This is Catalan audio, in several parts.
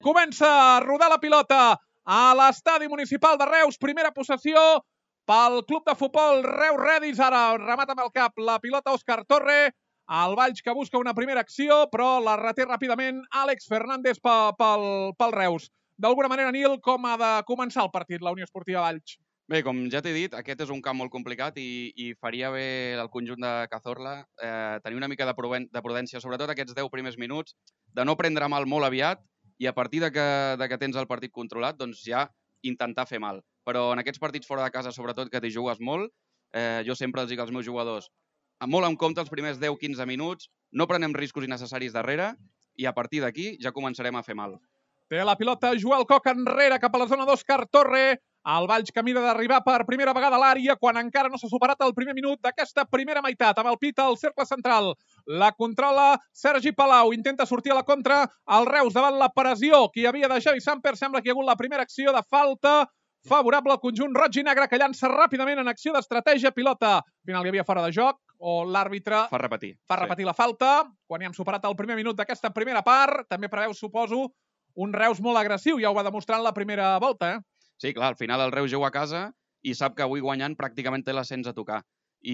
Comença a rodar la pilota a l'estadi municipal de Reus. Primera possessió pel club de futbol Reus Redis. Ara remata amb el cap la pilota Òscar Torre. El Valls que busca una primera acció, però la reté ràpidament Àlex Fernández pel Reus. D'alguna manera, Nil, com ha de començar el partit la Unió Esportiva Valls? Bé, com ja t'he dit, aquest és un camp molt complicat i faria bé el conjunt de Cazorla tenir una mica de prudència, sobretot aquests 10 primers minuts, de no prendre mal molt aviat i a partir de que tens el partit controlat, doncs ja intentar fer mal. Però en aquests partits fora de casa, sobretot que t'hi jugues molt, jo sempre els dic als meus jugadors, molt en compte els primers 10-15 minuts, no prenem riscos innecessaris darrere i a partir d'aquí ja començarem a fer mal. Té la pilota Joel Coc enrere cap a la zona d'Òscar Torre. El Valls camina d'arribar per primera vegada a l'àrea quan encara no s'ha superat el primer minut d'aquesta primera meitat. Amb el pit al cercle central. La controla Sergi Palau. Intenta sortir a la contra el Reus davant la pressió que hi havia de Xavi Samper. Sembla que hi ha hagut la primera acció de falta favorable al conjunt roig i negre que llança ràpidament en acció d'estratègia. Pilota. Al final hi havia fora de joc o l'àrbitre fa repetir la falta. Quan hi hem superat el primer minut d'aquesta primera part, també preveu, suposo, un Reus molt agressiu. Ja ho va demostrar en la primera volta, Sí, clar, al final el Reus juga a casa i sap que avui guanyant pràcticament té l'ascens a tocar.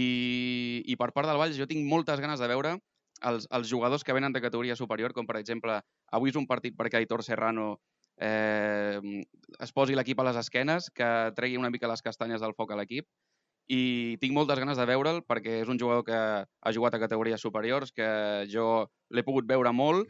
I per part del Valls jo tinc moltes ganes de veure els jugadors que venen de categoria superior, com per exemple, avui és un partit perquè Aitor Serrano es posi l'equip a les esquenes, que tregui una mica les castanyes del foc a l'equip, i tinc moltes ganes de veure'l perquè és un jugador que ha jugat a categories superiors, que jo l'he pogut veure molt,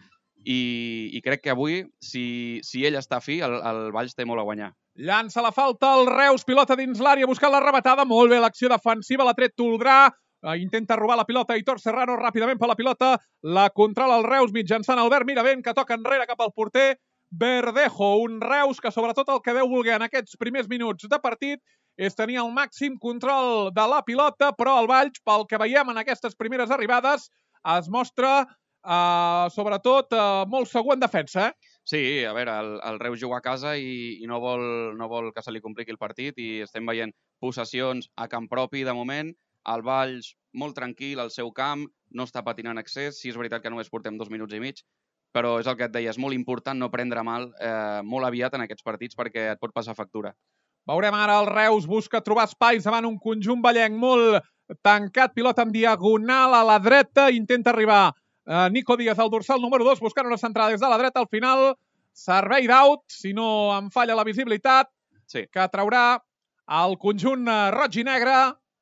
i crec que avui, si ell està fi, el Valls té molt a guanyar. Llança la falta el Reus, pilota dins l'àrea, buscant la rematada, molt bé l'acció defensiva, l'ha tret Toldrà, intenta robar la pilota Aitor Serrano ràpidament per la pilota, la controla el Reus mitjançant Albert Miravent, que toca enrere cap al porter Verdejo, un Reus que sobretot el que deu voler en aquests primers minuts de partit és tenir el màxim control de la pilota, però el Valls, pel que veiem en aquestes primeres arribades, es mostra sobretot molt segur en defensa, Sí, a veure, el Reus juga a casa i no vol que se li compliqui el partit i estem veient possessions a camp propi de moment, el Valls molt tranquil al seu camp, no està patint en excés, sí és veritat que només portem 2 minuts i mig, però és el que et deia, és molt important no prendre mal molt aviat en aquests partits perquè et pot passar factura. Veurem ara el Reus, busca trobar espais davant un conjunt vallenc molt tancat, pilota en diagonal a la dreta, intenta arribar Nico Díaz, el dorsal número 2, buscant una centrada des de la dreta. Al final, servei d'out, si no em falla la visibilitat, que traurà el conjunt roig i negre.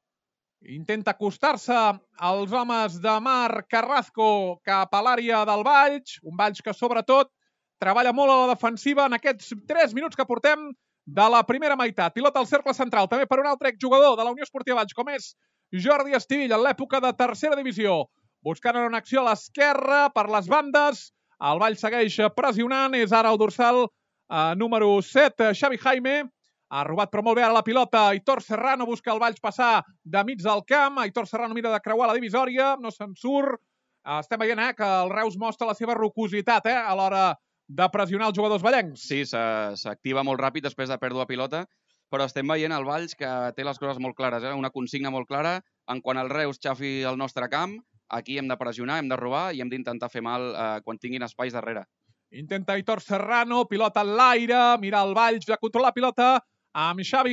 Intenta acostar-se als homes de Marc Carrasco cap a l'àrea del Valls. Un Valls que, sobretot, treballa molt a la defensiva en aquests 3 minuts que portem de la primera meitat. Pilota al cercle central, també per un altre exjugador de la Unió Esportiva Valls, com és Jordi Estivill, en l'època de tercera divisió. Buscant una acció a l'esquerra, per les bandes. El Valls segueix pressionant. És ara el dorsal número 7, Xavi Jaime. Ha robat però molt bé ara la pilota. Aitor Serrano busca el Valls passar de mig del camp. Aitor Serrano mira de creuar la divisòria. No se'n surt. Estem veient que el Reus mostra la seva rocositat a l'hora de pressionar els jugadors vallencs. Sí, s'activa molt ràpid després de perdre la pilota, però estem veient el Valls que té les coses molt clares, una consigna molt clara. En quan el Reus xafi el nostre camp, aquí hem de pressionar, hem de robar i hem d'intentar fer mal quan tinguin espais darrere. Intenta Aitor Serrano, pilota en l'aire, mira el Valls de controlar la pilota amb Xavi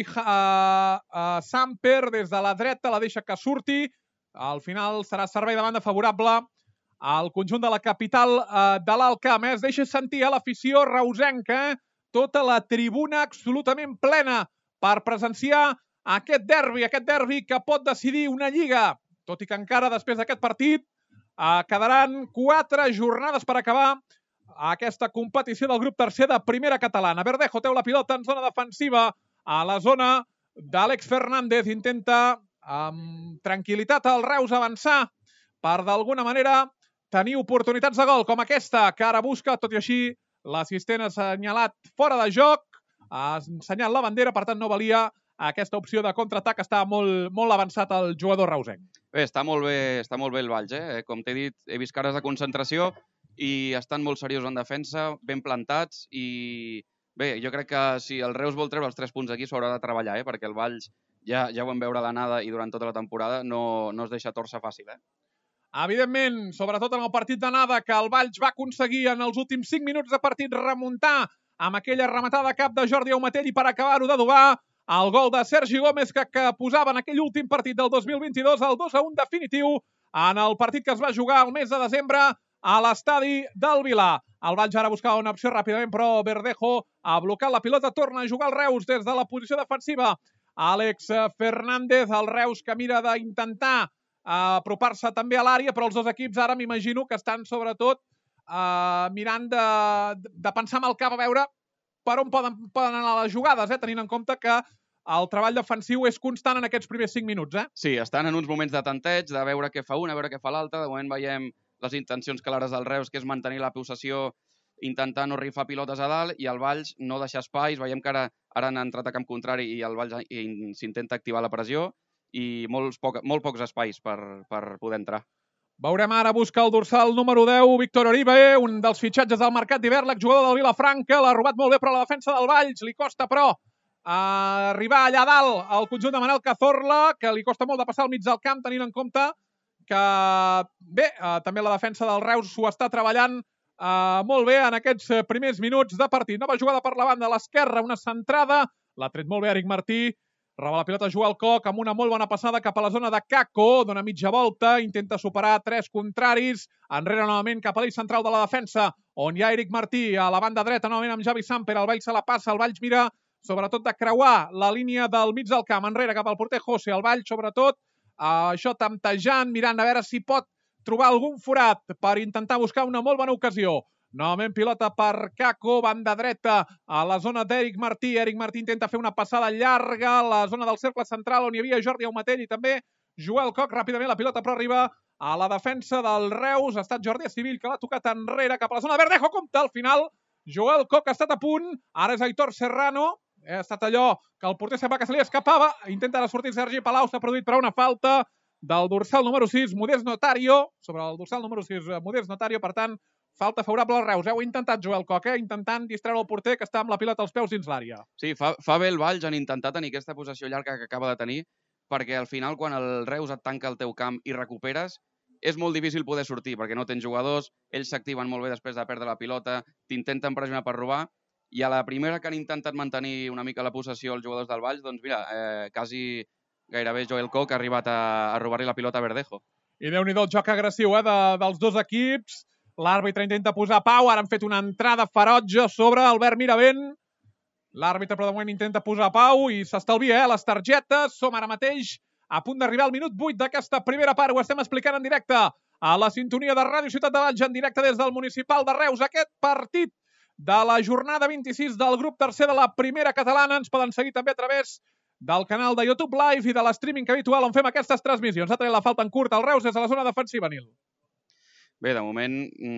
Samper des de la dreta, la deixa que surti. Al final serà servei de banda favorable al conjunt de la capital de l'Alt Camp. Es deixa sentir a l'afició reusenca, tota la tribuna absolutament plena per presenciar aquest derbi que pot decidir una lliga. Tot i que encara després d'aquest partit quedaran 4 jornades per acabar aquesta competició del grup tercer de primera catalana. Verdejo té la pilota en zona defensiva, a la zona d'Àlex Fernández. Intenta amb tranquil·litat el Reus avançar per d'alguna manera tenir oportunitats de gol com aquesta que ara busca. Tot i així, l'assistent ha assenyalat fora de joc, ha ensenyat la bandera, per tant no valia aquesta opció de contraatac. Està molt avançat el jugador reusenc. Bé, està molt bé el Valls. Com t'he dit, he vist cares de concentració i estan molt seriosos en defensa, ben plantats i bé, jo crec que si el Reus vol treure els 3 punts aquí s'haurà de treballar, perquè el Valls ja ho vam veure a l'anada i durant tota la temporada no es deixa torça fàcil. Evidentment, sobretot en el partit d'anada, que el Valls va aconseguir en els últims 5 minuts de partit remuntar amb aquella rematada de cap de Jordi Aumatell i per acabar-ho d'adobar el gol de Sergi Gómez que posava en aquell últim partit del 2022 el 2-1 definitiu en el partit que es va jugar el mes de desembre a l'estadi del Vilà. El Valls ara buscava una opció ràpidament, però Verdejo ha blocat la pilota, torna a jugar el Reus des de la posició defensiva. Àlex Fernández, el Reus que mira d'intentar apropar-se també a l'àrea, però els dos equips ara m'imagino que estan sobretot mirant de pensar amb el cap a veure per on poden anar les jugades, tenint en compte que el treball defensiu és constant en aquests primers 5 minuts. Sí, estan en uns moments de tanteig, de veure què fa una, veure què fa l'altra. De moment veiem les intencions clares del Reus, que és mantenir la possessió, intentar no rifar pilotes a dalt, i el Valls no deixar espais. Veiem que ara han entrat a camp contrari i el Valls s'intenta activar la pressió i molt pocs espais per poder entrar. Veurem ara buscar el dorsal número 10, Víctor Oribe, un dels fitxatges del mercat d'hivern, l'exjugador del Vilafranca, l'ha robat molt bé, però la defensa del Valls li costa, però, arribar allà dalt al conjunt de Manel Cazorla, que li costa molt de passar al mig del camp, tenint en compte que, bé, també la defensa del Reus s'ho està treballant molt bé en aquests primers minuts de partit. Nova jugada per la banda a l'esquerra, una centrada, l'ha tret molt bé Eric Martí, roba la pilota Joel Koch amb una molt bona passada cap a la zona de Kako, dona mitja volta, intenta superar 3 contraris, enrere novament cap a l'eix central de la defensa, on hi ha Eric Martí a la banda dreta, novament amb Javi Samper, el Valls se la passa, el Valls mira sobretot de creuar la línia del mig del camp, enrere cap al porter José, el Valls sobretot, això temptejant, mirant a veure si pot trobar algun forat per intentar buscar una molt bona ocasió. Novament pilota per Kako, banda dreta a la zona d'Eric Martí. Eric Martí intenta fer una passada llarga a la zona del cercle central on hi havia Jordi Aumatell i també Joel Koch. Ràpidament la pilota però arriba a la defensa del Reus. Ha estat Jordi Civil que l'ha tocat enrere cap a la zona de Verdejo. Compte al final. Joel Koch ha estat a punt. Ara és Aitor Serrano. Ha estat allò que el porter sembla que se li escapava. Intenta ara sortir Sergi Palau. S'ha produït per una falta del dorsal número 6, Modest Notario. Sobre el dorsal número 6, Modest Notario. Per tant, falta favorable al Reus. Ho ha intentat Joel Koch, intentant distreure el porter que està amb la pilota als peus dins l'àrea. Sí, fa bé el Valls en intentar tenir aquesta possessió llarga que acaba de tenir, perquè al final quan el Reus et tanca el teu camp i recuperes, és molt difícil poder sortir, perquè no tens jugadors, ells s'activen molt bé després de perdre la pilota, t'intenten pressionar per robar, i a la primera que han intentat mantenir una mica la possessió els jugadors del Valls, doncs mira, quasi gairebé Joel Koch ha arribat a robar-li la pilota a Verdejo. I déu-n'hi-do el joc agressiu dels dos equips. L'àrbitre intenta posar pau, ara han fet una entrada ferotge sobre Albert Miravent. L'àrbitre, però de moment intenta posar pau i s'estalvia les targetes. Som ara mateix a punt d'arribar al minut 8 d'aquesta primera part. Ho estem explicant en directe a la sintonia de Ràdio Ciutat de Valls, en directe des del Municipal de Reus. Aquest partit de la jornada 26 del grup tercer de la primera catalana. Ens poden seguir també a través del canal de YouTube Live i de l'streaming habitual on fem aquestes transmissions. Ha tret la falta en curt al Reus des de la zona defensiva, Nil. Bé, de moment,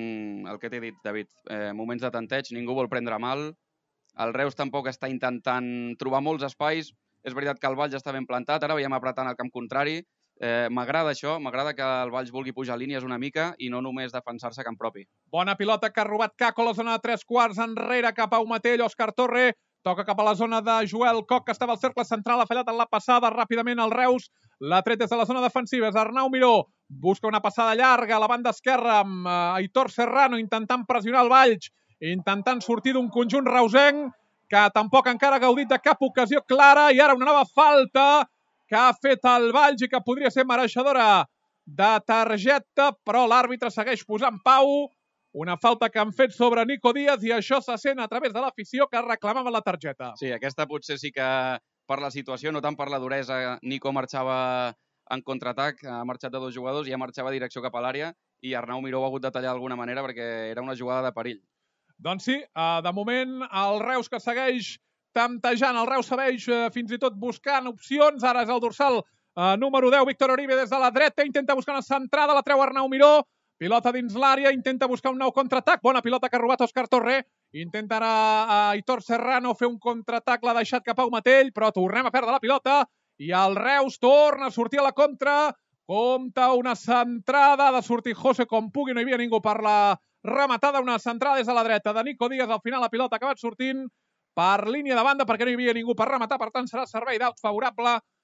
el que t'he dit, David, moments de tanteig, ningú vol prendre mal. El Reus tampoc està intentant trobar molts espais. És veritat que el Valls està ben plantat, ara veiem apretant el camp contrari. M'agrada això, m'agrada que el Valls vulgui pujar línies una mica i no només defensar-se a camp propi. Bona pilota que ha robat Kako a la zona de 3/4, enrere cap a Aumatell, Òscar Torre, toca cap a la zona de Joel Koch, que estava al cercle central, ha fallat en la passada, ràpidament el Reus, l'ha tret des de la zona defensiva, és Arnau Miró, busca una passada llarga a la banda esquerra amb Aitor Serrano intentant pressionar el Valls, intentant sortir d'un conjunt reusenc que tampoc encara ha gaudit de cap ocasió clara i ara una nova falta que ha fet el Valls i que podria ser mereixedora de targeta, però l'àrbitre segueix posant pau. Una falta que han fet sobre Nico Díaz i això se sent a través de l'afició que reclamava la targeta. Sí, aquesta potser sí que per la situació, no tant per la duresa, Nico marxava en contraatac, ha marxat de 2 jugadors i ja marxava a direcció cap a l'àrea i Arnau Miró ha hagut de tallar d'alguna manera perquè era una jugada de perill. Doncs sí, de moment el Reus que segueix temptejant, el Reus segueix fins i tot buscant opcions, ara és el dorsal número 10, Víctor Oribe des de la dreta, intenta buscar una centrada, la treu Arnau Miró, pilota dins l'àrea, intenta buscar un nou contraatac, bona pilota que ha robat Òscar Torre, intenta ara Aitor Serrano fer un contraatac, l'ha deixat cap a Aumatell, però tornem a perdre la pilota i el Reus torna a sortir a la contra, compta una centrada, ha de sortir José com pugui, no hi havia ningú per la rematada, una centrada des de la dreta de Nico Díaz, al final la pilota ha acabat sortint per línia de banda perquè no hi havia ningú per rematar, per tant serà servei d'aut favorable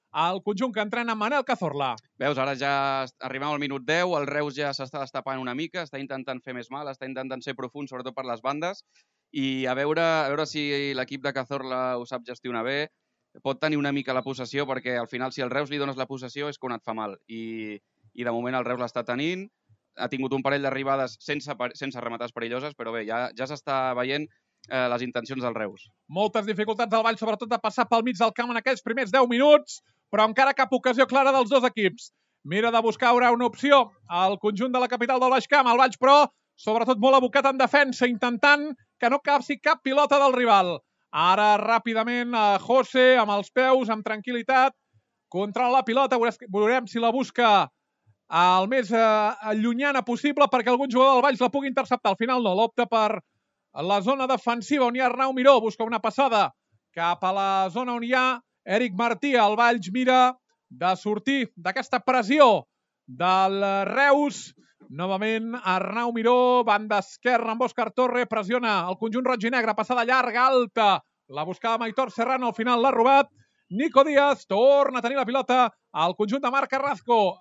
el conjunt que entrena Manel Cazorla. Veus, ara ja arribem al minut 10, el Reus ja s'està destapant una mica, està intentant fer més mal, està intentant ser profund, sobretot per les bandes, i a veure si l'equip de Cazorla ho sap gestionar bé, pot tenir una mica la possessió, perquè al final si al Reus li dones la possessió és quan et fa mal, i de moment el Reus l'està tenint, ha tingut un parell d'arribades sense rematades perilloses, però bé, ja s'està veient les intencions del Reus. Moltes dificultats del Vall, sobretot de passar pel mig del camp en aquells primers 10 minuts, però encara cap ocasió clara dels dos equips. Mira de buscar una opció al conjunt de la capital del Baix Camp, el Valls, però sobretot molt abocat en defensa, intentant que no capsi cap pilota del rival. Ara, ràpidament, José, amb els peus, amb tranquil·litat, controla la pilota, veurem si la busca el més llunyana possible perquè algun jugador del Valls la pugui interceptar. Al final no, l'opta per la zona defensiva on hi ha Arnau Miró, busca una passada cap a la zona on hi ha Eric Martí. El Valls mira de sortir d'aquesta pressió del Reus. Novament Arnau Miró, banda esquerra amb Òscar Torre, pressiona el conjunt roig i negre, passada llarga, alta. La buscava amb Aitor Serrano, al final l'ha robat. Nico Díaz torna a tenir la pilota al conjunt de Marc Carrasco.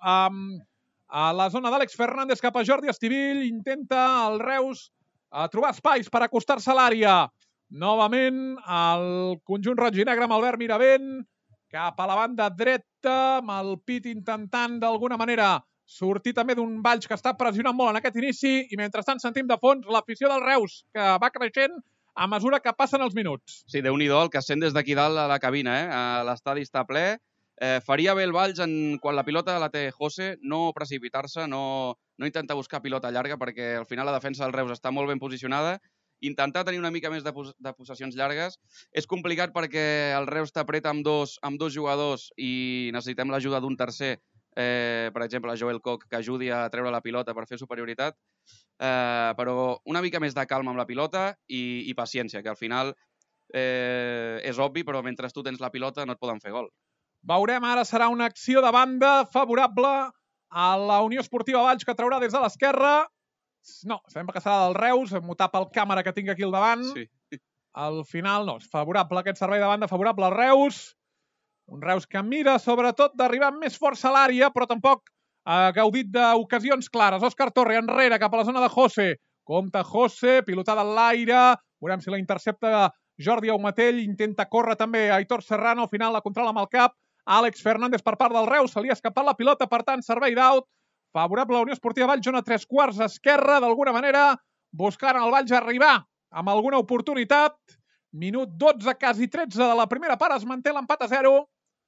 A la zona d'Àlex Fernández cap a Jordi Estivill, intenta el Reus trobar espais per acostar-se a l'àrea. Novament el conjunt roig i negre amb Albert Miravent cap a la banda dreta, amb el Pit intentant d'alguna manera sortir també d'un Valls que està pressionant molt en aquest inici, i mentrestant sentim de fons l'afició del Reus, que va creixent a mesura que passen els minuts. Sí, Déu-n'hi-do el que sent des d'aquí dalt a la cabina, l'estadi està ple. Faria bé el Valls, quan la pilota la té José, no precipitar-se, no intentar buscar pilota llarga, perquè al final la defensa del Reus està molt ben posicionada. Intentar tenir una mica més de possessions llargues. És complicat perquè el Reus t'apreta amb dos jugadors i necessitem l'ajuda d'un tercer, per exemple, Joel Koch, que ajudi a treure la pilota per fer superioritat. Però una mica més de calma amb la pilota i paciència, que al final és obvi, però mentre tu tens la pilota no et poden fer gol. Veurem, ara serà una acció de banda favorable a la Unió Esportiva Valls, que traurà des de l'esquerra. No, sabem que serà del Reus, m'ho tapa el càmera que tinc aquí al davant. Sí. Al final no, és favorable aquest servei de banda, favorable al Reus. Un Reus que mira sobretot d'arribar amb més força a l'àrea, però tampoc ha gaudit d'ocasions clares. Òscar Torre enrere cap a la zona de José. Compte José, pilotada en l'aire. Veurem si la intercepta Jordi Aumatell. Intenta córrer també Aitor Serrano. Al final la controla amb el cap Àlex Fernández per part del Reus. Se li ha escapat la pilota, per tant, servei d'out. Favorable a la Unió Esportiva Valls, zona 3/4 esquerra, d'alguna manera, buscant el Valls arribar amb alguna oportunitat. Minut 12, quasi 13 de la primera part, es manté l'empat a 0.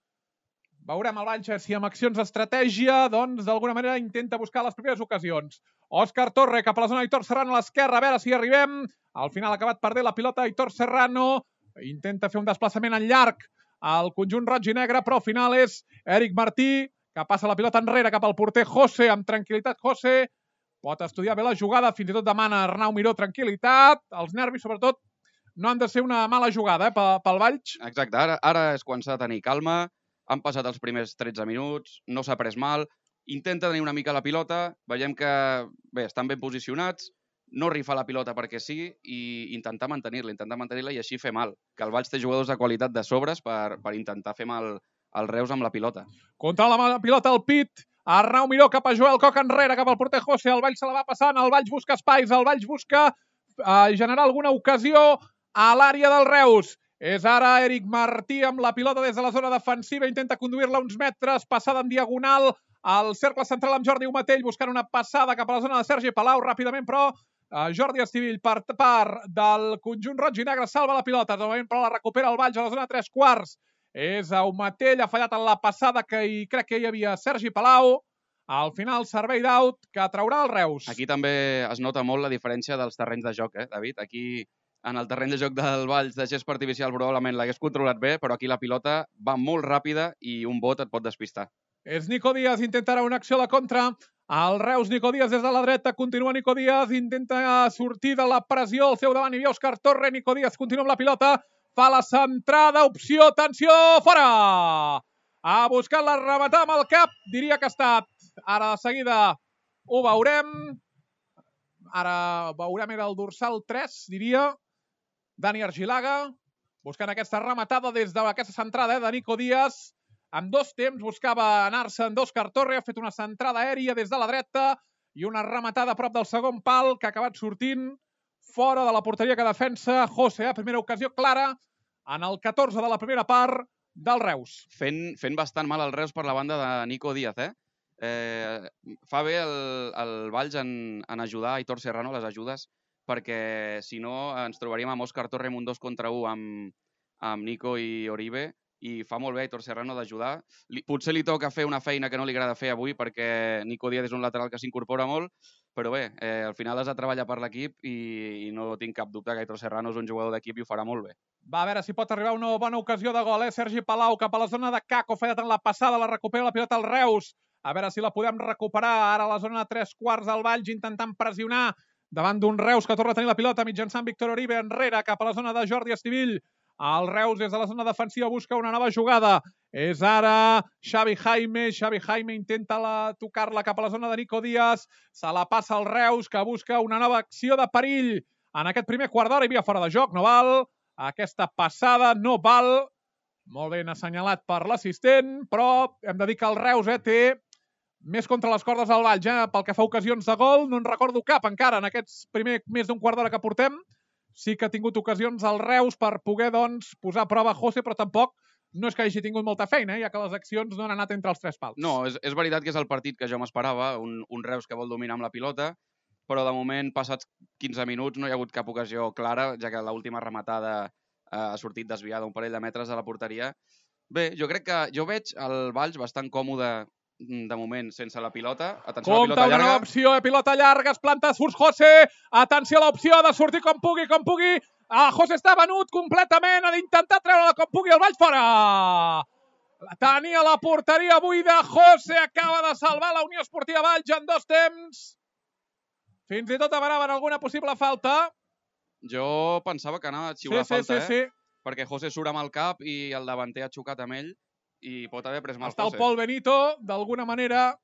Veurem el Valls si amb accions d'estratègia, doncs, d'alguna manera intenta buscar les primeres ocasions. Òscar Torre cap a la zona d'Aitor Serrano a l'esquerra, a veure si arribem. Al final ha acabat perdent la pilota Aitor Serrano. Intenta fer un desplaçament en llarg al conjunt roig i negre, però al final és Eric Martí, que passa la pilota enrere cap al porter José, amb tranquil·litat José. Pot estudiar bé la jugada, fins i tot demana Arnau Miró tranquil·litat. Els nervis, sobretot, no han de ser una mala jugada pel Valls. Exacte, ara és quan s'ha de tenir calma. Han passat els primers 13 minuts, no s'ha pres mal, intenta tenir una mica la pilota, veiem que bé, estan ben posicionats, no rifar la pilota perquè sí i intentar mantenir-la i així fer mal. Que el Valls té jugadors de qualitat de sobres per intentar fer mal al Reus amb la pilota. Contra la pilota el Pit, Arnau Miró cap a Joel Koch enrere, cap al porter José, el Valls se la va passant, el Valls busca espais, el Valls busca generar alguna ocasió a l'àrea del Reus. És ara Eric Martí amb la pilota des de la zona defensiva, intenta conduir-la uns metres, passada en diagonal al cercle central amb Jordi Aumatell, buscant una passada cap a la zona de Sergi Palau, ràpidament, però Jordi Estivill, per part del conjunt roig i negre, salva la pilota, de moment, però la recupera el Valls a la zona 3/4. És Aumatell, ha fallat en la passada que crec que hi havia Sergi Palau. Al final, servei d'out que traurà el Reus. Aquí també es nota molt la diferència dels terrenys de joc, David? Aquí, en el terreny de joc del Valls de gespa artificial, probablement l'hagués controlat bé, però aquí la pilota va molt ràpida i un bot et pot despistar. És Nico Díaz, intentarà una acció a la contra. El Reus, Nico Díaz des de la dreta, continua Nico Díaz, intenta sortir de la pressió al seu davant, hi havia Òscar Torre, Nico Díaz continua amb la pilota, fa la centrada, opció, atenció, fora! Ha buscat la rematar amb el cap, diria que ha estat. Ara de seguida ho veurem. Ara veurem, era el dorsal 3, diria. Dani Argilaga, buscant aquesta rematada des d'aquesta centrada de Nico Díaz. en 2 temps, buscava anar-se en Òscar Torre, ha fet una centrada aèria des de la dreta i una rematada a prop del segon pal que ha acabat sortint fora de la porteria que defensa José. Primera ocasió clara en el 14 de la primera part del Reus. Fent bastant mal el Reus per la banda de Nico Díaz, fa bé el Valls en ajudar Aitor Serrano a les ajudes, perquè si no ens trobaríem amb Òscar Torre en un 2 contra 1 amb Nico i Oribe, i fa molt bé Aitor Serrano d'ajudar. Potser li toca fer una feina que no li agrada fer avui, perquè Nico Díaz és un lateral que s'incorpora molt, però bé, al final has de treballar per l'equip i no tinc cap dubte que Aitor Serrano és un jugador d'equip i ho farà molt bé. Va, a veure si pot arribar una bona ocasió de gol, Sergi Palau cap a la zona de Caco, fallat en la passada, la recupera la pilota al Reus. A veure si la podem recuperar ara a la zona de 3/4 del Valls, intentant pressionar davant d'un Reus que torna a tenir la pilota mitjançant Víctor Oribe enrere cap a la zona de Jordi Estivill. El Reus des de la zona defensiva busca una nova jugada. És ara Xavi Jaime. Xavi Jaime intenta tocar-la cap a la zona de Nico Díaz. Se la passa al Reus, que busca una nova acció de perill. En aquest primer quart d'hora hi havia fora de joc, no val. Aquesta passada no val. Molt ben assenyalat per l'assistent, però hem de dir que el Reus té més contra les cordes al Valls. Pel que fa a ocasions de gol, no en recordo cap encara en aquests primer més d'un quart d'hora que portem. Sí que ha tingut ocasions al Reus per poder, doncs, posar a prova José, però tampoc no és que hagi tingut molta feina, ja que les accions no han anat entre els 3 pals. No, és veritat que és el partit que jo m'esperava, un Reus que vol dominar amb la pilota, però de moment, passats 15 minuts, no hi ha hagut cap ocasió clara, ja que l'última rematada ha sortit desviada un parell de metres de la porteria. Bé, jo crec que jo veig el Valls bastant còmode de moment sense la pilota. Atenció a la pilota llarga. Compte una nova opció, pilota llarga, es planta, surt José. Atenció a l'opció, ha de sortir com pugui, com pugui. José està venut completament, ha d'intentar treure-la com pugui, el Valls fora. Tenia la porteria buida, José acaba de salvar la Unió Esportiva Valls en 2 temps. Fins i tot amanaven alguna possible falta. Jo pensava que anava a xiular falta, Sí. Perquè José surt amb el cap i el davanter ha xocat amb ell i pot haver pres mal Està José. el Pol Benito, d'alguna manera,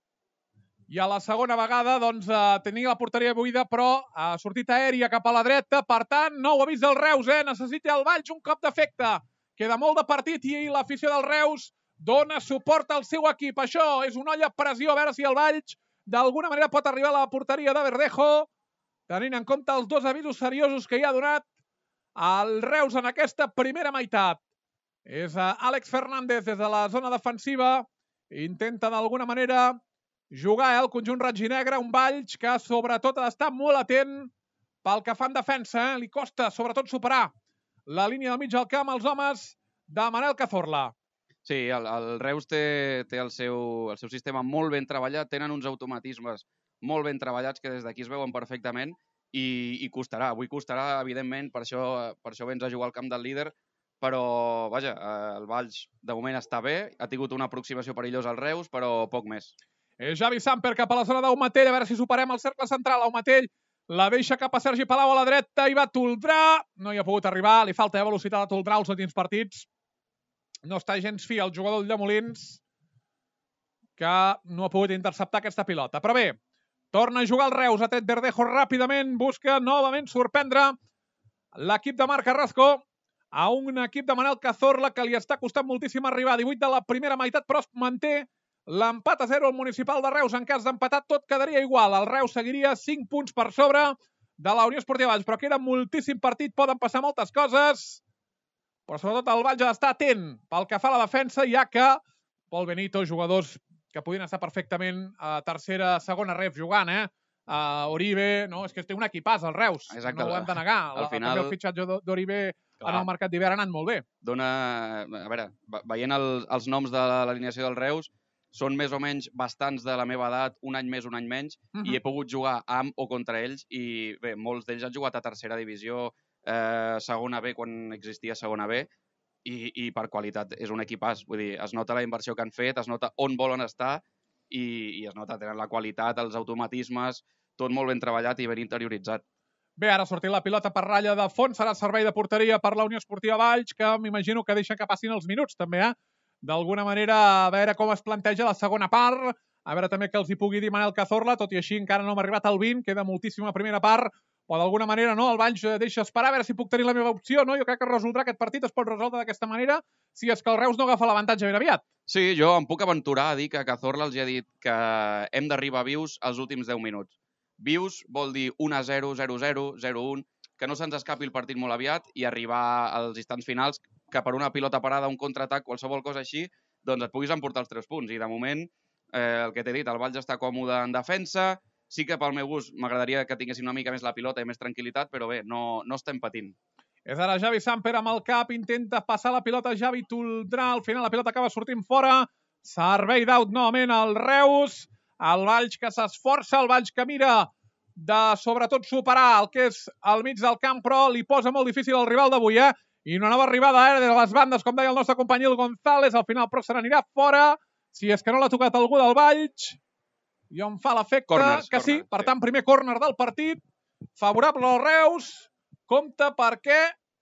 i a la segona vegada doncs, tenia la porteria buida, però ha sortit aèria cap a la dreta. Per tant, nou avís del Reus, necessita el Valls un cop d'efecte. Queda molt de partit i l'afició del Reus dona suport al seu equip. Això és una olla a pressió, a veure si el Valls d'alguna manera pot arribar a la porteria de Verdejo, tenint en compte els 2 avisos seriosos que hi ha donat el Reus en aquesta primera meitat. És Àlex Fernández des de la zona defensiva. Intenta d'alguna manera jugar el conjunt roig-i-negre, un Valls que sobretot ha d'estar molt atent pel que fa en defensa. Li costa sobretot superar la línia del mig del camp als homes de Manel Cazorla. Sí, el Reus té el seu sistema molt ben treballat, tenen uns automatismes molt ben treballats que des d'aquí es veuen perfectament i costarà. Avui costarà, evidentment, per això vens a jugar al camp del líder, però, vaja, el Valls de moment està bé, ha tingut una aproximació perillosa al Reus, però poc més. Javi Samper cap a la zona d'Aumatell, a veure si superem el cercle central. Aumatell la deixa cap a Sergi Palau a la dreta, i va Toldrà, no hi ha pogut arribar, li falta velocitat a Toldrà als últims partits. No està gens fi el jugador del Llemolins, que no ha pogut interceptar aquesta pilota. Però bé, torna a jugar el Reus, ha tret Verdejo ràpidament, busca novament sorprendre l'equip de Marc Carrasco a un equip de Manel Cazorla que li està costant moltíssim arribar. 18 de la primera meitat, però es manté l'empat a 0 al Municipal de Reus. En cas d'empatat tot quedaria igual. El Reus seguiria 5 punts per sobre de la Unió Esportiva Valls, però queda moltíssim partit, poden passar moltes coses, però sobretot el Valls ha d'estar atent pel que fa a la defensa, ja que Pol Benito, jugadors que podien estar perfectament a tercera, segona ref jugant, Oribe, no, és que té un equipàs al Reus. Exacte. No ho hem de negar. Al final, el fitxatge d'Oribe en el mercat d'hivern ha anat molt bé. A veure, veient els noms de l'alineació del Reus, són més o menys bastants de la meva edat, un any més, un any menys, i he pogut jugar amb o contra ells, i bé, molts d'ells han jugat a tercera divisió, segona B, quan existia segona B, i per qualitat és un equipàs. Vull dir, es nota la inversió que han fet, es nota on volen estar, i es nota tenen la qualitat, els automatismes, tot molt ben treballat i ben interioritzat. Bé, ara ha sortit la pilota per ratlla de fons, serà servei de porteria per la Unió Esportiva Valls, que m'imagino que deixen que passin els minuts, també, D'alguna manera, a veure com es planteja la segona part, a veure també que els hi pugui dir Manel Cazorla, tot i així encara no hem arribat al 20, queda moltíssima primera part, o d'alguna manera el Valls deixa esperar a veure si puc tenir la meva opció, no? Jo crec que resoldrà aquest partit, es pot resoldre d'aquesta manera si és que el Reus no agafa l'avantatge ben aviat. Sí, jo em puc aventurar a dir que Cazorla els ha dit que hem d'arribar vius als últims 10 minuts. Vius vol dir 1-0, 0-0, 0-1, que no se'ns escapi el partit molt aviat i arribar als instants finals que per una pilota parada, un contraatac, qualsevol cosa així, doncs et puguis emportar els 3 punts. I de moment, el que t'he dit, el Valls està còmode en defensa, sí que pel meu gust m'agradaria que tinguessin una mica més la pilota i més tranquil·litat, però bé, no estem patint. És ara Javi Samper amb el cap, intenta passar la pilota Javi Toldrà, al final la pilota acaba sortint fora, servei d'out novament al Reus, el Valls que s'esforça, el Valls que mira de sobretot superar el que és al mig del camp, però li posa molt difícil el rival d'avui, i una nova arribada de les bandes, com deia el nostre company Il González, al final però se n'anirà fora, si és que no l'ha tocat algú del Valls, i on fa l'efecte que sí, per tant, primer córner del partit, favorable al Reus, compte perquè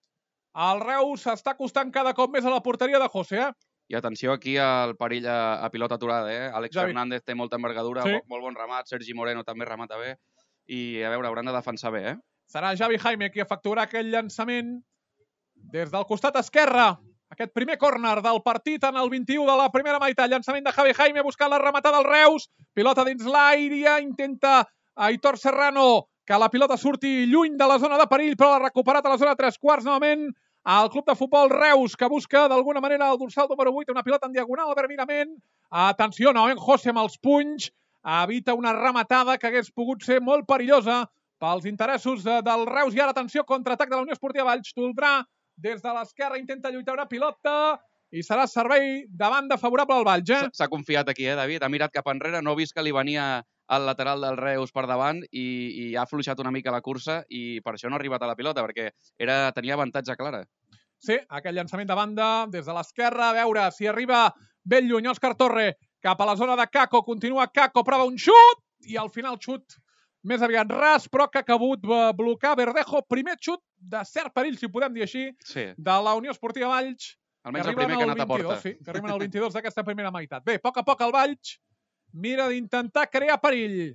el Reus s'està costant cada cop més a la porteria de José, I atenció aquí al perill a pilota aturada, Àlex Fernández té molta envergadura, molt bon remat, Sergi Moreno també remata bé, i a veure, hauran de defensar bé, Serà Javi Jaime qui efectuarà aquell llançament des del costat esquerre. Aquest primer córner del partit en el 21 de la primera meitat. Llançament de Javi Jaime buscant la rematada del Reus. Pilota dins l'aire. Intenta Aitor Serrano que la pilota surti lluny de la zona de perill, però l'ha recuperat a la zona 3/4 novament al club de futbol Reus, que busca d'alguna manera el dorsal número 8, una pilota en diagonal, Albert Mirament. Atenció, novament José amb els punys. Evita una rematada que hagués pogut ser molt perillosa pels interessos del Reus. I ara, atenció, contraatac de la Unió Esportiva Valls. Toldrà des de l'esquerra intenta lluitar una pilota i serà servei de banda favorable al Valls. S'ha confiat aquí, David? Ha mirat cap enrere, no ha vist que li venia el lateral del Reus per davant i ha afluixat una mica la cursa i per això no ha arribat a la pilota, perquè tenia avantatge clara. Sí, aquell llançament de banda des de l'esquerra, a veure si arriba ben lluny Òscar Torre cap a la zona de Kako, continua Kako, prova un xut i al final xut més aviat ras, però que ha acabut blocar Verdejo. Primer xut de cert perill, si ho podem dir així, de la Unió Esportiva Valls. Almenys el primer que ha anat a porta. Sí, que arriben al 22 d'aquesta primera meitat. Bé, a poc el Valls mira d'intentar crear perill.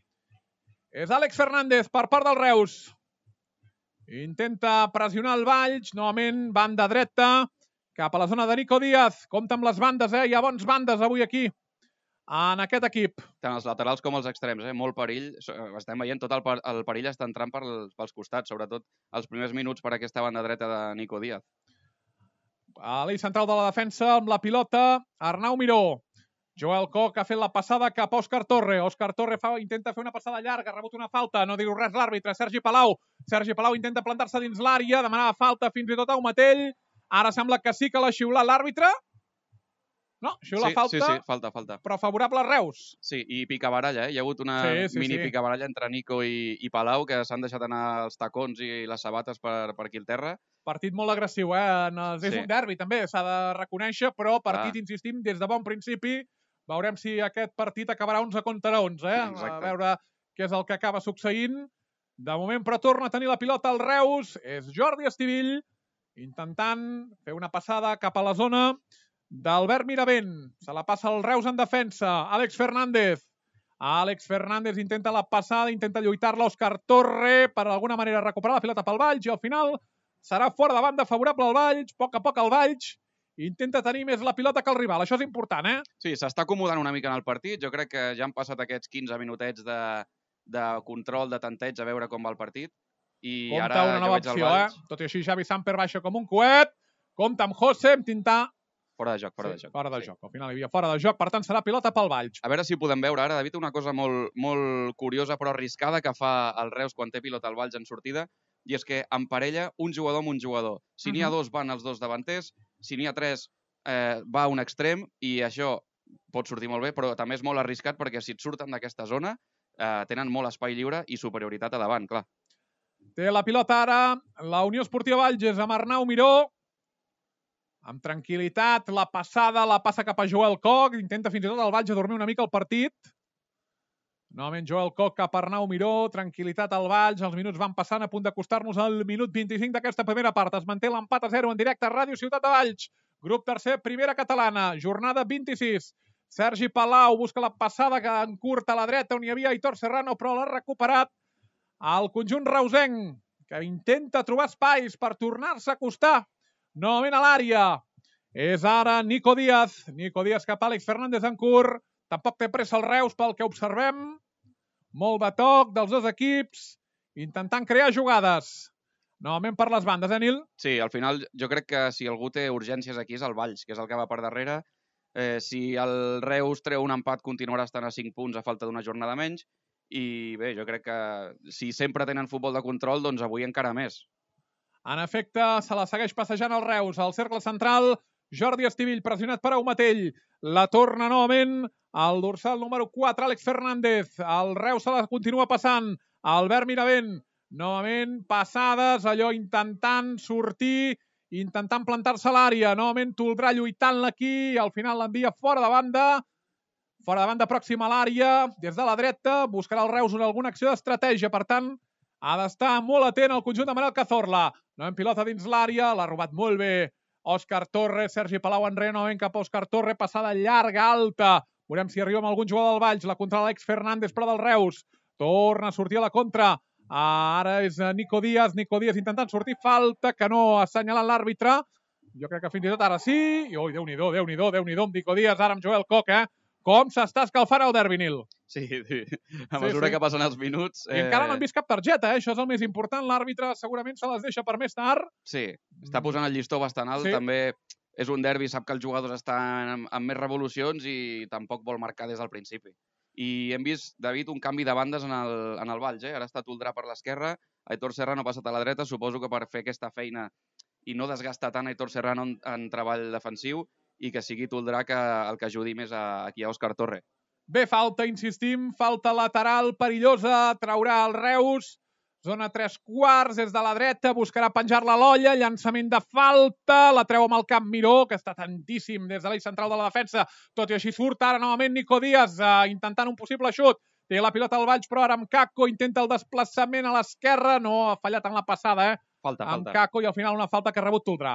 És Àlex Fernández per part del Reus. Intenta pressionar el Valls, novament banda dreta, cap a la zona de Nico Díaz. Compte amb les bandes, hi ha bons bandes avui aquí, en aquest equip. Tant els laterals com els extrems, molt perill. Estem veient tot el perill està entrant pels costats, sobretot els primers minuts per aquesta banda dreta de Nico Díaz. A l'eix central de la defensa, amb la pilota, Arnau Miró. Joel Koch ha fet la passada cap a Òscar Torre. Òscar Torre intenta fer una passada llarga, ha rebut una falta, no diu res l'àrbitre. Sergi Palau intenta plantar-se dins l'àrea, demanava falta fins i tot a Umatell. Ara sembla que sí que l'ha xiulat l'àrbitre. No, xiula falta. Sí, falta. Però favorable a Reus. Sí, i picabaralla, Hi ha hagut una mini picabaralla entre Nico i Palau, que s'han deixat anar els tacons i les sabates per aquí al terra. Partit molt agressiu, És un derbi, també, s'ha de reconèixer, però partit, insistim, des de bon principi. Veurem si aquest partit acabarà 11 contra 11, A veure què és el que acaba succeint. De moment, però torna a tenir la pilota al Reus. És Jordi Estivill, intentant fer una passada cap a la zona d'Albert Miravent. Se la passa el Reus en defensa. Àlex Fernández intenta la passada, intenta lluitar-la. Òscar Torre, per alguna manera, recuperar la pilota pel Valls i al final serà fora de banda favorable al Valls. A poc el Valls intenta tenir més la pilota que el rival. Això és important, Sí, s'està acomodant una mica en el partit. Jo crec que ja han passat aquests 15 minutets de control, de tanteig, a veure com va el partit. I compte ara una nova opció, Tot i així, Javi Samper baixa com un coet. Compte amb José, intentar Fora de joc. Fora de joc. Al final hi havia fora de joc, per tant serà pilota pel Valls. A veure si ho podem veure ara, David, una cosa molt curiosa però arriscada que fa el Reus quan té pilota al Valls en sortida, i és que emparella un jugador amb un jugador. Si n'hi ha dos, van els dos davanters, si n'hi ha tres, va un extrem, i això pot sortir molt bé, però també és molt arriscat perquè si et surten d'aquesta zona tenen molt espai lliure i superioritat a davant, clar. Té la pilota ara la Unió Esportiva Valls amb Arnau Miró. Amb tranquil·litat, la passa cap a Joel Koch, intenta fins i tot el Valls adormir una mica el partit. Novament Joel Koch cap a Arnau Miró, tranquil·litat al Valls, els minuts van passant, a punt d'acostar-nos al minut 25 d'aquesta primera part. Es manté l'empat a 0 en directe a Ràdio Ciutat de Valls. Grup tercer, primera catalana, jornada 26. Sergi Palau busca la passada que encurta a la dreta on hi havia Aitor Serrano, però l'ha recuperat el conjunt reusenc, que intenta trobar espais per tornar-se a acostar novament a l'àrea. És ara Nico Díaz. Nico Díaz cap a Àlex Fernández en curt. Tampoc té pressa el Reus pel que observem. Molt de toc dels dos equips, intentant crear jugades. Novament per les bandes, Nil? Sí, al final jo crec que si algú té urgències aquí és el Valls, que és el que va per darrere. Si el Reus treu un empat, continuarà estant a 5 punts a falta d'una jornada menys. I bé, jo crec que si sempre tenen futbol de control, doncs avui encara més. En efecte, se la segueix passejant el Reus. Al cercle central, Jordi Estivill, pressionat per Aumatell. La torna novament al dorsal número 4, Àlex Fernández. El Reus se la continua passant. Albert Miravent, novament passades, allò intentant sortir, intentant plantar-se a l'àrea. Novament Toldrà lluitant-la aquí i al final l'envia fora de banda. Fora de banda pròxima a l'àrea, des de la dreta, buscarà el Reus alguna acció d'estratègia. Per tant, ha d'estar molt atent al conjunt de Manel Cazorla. Novament pilota dins l'àrea, l'ha robat molt bé Òscar Torres, Sergi Palau enrere, novament cap a Òscar Torres, passada llarga, alta. Veurem si arriba amb algun jugador del Valls, la contra l'Àlex Fernández, però del Reus. Torna a sortir a la contra. Ara és Nico Díaz intentant sortir, falta que no ha assenyalat l'àrbitre. Jo crec que fins i tot ara sí. I oi, Déu-n'hi-do, amb Nico Díaz, ara amb Joel Koch, Com s'està escalfant el derbi, Nil. Sí. A mesura que passen els minuts... I encara no han vist cap targeta, Això és el més important. L'àrbitre segurament se les deixa per més tard. Sí, està posant el llistó bastant alt. Sí. També és un derbi, sap que els jugadors estan amb més revolucions i tampoc vol marcar des del principi. I hem vist, David, un canvi de bandes en el Valls. Ara està Toldrà per l'esquerra, Aitor Serrano ha passat a la dreta, suposo que per fer aquesta feina i no desgastar tant Aitor Serrano en treball defensiu, i que sigui Toldrà el que ajudi més aquí a Òscar Torres. Bé, falta, insistim, falta lateral perillosa, traurà el Reus, zona 3/4, des de la dreta, buscarà penjar-la a l'olla, llançament de falta, la treu amb el camp Miró, que està tantíssim des de l'eix central de la defensa, tot i així surt ara novament Nico Díaz, intentant un possible xut, té la pilota al Valls, però ara amb Kako, intenta el desplaçament a l'esquerra, no ha fallat en la passada, Falta. Amb Kako, i al final una falta que ha rebut Toldrà.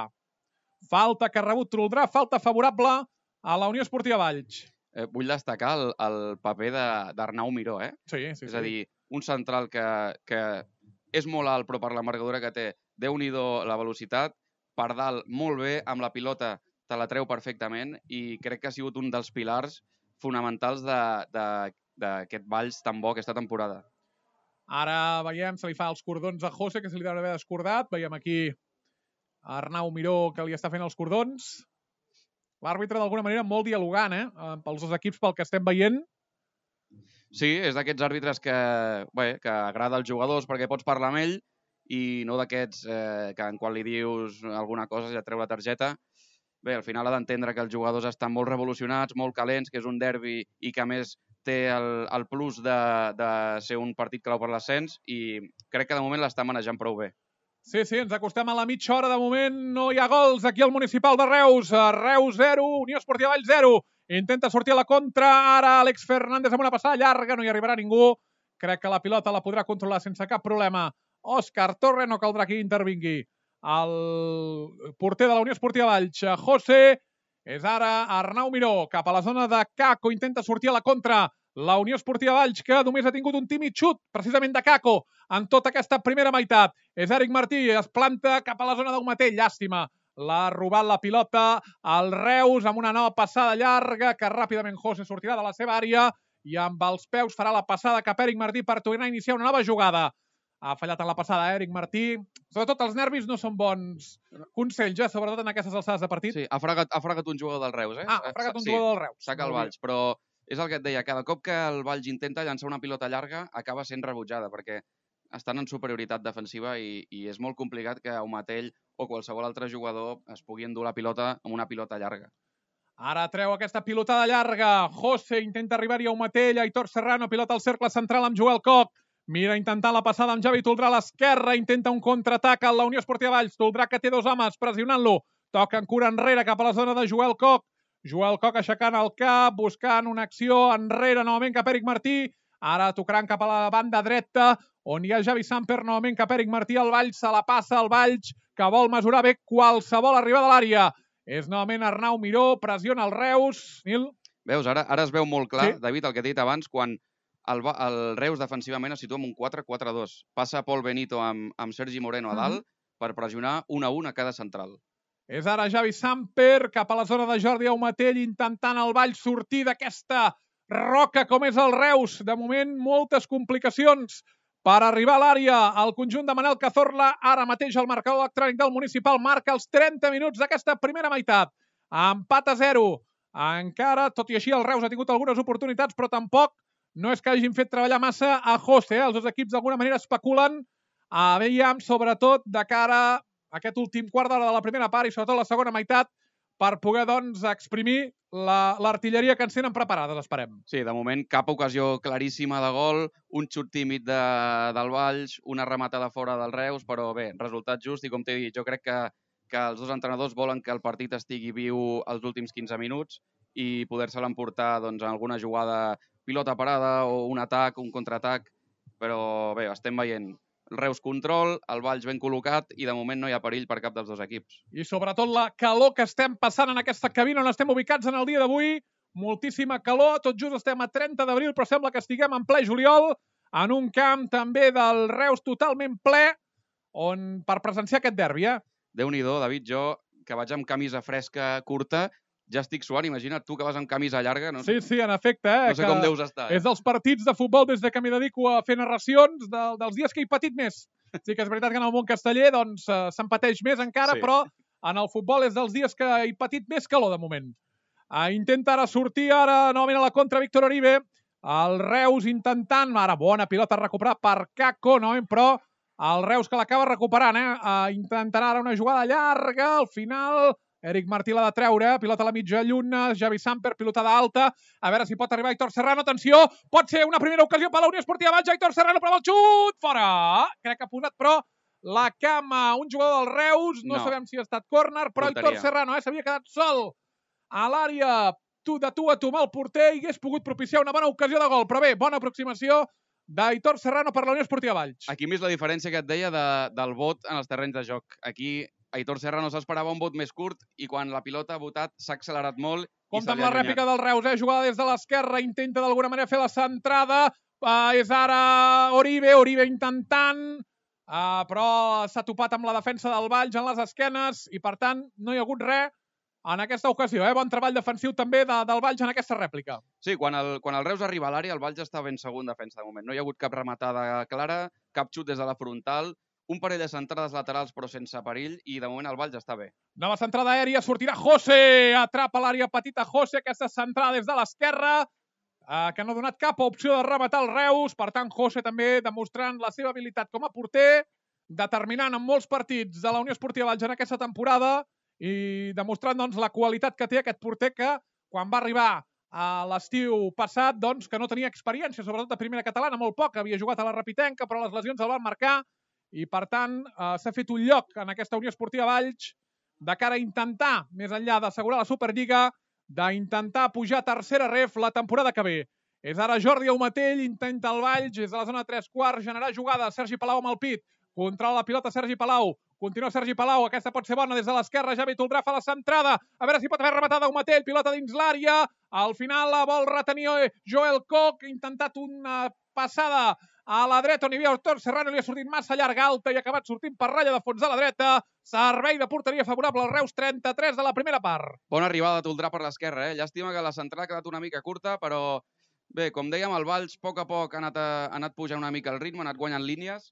Falta favorable a la Unió Esportiva Valls. Vull destacar el paper d'Arnau Miró, Sí. És a dir, un central que és molt alt, però per l'envergadura que té, Déu-n'hi-do la velocitat, per dalt molt bé, amb la pilota te la treu perfectament i crec que ha sigut un dels pilars fonamentals d'aquest Valls tan bo aquesta temporada. Ara veiem, se li fa els cordons a José, que se li deu haver descordat. Veiem aquí Arnau Miró, que li està fent els cordons. L'àrbitre, d'alguna manera, molt dialogant, pels dos equips, pel que estem veient. Sí, és d'aquests àrbitres que agrada als jugadors perquè pots parlar amb ell i no d'aquests que quan li dius alguna cosa ja treu la targeta. Bé, al final ha d'entendre que els jugadors estan molt revolucionats, molt calents, que és un derbi i que a més té el plus de ser un partit clau per l'ascens i crec que de moment l'està manejant prou bé. Sí, ens acostem a la mitja hora. De moment no hi ha gols aquí al Municipal de Reus. Reus 0, Unió Esportiva Valls 0. Intenta sortir a la contra. Ara Àlex Fernández amb una passada llarga. No hi arribarà ningú. Crec que la pilota la podrà controlar sense cap problema Òscar Torres. No caldrà que intervingui el porter de la Unió Esportiva Valls. José. És ara Arnau Miró. Cap a la zona de Kako. Intenta sortir a la contra. La Unió Esportiva Valls, que només ha tingut un tímid xut, precisament de Kako, en tota aquesta primera meitat. És Eric Martí, es planta cap a la zona d'Aumatell. Llàstima. L'ha robat la pilota al Reus amb una nova passada llarga que ràpidament José sortirà de la seva àrea i amb els peus farà la passada cap a Eric Martí per tornar a iniciar una nova jugada. Ha fallat en la passada Eric Martí. Sobretot els nervis no són bons consells, sobretot en aquestes alçades de partit. Sí, ha fregat un jugador del Reus, ha fregat un jugador del Reus. Saca el Valls, però és el que et deia, cada cop que el Valls intenta llançar una pilota llarga acaba sent rebutjada, perquè estan en superioritat defensiva i és molt complicat que Aumatell o qualsevol altre jugador es pugui endur la pilota amb una pilota llarga. Ara treu aquesta pilotada llarga. José intenta arribar-hi a Aumatell. Aitor Serrano, pilota al cercle central amb Joel Koch. Mira intentant la passada amb Javi Toldrà a l'esquerra. Intenta un contraatac a la Unió Esportiva Valls. Toldrà, que té dos homes, pressionant-lo. Toca en cura enrere cap a la zona de Joel Koch. Joel Koch aixecant el cap, buscant una acció enrere novament cap a Eric Martí. Ara tocaran cap a la banda dreta, on hi ha Javi Samper novament cap a Eric Martí. El Valls se la passa, el Valls, que vol mesurar bé qualsevol arribada a l'àrea. És novament Arnau Miró, pressiona el Reus. Nil? Veus, ara es veu molt clar, sí. David, el que he dit abans, quan el Reus defensivament es situa amb un 4-4-2. Passa Pol Benito amb Sergi Moreno a dalt per pressionar 1-1 a cada central. És ara Javi Samper cap a la zona de Jordi Aumatell intentant el Valls sortir d'aquesta roca com és el Reus. De moment, moltes complicacions per arribar a l'àrea. El conjunt de Manel Cazorla, ara mateix el marcador electrònic del Municipal, marca els 30 minuts d'aquesta primera meitat. Empat a 0. Encara, tot i així, el Reus ha tingut algunes oportunitats, però tampoc no és que hagin fet treballar massa a José. Els dos equips d'alguna manera especulen, veiem, sobretot de cara a aquest últim quart d'hora de la primera part i sobretot la segona meitat, per poder, doncs, exprimir l'artilleria que ens tenen preparades, esperem. Sí, de moment cap ocasió claríssima de gol, un xut tímid del Valls, una rematada fora del Reus, però bé, resultat just i com t'he dit, jo crec que els dos entrenadors volen que el partit estigui viu els últims 15 minuts i poder-se l'emportar doncs, en alguna jugada pilota parada o un atac, un contraatac, però bé, estem veient el Reus control, el Valls ben col·locat i de moment no hi ha perill per cap dels dos equips. I sobretot la calor que estem passant en aquesta cabina on estem ubicats en el dia d'avui, moltíssima calor, tot just estem a 30 d'abril, però sembla que estiguem en ple juliol, en un camp també del Reus totalment ple, on per presenciar aquest derbi, Déu-n'hi-do, David, jo que vaig amb camisa fresca curta, ja estic suant, imagina't tu que vas amb camisa llarga. No? Sí, en efecte. No sé com deus estar. És dels partits de futbol des que m'hi dedico a fer narracions dels dies que he patit més. Sí que és veritat que en el món casteller doncs se'n pateix més encara, sí. Però en el futbol és dels dies que he patit més calor de moment. Intenta ara sortir, novament a la contra Víctor Oribe. El Reus intentant, ara bona pilota recuperar per Kako, però el Reus que l'acaba recuperant. Intentarà ara una jugada llarga, al final Eric Martí l'ha de treure, pilota a la mitja lluna, Javi Samper, pilotada alta, a veure si pot arribar Aitor Serrano, atenció, pot ser una primera ocasió per la Unió Esportiva Valls, Aitor Serrano prova el xut, fora! Crec que ha posat, però, la cama, un jugador del Reus, no sabem si ha estat córner, però Aitor Serrano s'havia quedat sol a l'àrea, de tu a tu amb el porter, i hagués pogut propiciar una bona ocasió de gol, però bé, bona aproximació d'Aitor Serrano per la Unió Esportiva Valls. Aquí més la diferència que et deia del vot en els terrenys de joc. Aquí Aitor Serrano s'esperava un vot més curt i quan la pilota ha votat s'ha accelerat molt. Compte amb la rèplica del Reus, jugada des de l'esquerra, intenta d'alguna manera fer la centrada, és ara Oribe intentant, però s'ha topat amb la defensa del Valls en les esquenes i per tant no hi ha hagut res en aquesta ocasió. Bon treball defensiu també del Valls en aquesta rèplica. Sí, quan el Reus arriba a l'àrea el Valls està ben segur en defensa de moment. No hi ha hagut cap rematada clara, cap xut des de la frontal, un parell de centrades laterals però sense perill i de moment el Valls està bé. Nova centrada aèria, sortirà José, atrapa l'àrea petita José, aquesta centrada des de l'esquerra, que no ha donat cap opció de rematar el Reus, per tant José també demostrant la seva habilitat com a porter, determinant en molts partits de la Unió Esportiva Valls en aquesta temporada i demostrant doncs, la qualitat que té aquest porter que quan va arribar a l'estiu passat doncs, que no tenia experiència, sobretot de primera catalana, molt poc, havia jugat a la Rapitenca però les lesions el van marcar i, per tant, s'ha fet un lloc en aquesta Unió Esportiva Valls de cara a intentar, més enllà d'assegurar la Superliga, d'intentar pujar a tercera ref la temporada que ve. És ara Jordi Aumatell, intenta el Valls, és a la zona 3/4, generar jugada, Sergi Palau amb el pit, controla la pilota Sergi Palau, continua Sergi Palau, aquesta pot ser bona des de l'esquerra, Javi Toldrà fa la centrada, a veure si pot haver rematada Aumatell, pilota dins l'àrea, al final la vol retenir Joel Koch, ha intentat una passada a la dreta on hi havia Aitor Serrano, li ha sortit massa llarga, alta i ha acabat sortint per ratlla de fons a la dreta. Servei de porteria favorable al Reus, 33 de la primera part. Bona arribada de Toldrà per l'esquerra. Llàstima que la centrada ha quedat una mica curta, però bé, com dèiem, el Valls a poc a poc ha anat pujant una mica el ritme, ha anat guanyant línies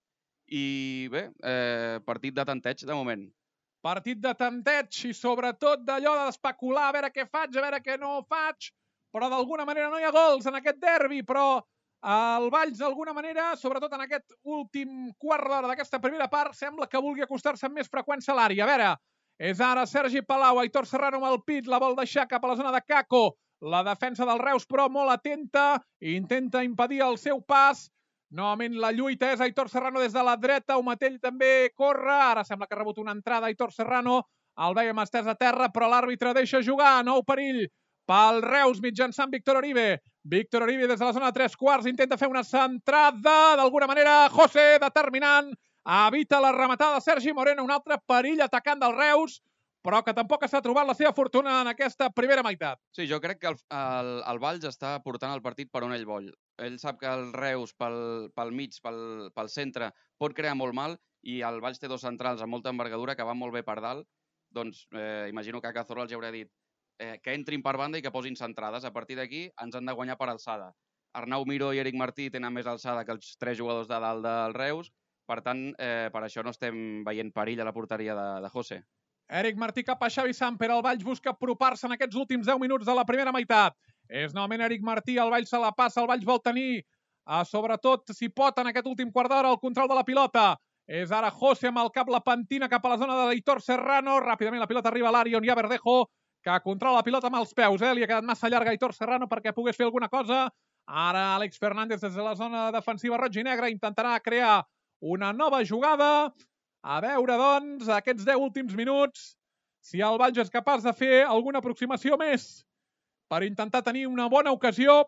i bé, partit de tanteig de moment. Partit de tanteig i sobretot d'allò d'especular, a veure què faig, a veure què no faig, però d'alguna manera no hi ha gols en aquest derbi, però el Valls, d'alguna manera, sobretot en aquest últim quart d'hora d'aquesta primera part, sembla que vulgui acostar-se amb més freqüència a l'àrea. A veure, és ara Sergi Palau, Aitor Serrano amb el pit, la vol deixar cap a la zona de Kako. La defensa del Reus, però, molt atenta, intenta impedir el seu pas. Novament la lluita és Aitor Serrano des de la dreta, Aumatell també corre, ara sembla que ha rebut una entrada Aitor Serrano, el veiem estès a terra, però l'àrbitre deixa jugar, nou perill pel Reus mitjançant Víctor Oribe. Víctor Oribe des de la zona 3/4 intenta fer una centrada, d'alguna manera José determinant, evita la rematada de Sergi Moreno, un altre perill atacant del Reus, però que tampoc està trobant la seva fortuna en aquesta primera meitat. Sí, jo crec que el Valls està portant el partit per on ell vol. ell sap que el Reus pel mig, pel centre, pot crear molt mal, i el Valls té dos centrals amb molta envergadura que van molt bé per dalt, doncs imagino que a Cazorla els haurà dit que entrin per banda i que posin centrades. A partir d'aquí ens han de guanyar per alçada. Arnau Miró i Eric Martí tenen més alçada que els 3 jugadors de dalt del Reus, per tant, per això no estem veient perill a la porteria de José. Eric Martí cap a Xavi Samper, el Valls busca apropar-se en aquests últims 10 minuts de la primera meitat. És novament Eric Martí, el Valls se la passa, el Valls vol tenir, sobretot, si pot, en aquest últim quart d'hora, el control de la pilota. És ara José amb el cap, la pentina cap a la zona de Aitor Serrano. Ràpidament la pilota arriba a l'àrea on hi ha Verdejo, que controla la pilota amb els peus. Li ha quedat massa llarga Aitor Serrano perquè pogués fer alguna cosa. Ara Àlex Fernández des de la zona defensiva roig i negra intentarà crear una nova jugada. A veure, doncs, aquests 10 últims minuts, si el Valls és capaç de fer alguna aproximació més per intentar tenir una bona ocasió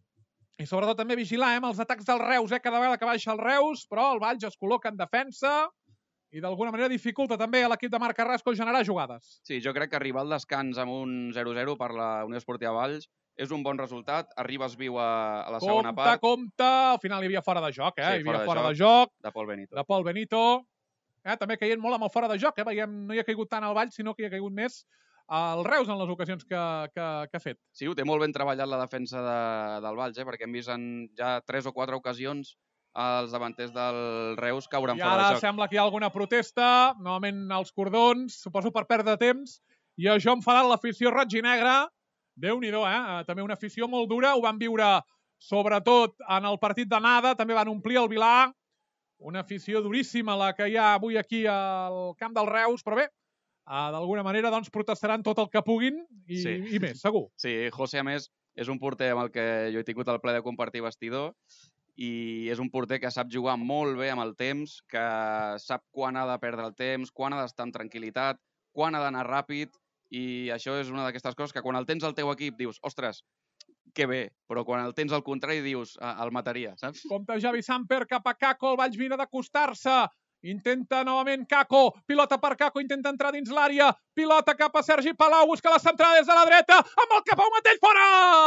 i sobretot també vigilar amb els atacs del Reus, cada vegada que baixa el Reus, però el Valls es col·loca en defensa i d'alguna manera dificulta també a l'equip de Marc Carrasco generar jugades. Sí, jo crec que arribar al descans amb un 0-0 per la Unió Esportiva Valls és un bon resultat, arribes viu a la segona part. Compte, al final hi havia fora de joc, Sí, hi havia fora de joc. De Pol Benito. De Pol Benito. També caient molt amb el fora de joc, veiem, no hi ha caigut tant el Valls, sinó que hi ha caigut més el Reus en les ocasions que ha fet. Sí, ho té molt ben treballat la defensa del Valls, perquè hem vist en ja 3 o 4 ocasions els davanters del Reus cauran fora de joc. I ara sembla que hi ha alguna protesta, novament als cordons, suposo per perdre temps, i això ha enfadat l'afició roig i negra. Déu-n'hi-do, també una afició molt dura, ho van viure sobretot en el partit d'anada, també van omplir el Vilar, una afició duríssima la que hi ha avui aquí al camp del Reus, però bé, d'alguna manera doncs protestaran tot el que puguin i més, segur. Sí, José, a més, és un porter amb el que jo he tingut el plaer de compartir vestidor i és un porter que sap jugar molt bé amb el temps, que sap quan ha de perdre el temps, quan ha d'estar amb tranquil·litat, quan ha d'anar ràpid, i això és una d'aquestes coses que quan el tens al teu equip dius, ostres, que bé, però quan el tens al contrari dius, el mataria, saps? Compte Xavi Samper cap a Kako, el Valls mira d'acostar-se, intenta novament Kako, pilota per Kako, intenta entrar dins l'àrea, pilota cap a Sergi Palau, busca la centrada des de la dreta, amb el cap a Matell, fora!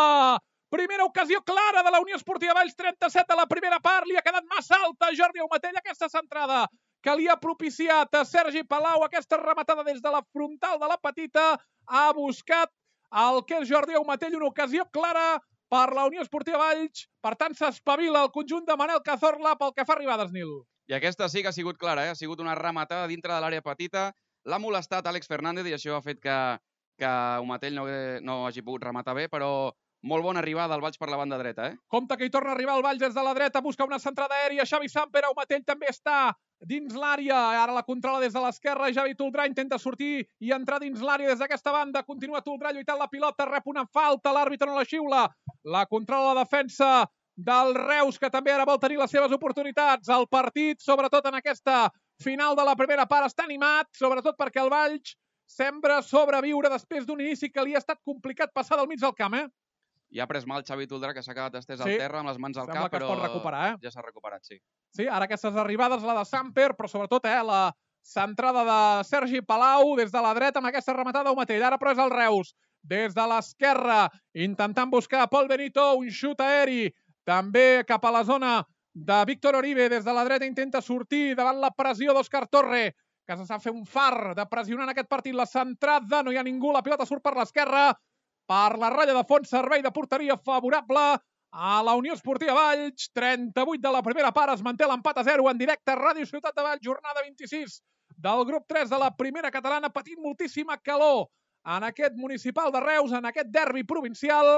Primera ocasió clara de la Unió Esportiva Valls, 37 a la primera part, li ha quedat massa alta a Jordi Aumatell aquesta centrada, que li ha propiciat a Sergi Palau, aquesta rematada des de la frontal de la petita, ha buscat el que és Jordi Aumatell, una ocasió clara per la Unió Esportiva Valls, per tant s'espavila el conjunt de Manel Cazorla pel que fa arribades, Nil. I aquesta sí que ha sigut clara, ha sigut una rematada dintre de l'àrea petita, l'ha molestat Àlex Fernández i això ha fet que Aumatell no hagi pogut rematar bé, però molt bona arribada al Valls per la banda dreta. Compte que hi torna a arribar el Valls des de la dreta, busca una centrada aèria, Xavi Samper, Aumatell també està dins l'àrea, ara la controla des de l'esquerra, Javi Toldrà intenta sortir i entrar dins l'àrea des d'aquesta banda, continua Toldrà lluitant la pilota, rep una falta, l'àrbitre no la xiula, la controla la defensa del Reus, que també ara vol tenir les seves oportunitats. El partit, sobretot en aquesta final de la primera part, està animat, sobretot perquè el Valls sembra sobreviure després d'un inici que li ha estat complicat passar del mig del camp, I ha pres mal Xavi Toldrà, que s'ha quedat estès al terra amb les mans al cap, però ja s'ha recuperat, sí. Sí, ara aquestes arribades, la de Samper, però sobretot la centrada de Sergi Palau des de la dreta amb aquesta rematada Aumatell. Ara però és el Reus, des de l'esquerra, intentant buscar Pol Benito, un xut aeri, també cap a la zona de Víctor Oribe, des de la dreta intenta sortir davant la pressió d'Òscar Torre, que se sap fer un far de pressionar en aquest partit. La centrada, no hi ha ningú, la pilota surt per l'esquerra, per la ratlla de fons, servei de porteria favorable a la Unió Esportiva Valls. 38 de la primera part, es manté l'empat a 0 en directe a Ràdio Ciutat de Valls, jornada 26 del grup 3 de la primera catalana, patint moltíssima calor en aquest municipal de Reus, en aquest derbi provincial,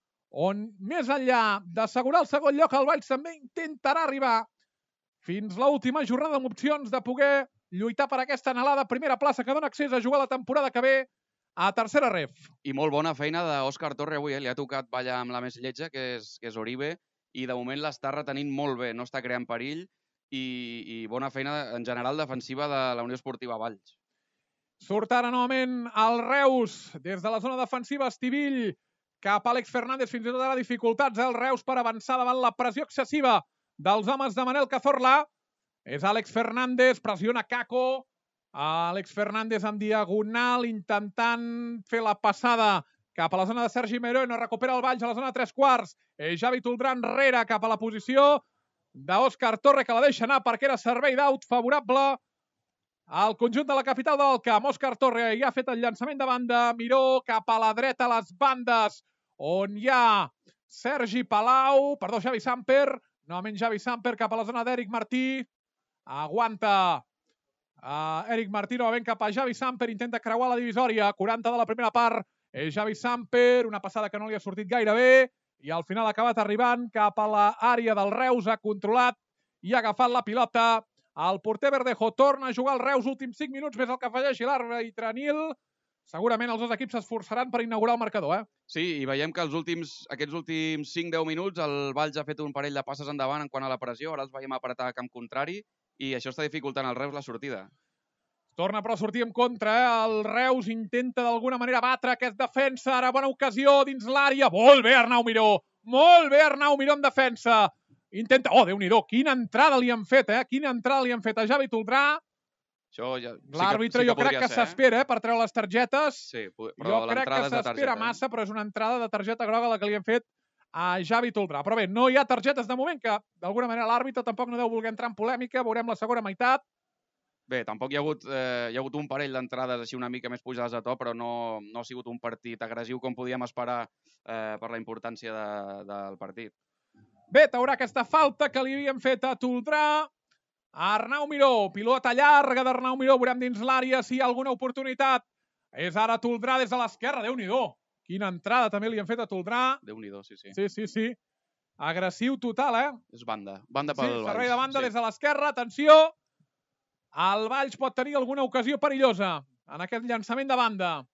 on més enllà d'assegurar el segon lloc, el Valls també intentarà arribar fins l'última jornada amb opcions de poder lluitar per aquesta anhelada primera plaça que dona accés a jugar la temporada que ve a tercera ref. I molt bona feina d'Òscar Torre avui, li ha tocat ballar amb la més lletja, que és Oribe, i de moment l'està retenint molt bé, no està creant perill, i bona feina en general defensiva de la Unió Esportiva Valls. Surt ara novament el Reus, des de la zona defensiva Estivill, cap a Àlex Fernández, fins i tot ara dificultats el Reus per avançar davant la pressió excessiva dels homes de Manel Cazorla. És Àlex Fernández, pressiona Kako, Àlex Fernández en diagonal, intentant fer la passada cap a la zona de Sergi Meró, no recupera el Valls a la zona de 3/4. Javi Toldrà enrere cap a la posició d'Òscar Torre, que la deixa anar perquè era servei d'aut favorable al conjunt de la capital del camp. Òscar Torre ja ha fet el llançament de banda. Miró cap a la dreta, a les bandes, on hi ha Xavi Samper. Novament Xavi Samper cap a la zona d'Eric Martí. Aguanta Eric Martí novament cap a Xavi Samper. Intenta creuar la divisòria. 40 de la primera part. Xavi Samper, una passada que no li ha sortit gaire bé. I al final ha acabat arribant cap a l'àrea del Reus. Ha controlat i ha agafat la pilota. El porter Verdejo torna a jugar al Reus, últims 5 minuts, més el que afegeixi l'àrbitre Nil. Segurament els dos equips s'esforçaran per inaugurar el marcador, Sí, i veiem que aquests últims 5-10 minuts el Valls ha fet un parell de passes endavant en quant a la pressió, ara els veiem apretar a camp contrari i això està dificultant al Reus la sortida. Torna però a sortir en contra, El Reus intenta d'alguna manera batre aquest defensa, ara bona ocasió dins l'àrea. Molt bé Arnau Miró en defensa. Intenta, Déu-n'hi-do, quina entrada li han fet, Quina entrada li han fet a Javi Toldrà. Això ja, L'àrbitre jo crec que s'espera per treure les targetes. Sí, però jo crec que s'espera massa, però és una entrada de targeta groga la que li han fet a Javi Toldrà. Però bé, no hi ha targetes de moment, que d'alguna manera l'àrbitre tampoc no deu voler entrar en polèmica. Veurem la segona meitat. Bé, tampoc hi ha hagut un parell d'entrades així una mica més pujades a to, però no ha sigut un partit agressiu com podíem esperar per la importància del partit. Bé, t'haurà aquesta falta que li havien fet a Toldrà. Arnau Miró, pilota llarga d'Arnau Miró, veurem dins l'àrea si hi ha alguna oportunitat. És ara Toldrà des de l'esquerra, Déu-n'hi-do. Quina entrada també li han fet a Toldrà. Déu-n'hi-do, sí. Sí. Agressiu total, És banda pel Valls. Sí, servei de banda des de l'esquerra, atenció. El Valls pot tenir alguna ocasió perillosa en aquest llançament de banda.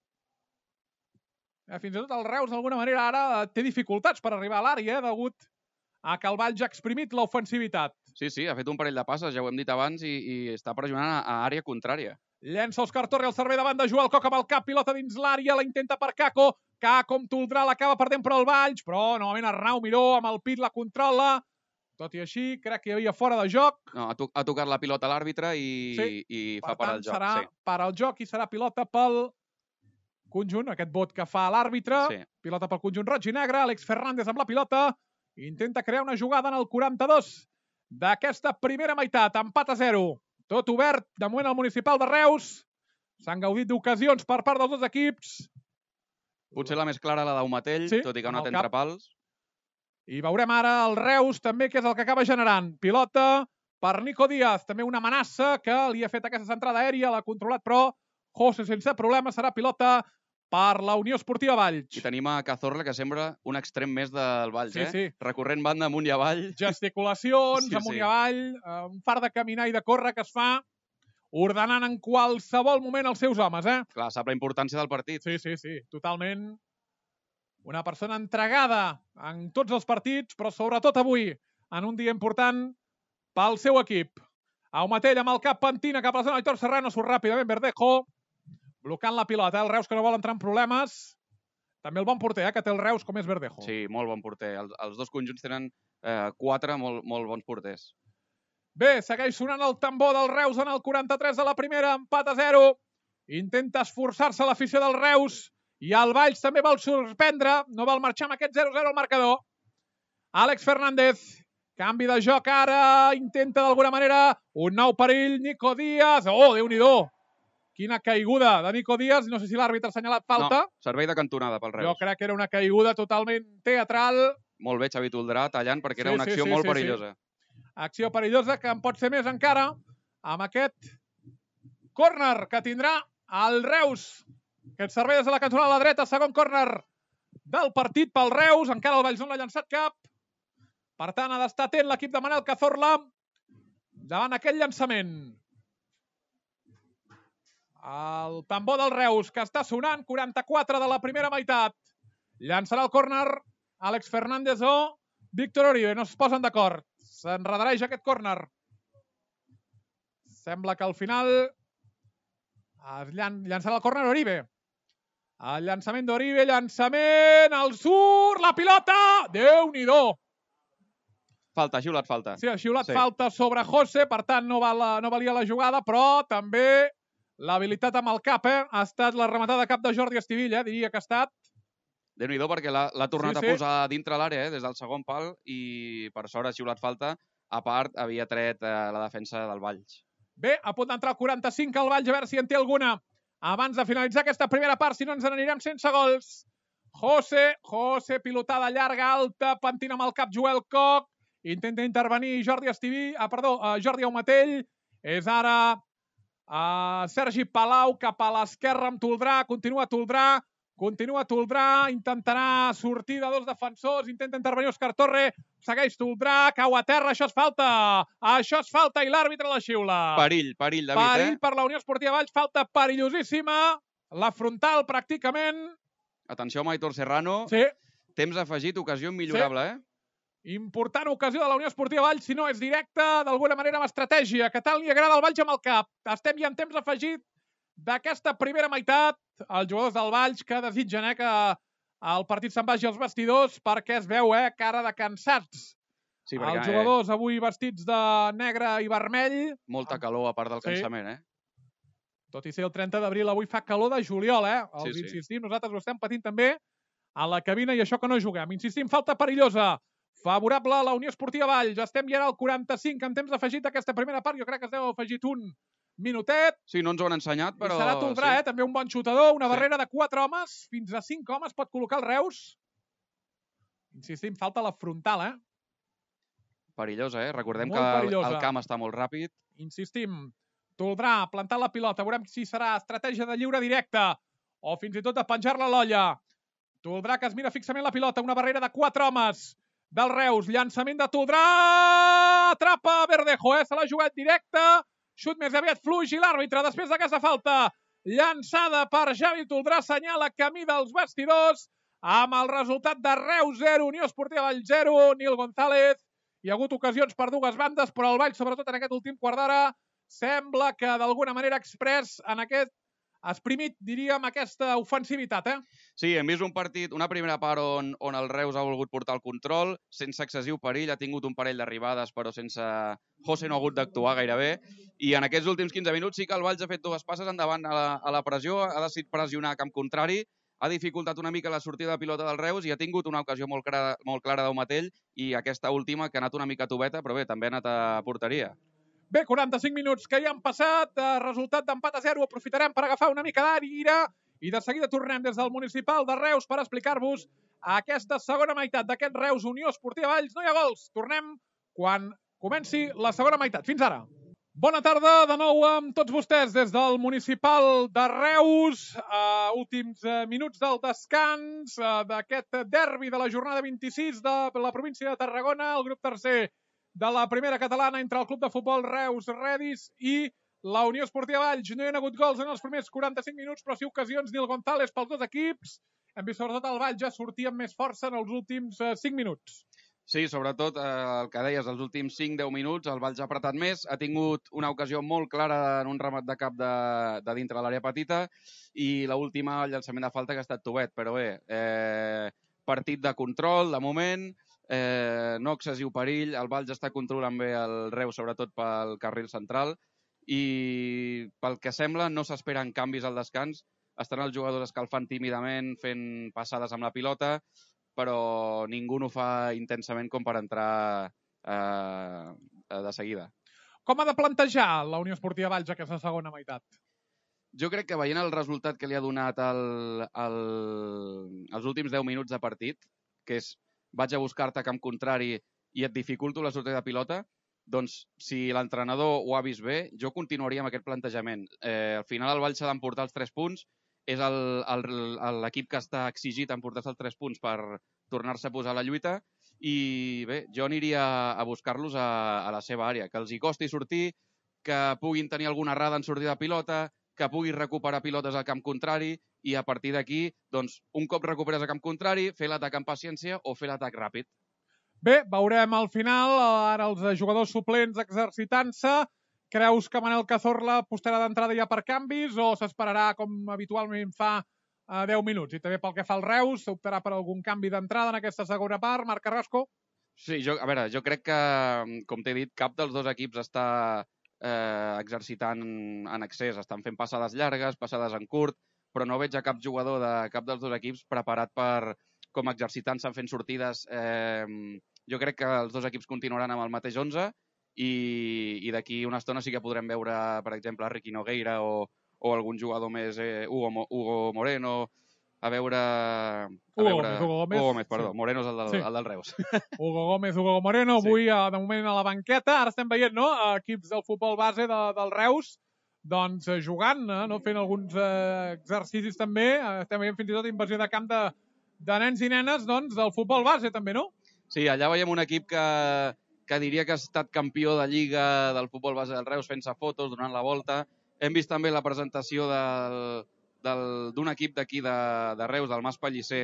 Fins i tot el Reus, d'alguna manera, ara té dificultats per arribar a l'àrea, degut a que el Valls ha exprimit l'ofensivitat. Sí, ha fet un parell de passes, ja ho hem dit abans, i està pressionant a àrea contrària. Llença Òscar Torre al servei de banda, Joel Coc amb el cap, pilota dins l'àrea, la intenta per Caco. Caco amb Toldrà, l'acaba perdent per el Valls, però novament Arnau Miró amb el pit la controla. Tot i així, crec que hi havia fora de joc. No, ha tocat la pilota a l'àrbitre i fa parar el joc. Per tant, serà parar el joc i serà pilota pel conjunt, aquest vot que fa l'àrbitre. Sí. Pilota pel conjunt roig i negre, Àlex Fernández amb la pilota. Intenta crear una jugada en el 42 d'aquesta primera meitat. Empat a 0. Tot obert, de moment al Municipal de Reus. S'han gaudit d'ocasions per part dels dos equips. Potser la més clara la d'Aumatell, tot i que no té entre pals. I veurem ara el Reus també, que és el que acaba generant. Pilota per Nico Díaz, també una amenaça que li ha fet aquesta centrada aèria, l'ha controlat, però José sense problema, serà pilota per la Unió Esportiva Valls. I tenim a Cazorla, que sembla un extrem més del Valls, Sí. Recorrent banda amunt i avall. Gesticulacions, amunt i avall, un far de caminar i de córrer que es fa ordenant en qualsevol moment els seus homes, Clar, sap la importància del partit. Sí, totalment. Una persona entregada en tots els partits, però sobretot avui, en un dia important pel seu equip. Aumatell amb el cap pentina cap a la zona d'Aitor Serrano, surt ràpidament Verdejo, blocant la pilota. El Reus que no vol entrar en problemes. També el bon porter, que té el Reus, com és Verdejo. Sí, molt bon porter. Els dos conjunts tenen 4 molt bons porters. Bé, segueix sonant el tambor del Reus en el 43 de la primera, empat a 0. Intenta esforçar-se l'afició del Reus i el Valls també vol sorprendre, no vol marxar amb aquest 0-0 al marcador. Àlex Fernández, canvi de joc ara, intenta d'alguna manera un nou perill, Nico Díaz. Déu-n'hi-do! Quina caiguda de Nico Díaz, no sé si l'àrbitre ha assenyalat falta. No, servei de cantonada pel Reus. Jo crec que era una caiguda totalment teatral. Molt bé, Xavi Toldrà, tallant, perquè era una acció molt perillosa. Acció perillosa que en pot ser més encara amb aquest córner que tindrà el Reus. Aquest servei des de la cantonada a la dreta, segon córner del partit pel Reus. Encara el Valls no l'ha llançat cap. Per tant, ha d'estar atent l'equip de Manel Cazorla davant aquell llançament. El tambor del Reus que està sonant, 44 de la primera meitat. Llançarà el córner Àlex Fernández o Víctor Oribe. No es posen d'acord. S'enredareix aquest córner. Sembla que al final llançarà el córner Oribe. El llançament d'Oribe, llançament, el surt, la pilota! Déu-n'hi-do! Falta, ha xiulat falta. Sí, ha xiulat falta sobre José, per tant no valia la jugada, però també l'habilitat amb el cap, ha estat la rematada de cap de Jordi Estivilla, diria que ha estat. Déu-n'hi-do, perquè l'ha tornat Sí, a posar dintre l'àrea, des del segon pal, i per sort ha xiulat falta. A part, havia tret la defensa del Valls. Bé, a punt d'entrar al 45 el Valls, a veure si en té alguna. Abans de finalitzar aquesta primera part, si no ens n'anirem sense gols. José, pilotada llarga, alta, pentina amb el cap Joel Coc. Intenta intervenir Jordi Aumatell. És ara Sergi Palau cap a l'esquerra amb Toldrà. Continua Toldrà, intentarà sortir de dos defensors, intenta intervenir Òscar Torre, segueix Toldrà, cau a terra, això és falta i l'àrbitre la xiula. Perill, David. Perill per la Unió Esportiva Valls, falta perillosíssima, la frontal pràcticament. Atenció amb Aitor Serrano. Sí. Temps afegit, ocasió millorable, Important ocasió de la Unió Esportiva Valls, si no és directa, d'alguna manera amb estratègia, que tant li agrada al Valls amb el cap. Estem ja en temps afegit d'aquesta primera meitat, els jugadors del Valls que desitgen que el partit se'n vagi als vestidors perquè es veu cara de cansats. Sí, perquè, els jugadors avui vestits de negre i vermell. Molta calor a part del cansament, Tot i ser el 30 d'abril, avui fa calor de juliol, Els insistim, nosaltres ho estem patint també a la cabina i això que no juguem. Insistim, falta perillosa. Favorable a la Unió Esportiva Valls. Estem ja al 45 en temps afegit d'aquesta primera part. Jo crec que es deu haver afegit un minutet. Sí, no ens ho han ensenyat, però... I serà Toldrà, també un bon xutador, una barrera de 4 homes, fins a 5 homes pot col·locar el Reus. Insistim, falta la frontal, Perillosa, Recordem molt que perillosa. El camp està molt ràpid. Insistim, Toldrà plantant la pilota, veurem si serà estratègia de lliure directe o fins i tot de penjar-la a l'olla. Toldrà que es mira fixament la pilota, una barrera de 4 homes del Reus, llançament de Toldrà, atrapa Verdejo, se l'ha jugat directe, xut més aviat fluix i l'àrbitre, després d'aquesta falta llançada per Javi Toldrà, assenyala camí dels vestidors amb el resultat de Reus 0, Unió Esportiva Valls 0, Nil González. Hi ha hagut ocasions per dues bandes, però el Valls, sobretot en aquest últim quart d'hora, sembla que d'alguna manera express en aquest exprimit, diríem, aquesta ofensivitat, Sí, hem vist un partit, una primera part on el Reus ha volgut portar el control, sense excessiu perill, ha tingut un parell d'arribades, però sense... José no ha hagut d'actuar gairebé, i en aquests últims 15 minuts sí que el Valls ha fet dues passes endavant a la pressió, ha decidit pressionar a camp contrari, ha dificultat una mica la sortida de pilota del Reus i ha tingut una ocasió molt clara d'Aumatell i aquesta última que ha anat una mica tubeta, però bé, també ha anat a porteria. Bé, 45 minuts que ja han passat, resultat d'empat a 0, aprofitarem per agafar una mica d'aire i de seguida tornem des del Municipal de Reus per explicar-vos aquesta segona meitat d'aquest Reus Unió Esportiva Valls. No hi ha gols, tornem quan comenci la segona meitat. Fins ara. Bona tarda de nou amb tots vostès des del Municipal de Reus. Últims minuts del descans d'aquest derbi de la jornada 26 de la província de Tarragona, el grup tercer de la primera catalana entre el Club de Futbol Reus Redis i la Unió Esportiva Valls. No hi ha hagut gols en els primers 45 minuts, però sí ocasions. Nil González pels dos equips. Hem vist sobretot el Valls ja sortir amb més força en els últims 5 minuts. Sí, sobretot el que deies, els últims 5-10 minuts el Valls ha apretat més, ha tingut una ocasió molt clara en un remat de cap de dintre de l'àrea petita i l'última, el llançament de falta, que ha estat tubet, però bé, partit de control, de moment, no excessiu perill, el Valls està controlant bé el Reus, sobretot pel carril central, i pel que sembla no s'esperen canvis al descans, estan els jugadors escalfant tímidament, fent passades amb la pilota, però ningú no fa intensament com per entrar de seguida. Com ha de plantejar la Unió Esportiva Valls aquesta segona meitat? Jo crec que veient el resultat que li ha donat els últims 10 minuts de partit, que és vaig a buscar-te a camp contrari i et dificulto la sortida de pilota, doncs si l'entrenador ho ha vist bé, jo continuaria amb aquest plantejament. Al final el Valls s'ha d'emportar els 3 punts, és l'equip que està exigit emportar-se els 3 punts per tornar-se a posar a la lluita i bé, jo aniria a buscar-los a la seva àrea, que els hi costi sortir, que puguin tenir alguna errada en sortida de pilota, que puguis recuperar pilotes al camp contrari i a partir d'aquí, doncs, un cop recuperes a camp contrari, fer l'atac amb paciència o fer l'atac ràpid. Bé, veurem al final, ara els jugadors suplents exercitant-se. Creus que Manel Cazorla apostarà d'entrada ja per canvis o s'esperarà, com habitualment fa, 10 minuts? I també pel que fa al Reus, s'optarà per algun canvi d'entrada en aquesta segona part? Marc Carrasco? Sí, jo crec que, com t'he dit, cap dels dos equips està exercitant en excés. Estan fent passades llargues, passades en curt, però no veig a cap jugador de cap dels dos equips preparat per, com exercitant-se fent sortides. Jo crec que els dos equips continuaran amb el mateix 11 i d'aquí una estona sí que podrem veure, per exemple, Ricky Nogueira o algun jugador més, Hugo Moreno, Hugo Gómez, perdó. Sí. Moreno és el del Reus. Hugo Gómez, Hugo Moreno, avui de moment a la banqueta. Ara estem veient equips del futbol base del Reus doncs jugant, fent alguns exercicis també. Estem veient fins i tot invasió de camp de nens i nenes del futbol base també, no? Sí, allà veiem un equip que diria que ha estat campió de Lliga del futbol base del Reus, fent-se fotos, donant la volta. Hem vist també la presentació d'un equip d'aquí de Reus, del Mas Pellicer,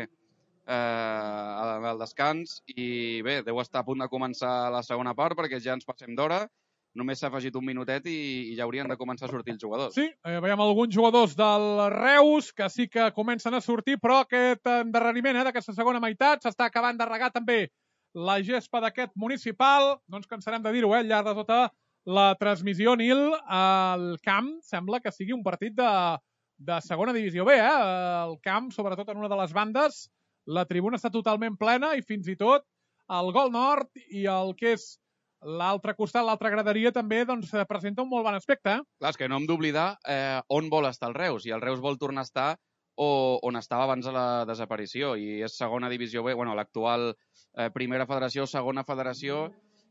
al descans, i bé, deu estar a punt de començar la segona part perquè ja ens passem d'hora. Només s'ha afegit un minutet i ja haurien de començar a sortir els jugadors. Sí, veiem alguns jugadors del Reus que sí que comencen a sortir, però aquest endarreriment d'aquesta segona meitat s'està acabant de regar també la gespa d'aquest municipal. No ens cansarem de dir-ho, al llarg de tota la transmissió, Nil. El camp sembla que sigui un partit de segona divisió B. El camp, sobretot en una de les bandes, la tribuna està totalment plena i fins i tot el gol nord i el que és l'altre costat, l'altra graderia, també presenta un molt bon aspecte. Clar, és que no hem d'oblidar on vol estar el Reus, i el Reus vol tornar a estar on estava abans de la desaparició, i és segona divisió B, l'actual primera federació, segona federació,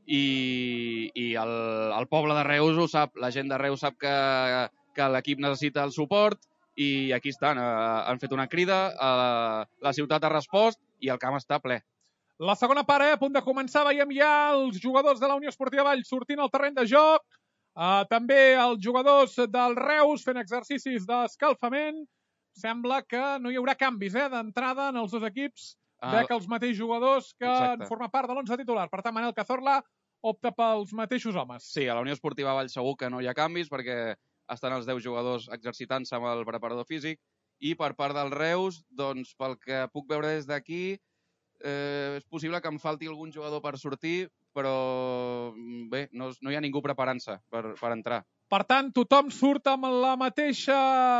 i el poble de Reus ho sap, la gent de Reus sap que l'equip necessita el suport, i aquí estan, han fet una crida, la ciutat ha respost i el camp està ple. La segona part, a punt de començar, veiem ja els jugadors de la Unió Esportiva Valls sortint al terreny de joc, també els jugadors del Reus fent exercicis d'escalfament. Sembla que no hi haurà canvis d'entrada en els dos equips, que els mateixos jugadors que en formen part de l'11 titular. Per tant, Manel Cazorla opta pels mateixos homes. Sí, a la Unió Esportiva Valls segur que no hi ha canvis perquè estan els 10 jugadors exercitant-se amb el preparador físic, i per part del Reus, doncs pel que puc veure des d'aquí, és possible que em falti algun jugador per sortir, però bé, no hi ha ningú preparant-se per entrar. Per tant, tothom surt amb la mateixa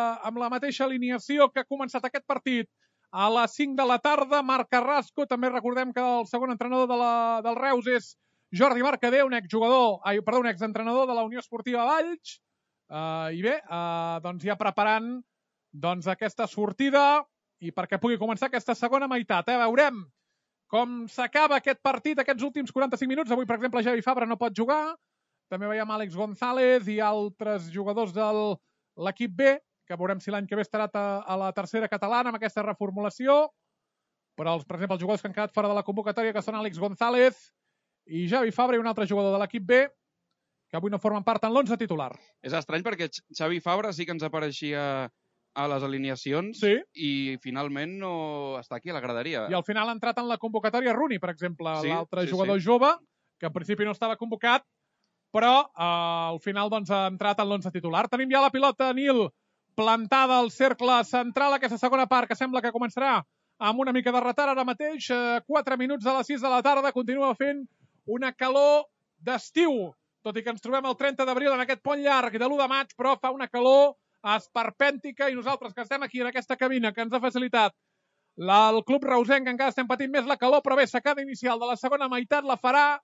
alineació que ha començat aquest partit a les 5 de la tarda. Marc Carrasco, també recordem que el segon entrenador del Reus és Jordi Mercader, un exentrenador de la Unió Esportiva Valls. I bé, doncs ja preparant aquesta sortida i perquè pugui començar aquesta segona meitat. Veurem com s'acaba aquest partit, aquests últims 45 minuts. Avui, per exemple, Javi Fabra no pot jugar. També veiem Àlex González i altres jugadors de l'equip B, que veurem si l'any que ve estarà a la tercera catalana amb aquesta reformulació. Però, per exemple, els jugadors que han quedat fora de la convocatòria, que són Àlex González i Javi Fabra, i un altre jugador de l'equip B, que avui no formen part en l'11 titular. És estrany perquè Xavi Fabra sí que ens apareixia a les alineacions, sí, i finalment no està aquí a la graderia. I al final ha entrat en la convocatòria Rooney, per exemple, l'altre jugador jove, que en principi no estava convocat, però al final ha entrat en l'11 titular. Tenim ja la pilota, Nil, plantada al cercle central, aquesta segona part, que sembla que començarà amb una mica de retard ara mateix. 4 minuts de les 6 de la tarda, continua fent una calor d'estiu, tot i que ens trobem el 30 d'abril en aquest pont llarg de l'1 de maig, però fa una calor esperpèntica, i nosaltres que estem aquí en aquesta cabina que ens ha facilitat el club reusenc, encara estem patint més la calor, però bé, secada inicial de la segona meitat la farà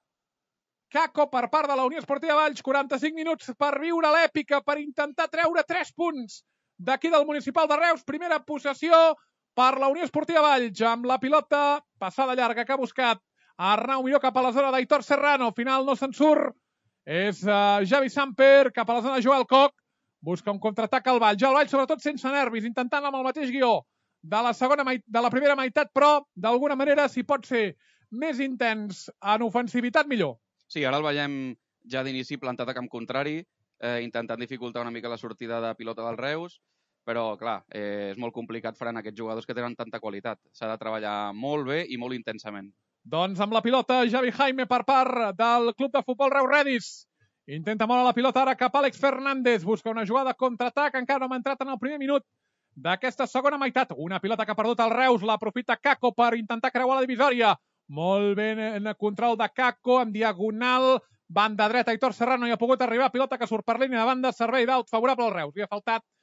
Caco per part de la Unió Esportiva Valls. 45 minuts per viure l'èpica, per intentar treure 3 punts d'aquí del municipal de Reus. Primera possessió per la Unió Esportiva Valls, amb la pilota passada llarga que ha buscat Arnau Miró cap a la zona d'Aitor Serrano. Al final no se'n surt, és Javi Samper cap a la zona de Joel Koch. Busca un contraatac al Valls. El Valls, sobretot sense nervis, intentant amb el mateix guió de la primera meitat, però d'alguna manera, si pot ser més intens en ofensivitat, millor. Sí, ara el veiem ja d'inici plantat a camp contrari, intentant dificultar una mica la sortida de pilota del Reus, però, clar, és molt complicat frenar aquests jugadors que tenen tanta qualitat. S'ha de treballar molt bé i molt intensament. Doncs amb la pilota, Javi Jaime per part del club de futbol Reus Redis. Intenta moure la pilota ara cap a Àlex Fernández. Busca una jugada contraatac. Encara no hem entrat en el primer minut d'aquesta segona meitat. Una pilota que ha perdut el Reus. L'aprofita Caco per intentar creuar la divisòria. Molt bé en control de Caco, en diagonal. Banda dreta, Aitor Serrano hi ha pogut arribar. Pilota que surt per línia de banda. Servei d'aut favorable al Reus. Li ha faltat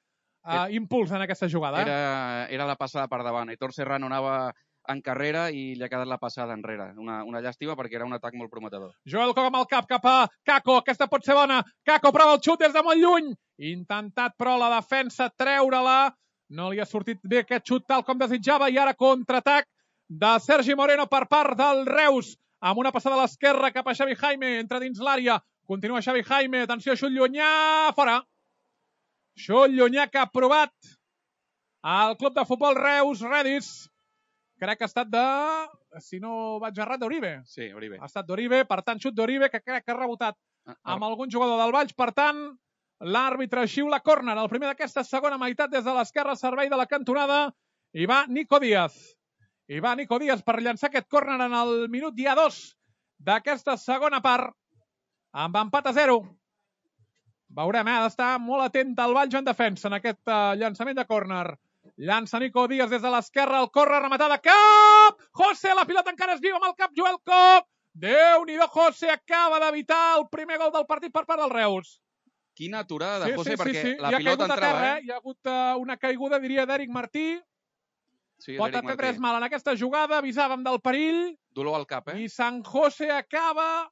impuls en aquesta jugada. Era la passada per davant. Aitor Serrano anava en carrera i li ha quedat la passada enrere. Una llàstima perquè era un atac molt prometedor. Joel Coc amb el cap cap a Kako. Aquesta pot ser bona. Kako prova el xut des de molt lluny. Intentat, però, la defensa treure-la. No li ha sortit bé aquest xut tal com desitjava. I ara contraatac de Sergi Moreno per part del Reus. Amb una passada a l'esquerra cap a Xavi Jaime. Entra dins l'àrea. Continua Xavi Jaime. Atenció, xut llunyà. Fora. Xut llunyà que ha provat el club de futbol Reus Redis. Crec que ha estat de, si no vaig errat, d'Oribe. Sí, Oribe. Ha estat d'Oribe, per tant, xut d'Oribe, que crec que ha rebotat amb algun jugador del Valls. Per tant, l'àrbitre xiula córner. El primer d'aquesta segona meitat des de l'esquerra, servei de la cantonada. I va Nico Díaz. I va Nico Díaz per llançar aquest córner en el minut dia 2 d'aquesta segona part. Amb empat a 0. Veurem, ha d'estar molt atent al Valls en defensa en aquest llançament de córner. Llança Nico Díaz des de l'esquerra, el corre, rematada, cap! José, la pilota encara es viu amb el cap, Joel Coc! Déu-n'hi-do, José acaba d'evitar el primer gol del partit per part del Reus. Quina aturada de José, perquè la pilota pilota entrava. Hi ha hagut una caiguda, diria, d'Eric Martí. Pot haver pres mal en aquesta jugada, avisàvem del perill. Dolor al cap, I San José acaba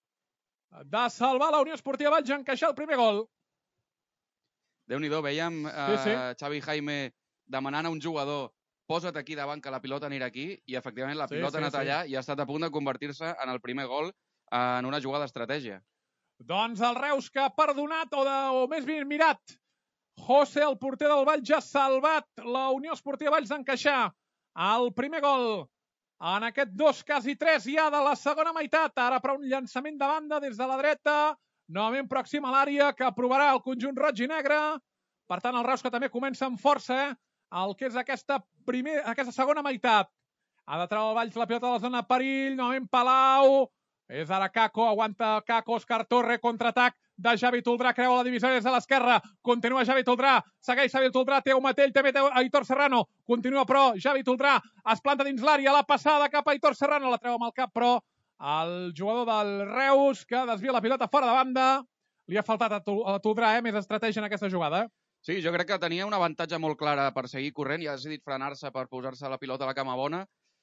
de salvar la Unió Esportiva Valls i encaixar el primer gol. Déu-n'hi-do, veiem Xavi Jaime demanant a un jugador, posa't aquí davant que la pilota anirà aquí, i efectivament la pilota ha anat allà i ha estat a punt de convertir-se en el primer gol en una jugada d'estratègia. Doncs el Reus que ha perdonat, o més ben mirat, José, el porter del Valls, ja ha salvat la Unió Esportiva Valls d'encaixar el primer gol en aquest 2, quasi 3 ja de la segona meitat. Ara però un llançament de banda des de la dreta, novament pròxim a l'àrea, que aprovarà el conjunt roig i negre. Per tant, el Reus que també comença amb força, el que és aquesta segona meitat. Ha de treure el Valls la pilota de la zona de perill, novament Palau. És ara Kako, aguanta Kako, Òscar Torre, contraatac de Xavi Toldrà, creua la divisió des de l'esquerra, continua Xavi Toldrà, segueix Xavi Toldrà, té un matell, també té Aitor Serrano, continua però Xavi Toldrà, es planta dins l'àrea, la passada cap a Aitor Serrano, la treu amb el cap, però el jugador del Reus, que desvia la pilota fora de banda, li ha faltat a Toldrà, més estratègia en aquesta jugada. Sí, jo crec que tenia un avantatge molt clar per seguir corrent i ha decidit frenar-se per posar-se la pilota a la cama bona.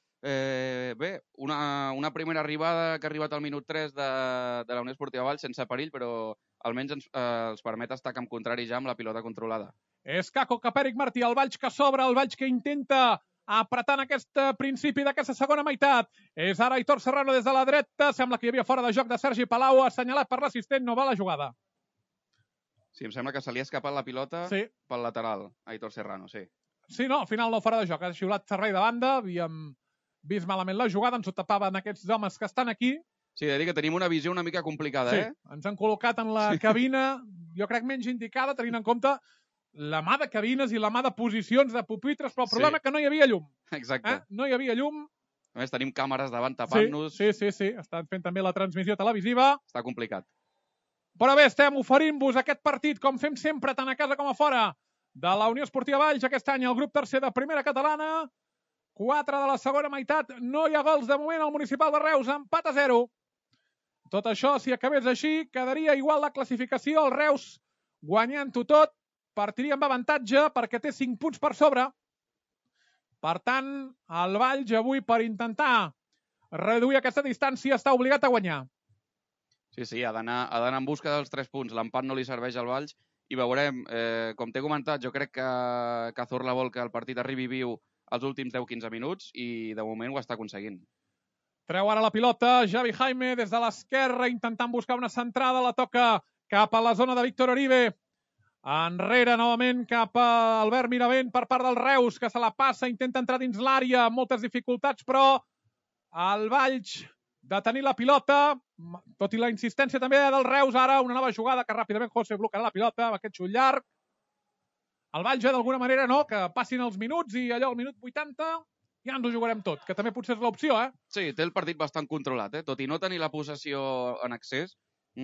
Bé, una primera arribada que ha arribat al minut 3 de la Unió Esportiva Valls sense perill, però almenys els permet estar camp contrari ja amb la pilota controlada. És Kako cap a Eric Martí, el Valls que s'obre, el Valls que intenta apretar en aquest principi d'aquesta segona meitat. És ara Aitor Serrano des de la dreta, sembla que hi havia fora de joc de Sergi Palau, assenyalat per l'assistent, no va la jugada. Sí, em sembla que se li ha escapat la pilota pel lateral, Aitor Serrano, sí. Sí, no, al final no fora de joc, ha xiulat servei de banda, havíem vist malament la jugada, ens ho tapaven aquests homes que estan aquí. Sí, he de dir que tenim una visió una mica complicada, Ens han col·locat en la cabina, jo crec menys indicada, tenint en compte la mà de cabines i la mà de posicions de pupitres, però el problema és que no hi havia llum. Exacte. No hi havia llum. A més, tenim càmeres davant tapant-nos. Sí, estan fent també la transmissió televisiva. Està complicat. Però bé, estem oferint-vos aquest partit, com fem sempre, tant a casa com a fora, de la Unió Esportiva Valls. Aquest any el grup tercer de primera catalana, 4 de la segona meitat, no hi ha gols de moment al Municipal de Reus, empat a 0. Tot això, si acabés així, quedaria igual la classificació, el Reus guanyant-ho tot, partiria amb avantatge perquè té 5 punts per sobre. Per tant, el Valls avui, per intentar reduir aquesta distància, està obligat a guanyar. Sí, ha d'anar en busca dels 3 punts. L'empat no li serveix al Valls i veurem, com t'he comentat, jo crec que Cazorla vol que el partit arribi viu els últims 10-15 minuts i de moment ho està aconseguint. Treu ara la pilota, Xavi Jaime des de l'esquerra intentant buscar una centrada, la toca cap a la zona de Víctor Oribe. Enrere novament cap a Albert Miravent per part del Reus, que se la passa, intenta entrar dins l'àrea amb moltes dificultats, però el Valls de tenir la pilota, tot i la insistència també del Reus, ara una nova jugada que ràpidament José bloquearà la pilota amb aquest xut llarg. El Valls d'alguna manera no, que passin els minuts i allò al minut 80 ja ens ho jugarem tot, que també potser és l'opció, Sí, té el partit bastant controlat, tot i no tenir la possessió en excés,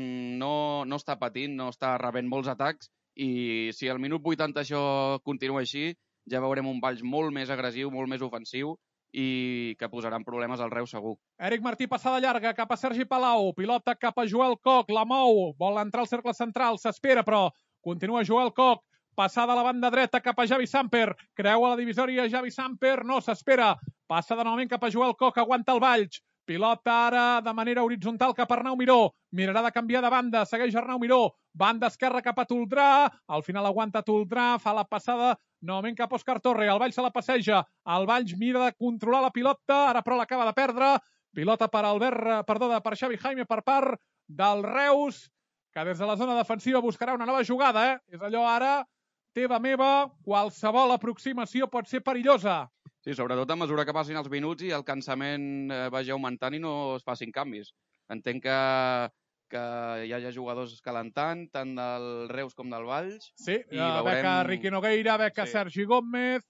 no està patint, no està rebent molts atacs i si al minut 80 això continua així, ja veurem un Valls molt més agressiu, molt més ofensiu i que posaran problemes al Reus segur. Eric Martí, passada llarga cap a Sergi Palau, pilota cap a Joel Coc, la mou, vol entrar al cercle central, s'espera però continua Joel Coc, passada a la banda dreta cap a Javi Samper, creua la divisòria Javi Samper, no s'espera, passada novament cap a Joel Coc, aguanta el Valls, pilota ara de manera horitzontal cap a Arnau Miró, mirarà de canviar de banda, segueix Arnau Miró, banda esquerra cap a Toldrà, al final aguanta Toldrà, fa la passada novament cap a Òscar Torre, el Valls se la passeja, el Valls mira de controlar la pilota, ara però l'acaba de perdre, pilota per per Xavi Jaime per part del Reus, que des de la zona defensiva buscarà una nova jugada, És allò ara, teva meva, qualsevol aproximació pot ser perillosa. Sí, sobretot a mesura que passin els minuts i el cansament vagi augmentant i no es facin canvis. Entenc que hi hagi jugadors calentant, tant del Reus com del Valls. Sí, beca Riqui Nogueira, beca Sergi Gómez,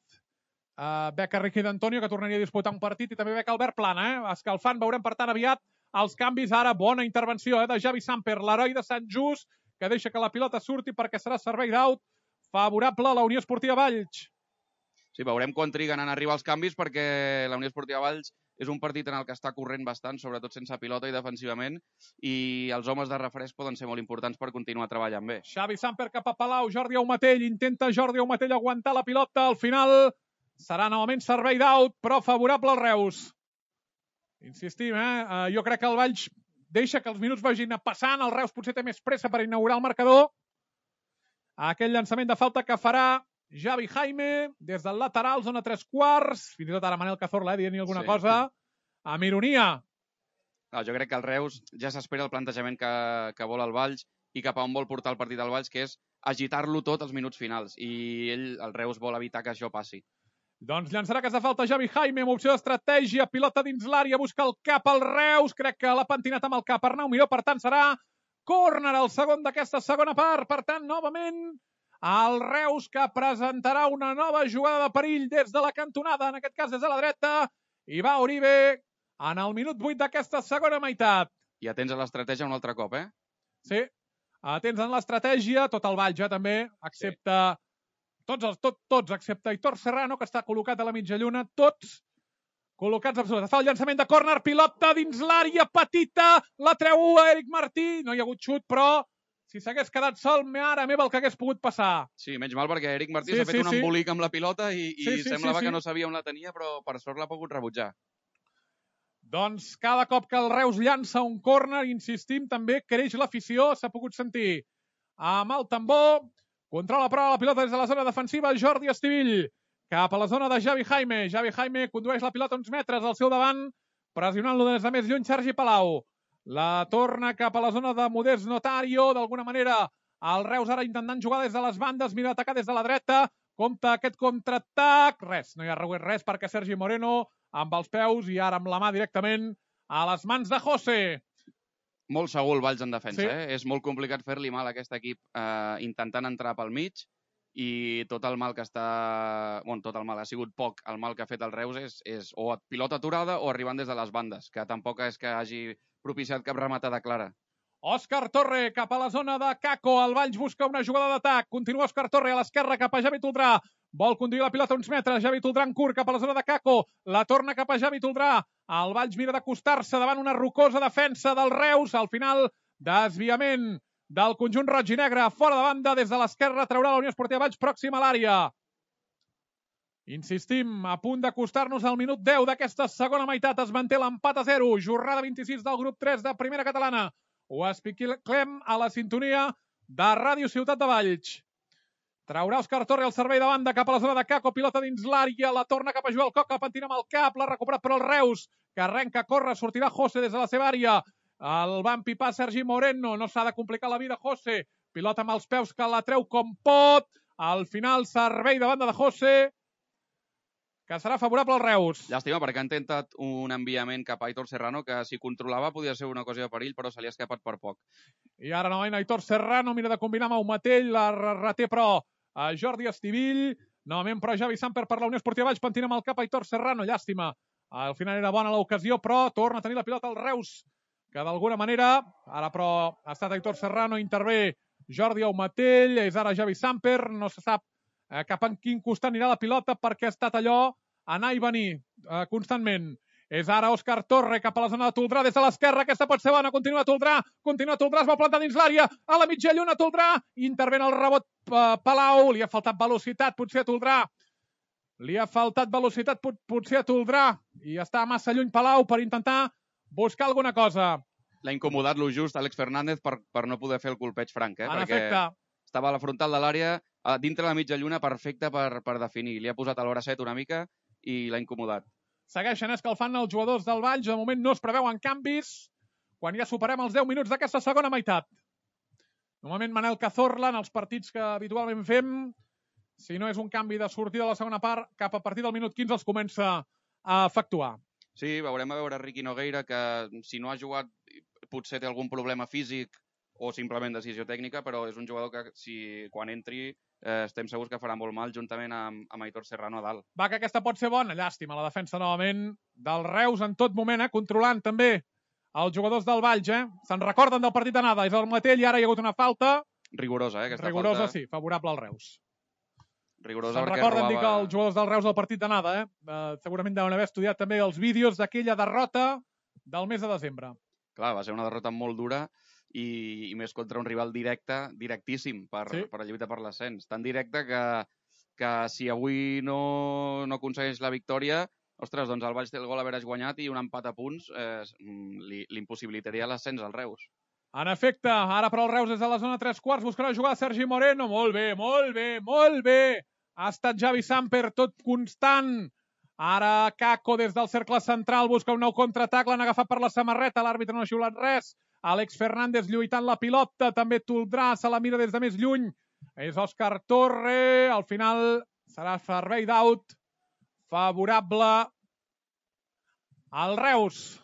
beca Riqui d'Antonio, que tornaria a disputar un partit, i també beca Albert Plana, escalfant. Veurem per tant aviat els canvis. Ara bona intervenció de Javi Samper, l'heroi de Sant Just, que deixa que la pilota surti perquè serà servei d'out favorable a la Unió Esportiva Valls. Sí, veurem quan triguen en arribar els canvis, perquè la Unió Esportiva Valls és un partit en el que està corrent bastant, sobretot sense pilota i defensivament, i els homes de refresc poden ser molt importants per continuar treballant bé. Xavi Samper cap a Palau, Jordi Aumatell, intenta Jordi Aumatell aguantar la pilota, al final serà novament servei d'out, però favorable al Reus. Insistim, jo crec que el Valls deixa que els minuts vagin passant, el Reus potser té més pressa per inaugurar el marcador. Aquell llançament de falta que farà Javi Jaime, des del lateral, zona 3/4, fins i tot ara Manel Cazorla, dient-hi alguna cosa, amb ironia. No, jo crec que el Reus ja s'espera el plantejament que vol el Valls i cap a on vol portar el partit del Valls, que és agitar-lo tot als minuts finals, i el Reus vol evitar que això passi. Doncs llançarà que fa falta Javi Jaime, amb opció d'estratègia, pilota dins l'àrea, busca el cap al Reus, crec que l'ha pentinat amb el cap Arnau Miró, per tant serà córner el segon d'aquesta segona part, per tant, novament, el Reus que presentarà una nova jugada de perill des de la cantonada, en aquest cas des de la dreta, i va Uribe en el minut 8 d'aquesta segona meitat. I atents a l'estratègia un altre cop, Sí, atents en l'estratègia, tot el Valls també, excepte tots, excepte Aitor Serrano, que està col·locat a la mitja lluna, tots col·locats absolutament. Fa el llançament de córner, pilota dins l'àrea petita, la treu Eric Martí, no hi ha hagut xut, però si s'hagués quedat sol, mare meva, el que hagués pogut passar. Sí, menys mal, perquè Eric Martí s'ha fet un embolic amb la pilota i semblava que no sabia on la tenia, però per sort l'ha pogut rebutjar. Doncs cada cop que el Reus llança un córner, insistim, també creix l'afició, s'ha pogut sentir amb el tambor, controla però la pilota des de la zona defensiva, Jordi Estivill, cap a la zona de Javi Jaime. Javi Jaime condueix la pilota uns metres al seu davant, pressionant-lo des de més lluny Sergi Palau. La torna cap a la zona de Modest Notario, d'alguna manera el Reus ara intentant jugar des de les bandes, mira atacar des de la dreta, compta aquest contraatac, res, no hi ha res perquè Sergi Moreno amb els peus i ara amb la mà directament a les mans de José. Molt segur el Valls en defensa, És molt complicat fer-li mal a aquest equip intentant entrar pel mig, i tot el mal que està... Bueno, tot el mal, ha sigut poc el mal que ha fet el Reus és o pilota aturada o arribant des de les bandes, que tampoc és que hagi propiciat cap rematada clara. Òscar Torre cap a la zona de Caco, el Valls busca una jugada d'atac, continua Òscar Torre a l'esquerra cap a Javi Toldrà, vol conduir la pilota uns metres, Javi Toldrà en curt cap a la zona de Caco, la torna cap a Javi Toldrà, el Valls mira d'acostar-se davant una rocosa defensa del Reus, al final desviament del conjunt roig i negre, fora de banda, des de l'esquerra traurà la Unió Esportiva Valls pròxima a l'àrea. Insistim, a punt d'acostar-nos al minut 10 d'aquesta segona meitat, es manté l'empat a 0, jornada 26 del grup 3 de Primera Catalana. Ho expliquem a la sintonia de Ràdio Ciutat de Valls. Traurà Òscar Torre al servei de banda cap a la zona de Caco, pilota dins l'àrea, la torna cap a Joel Coc, la pentina amb el cap, l'ha recuperat per el Reus, que arrenca, corre, sortirà José des de la seva àrea, el va empipar Sergi Moreno, no s'ha de complicar la vida José, pilota amb els peus que la treu com pot, al final servei de banda de José, que serà favorable al Reus. Llàstima, perquè ha intentat un enviament cap a Aitor Serrano, que si controlava podia ser una ocasió de perill, però se li ha escapat per poc. I ara novament Aitor Serrano mira de combinar amb Aumatell, la reté però a Jordi Estivill, novament però Javi Samper per la Unió Esportiva Valls, pentina amb el cap a Aitor Serrano, llàstima. Al final era bona l'ocasió, però torna a tenir la pilota al Reus, que d'alguna manera, ara però ha estat Aitor Serrano, intervé Jordi Aumatell, és ara Javi Samper, no se sap cap en quin costat anirà la pilota perquè ha estat allò anar i venir constantment. És ara Òscar Torre cap a la zona de Toldrà des de l'esquerra. Aquesta pot ser bona. Continua Toldrà, es vol plantar dins l'àrea. A la mitja lluna Toldrà. Intervé el rebot Palau. Li ha faltat velocitat potser a Toldrà. Potser a Toldrà. I està massa lluny Palau per intentar buscar alguna cosa. L'ha incomodat lo just Àlex Fernández per no poder fer el colpeig franc, En efecte. Estava a la frontal de l'àrea, dintre la mitja lluna, perfecte per definir. Li ha posat el bracet una mica i l'ha incomodat. Segueixen escalfant els jugadors del Valls. De moment no es preveuen canvis quan ja superem els 10 minuts d'aquesta segona meitat. Normalment Manel Cazorla, en els partits que habitualment fem, si no és un canvi de sortida de la segona part, cap a partir del minut 15 els comença a efectuar. Sí, veurem a veure Riqui Nogueira, que si no ha jugat potser té algun problema físic o simplement decisió tècnica, però és un jugador que quan entri estem segurs que farà molt mal juntament amb Aitor Serrano a dalt. Va, que aquesta pot ser bona. Llàstima, la defensa novament del Reus en tot moment, controlant també els jugadors del Valls. Se'n recorden del partit d'anada. És el Matell i ara hi ha hagut una falta. Rigorosa, aquesta rigorosa, falta. Sí, favorable al Reus. Rigorosa Se'n perquè recorden dir que els jugadors del Reus del partit d'anada, segurament deuen haver estudiat també els vídeos d'aquella derrota del mes de desembre. Clar, va ser una derrota molt dura i més contra un rival directíssim per la lluita per l'ascens. Tan directe que si avui no aconsegueix la victòria, ostres, doncs el Valls té el gol haver guanyat i un empat a punts li impossibilitaria l'ascens al Reus. En efecte, ara per al Reus des de la zona 3/4 buscarà jugar Sergi Moreno. Molt bé. Ha estat Javi Samper tot constant. Ara Kako des del cercle central busca un nou contraatac, l'han agafat per la samarreta, l'àrbitre no ha xiulat res. Àlex Fernández lluitant la pilota, també Toldrà, se la mira des de més lluny. És Òscar Torre, al final serà servei d'aut favorable al Reus.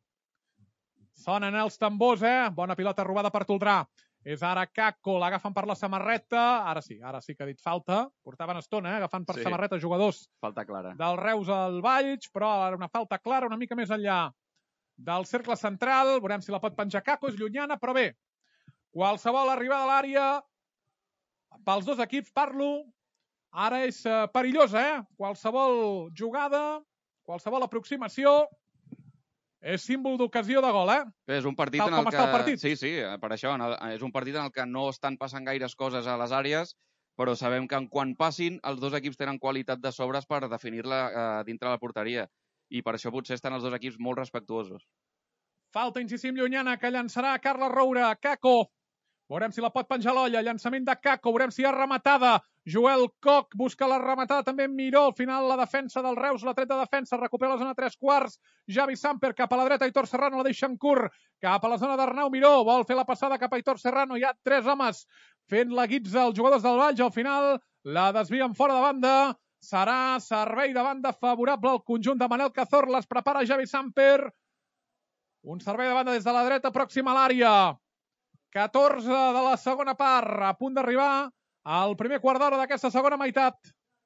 Sonen els tambors, Bona pilota robada per Toldrà. És ara Kako, l'agafen per la samarreta. Ara sí que ha dit falta. Portaven estona, agafant per samarreta jugadors falta clara del Reus al Valls, però ara una falta clara una mica més enllà del cercle central. Veurem si la pot penjar Kako, és llunyana, però bé. Qualsevol arribada a l'àrea pels dos equips, parlo, ara és perillosa, Qualsevol jugada, qualsevol aproximació és símbol d'ocasió de gol, És un partit tal com està el partit. Sí, per això. És un partit en el que no estan passant gaires coses a les àrees, però sabem que quan passin, els dos equips tenen qualitat de sobres per definir-la dintre la porteria. I per això potser estan els dos equips molt respectuosos. Falta, insistim, llunyana, que llançarà Carles Roura. Kako. Veurem si la pot penjar l'olla. Llançament de Kako. Veurem si hi ha rematada. Joel Koch busca la rematada. També Miró. Al final la defensa del Reus. La tret de defensa. Recupera la zona 3/4. Javi Samper cap a la dreta. Aitor Serrano la deixa en curt. Cap a la zona d'Arnau Miró. Vol fer la passada cap a Aitor Serrano. Hi ha 3 homes fent la guitza als jugadors del Valls. Al final la desvien fora de banda. Serà servei de banda favorable al conjunt de Manel Cazorla. Es prepara Javi Samper. Un servei de banda des de la dreta pròxima a l'àrea. 14 de la segona part, a punt d'arribar al primer quart d'hora d'aquesta segona meitat.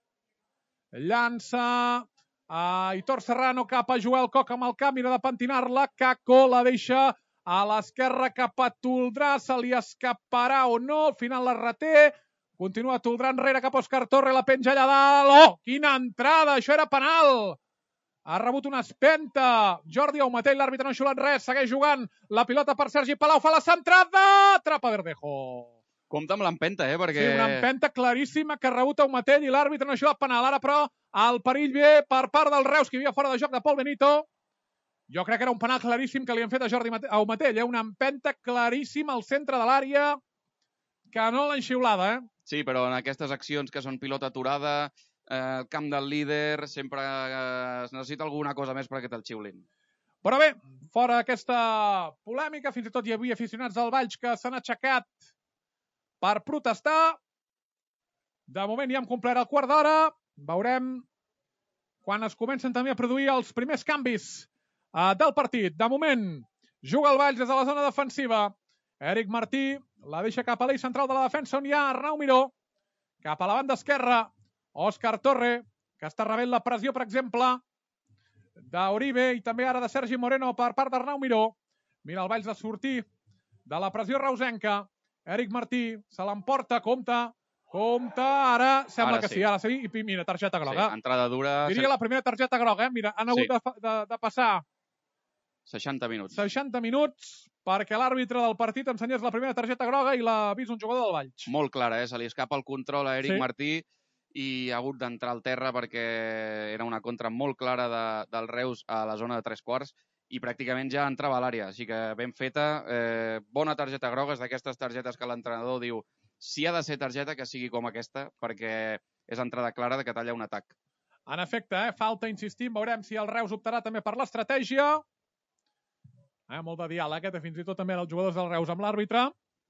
Llança a Aitor Serrano cap a Joel Koch amb el camp, mira de pentinar-la. Kako la deixa a l'esquerra cap a Toldrà, se li escaparà o no, al final la reté. Continua Toldrà enrere cap a Òscar Torre, la penja allà dalt. Oh, quina entrada, això era penal! Ha rebut una espenta. Jordi Aumatell, l'àrbitre no ha xiulat res. Segueix jugant. La pilota per Sergi Palau. Fa la centrada. Atrapa Verdejo. Compte amb l'empenta, perquè... Sí, una empenta claríssima que ha rebut Aumatell i l'àrbitre no ha xiulat penal. Ara, però, el perill ve per part del Reus, que hi havia fora de joc de Pol Benito. Jo crec que era un penal claríssim que li han fet a Jordi Aumatell. Una empenta claríssima al centre de l'àrea que no l'han xiulada, Sí, però en aquestes accions que són pilota aturada, el camp del líder, sempre es necessita alguna cosa més perquè te'l xiulin. Però bé, fora aquesta polèmica, fins i tot hi havia aficionats del Valls que s'han aixecat per protestar. De moment ja hem complert el quart d'hora. Veurem quan es comencen també a produir els primers canvis del partit. De moment, juga el Valls des de la zona defensiva. Eric Martí la deixa cap a l'eix central de la defensa on hi ha Arnau Miró. Cap a la banda esquerra, Òscar Torre, que està rebent la pressió, per exemple, d'Oribe i també ara de Sergi Moreno per part d'Arnau Miró. Mira el Valls de sortir de la pressió reusenca. Eric Martí se l'emporta, compta Compte, ara sembla Ara que sí. sí, ara sí. I mira, targeta groga. Sí, entrada dura. Diria la primera targeta groga, Mira, han hagut de passar 60 minuts. 60 minuts perquè l'àrbitre del partit ensenyés la primera targeta groga i l'ha vist un jugador del Valls. Molt clara, se li escapa el control a Eric Sí. Martí i ha hagut d'entrar al terra perquè era una contra molt clara del Reus a la zona de 3/4 i pràcticament ja entrava a l'àrea, així que ben feta. Bona targeta groga, és d'aquestes targetes que l'entrenador diu si ha de ser targeta que sigui com aquesta perquè és entrada clara que talla un atac. En efecte, falta, insistim, veurem si el Reus optarà també per l'estratègia. Molt de diàleg, fins i tot també els jugadors del Reus amb l'àrbitre.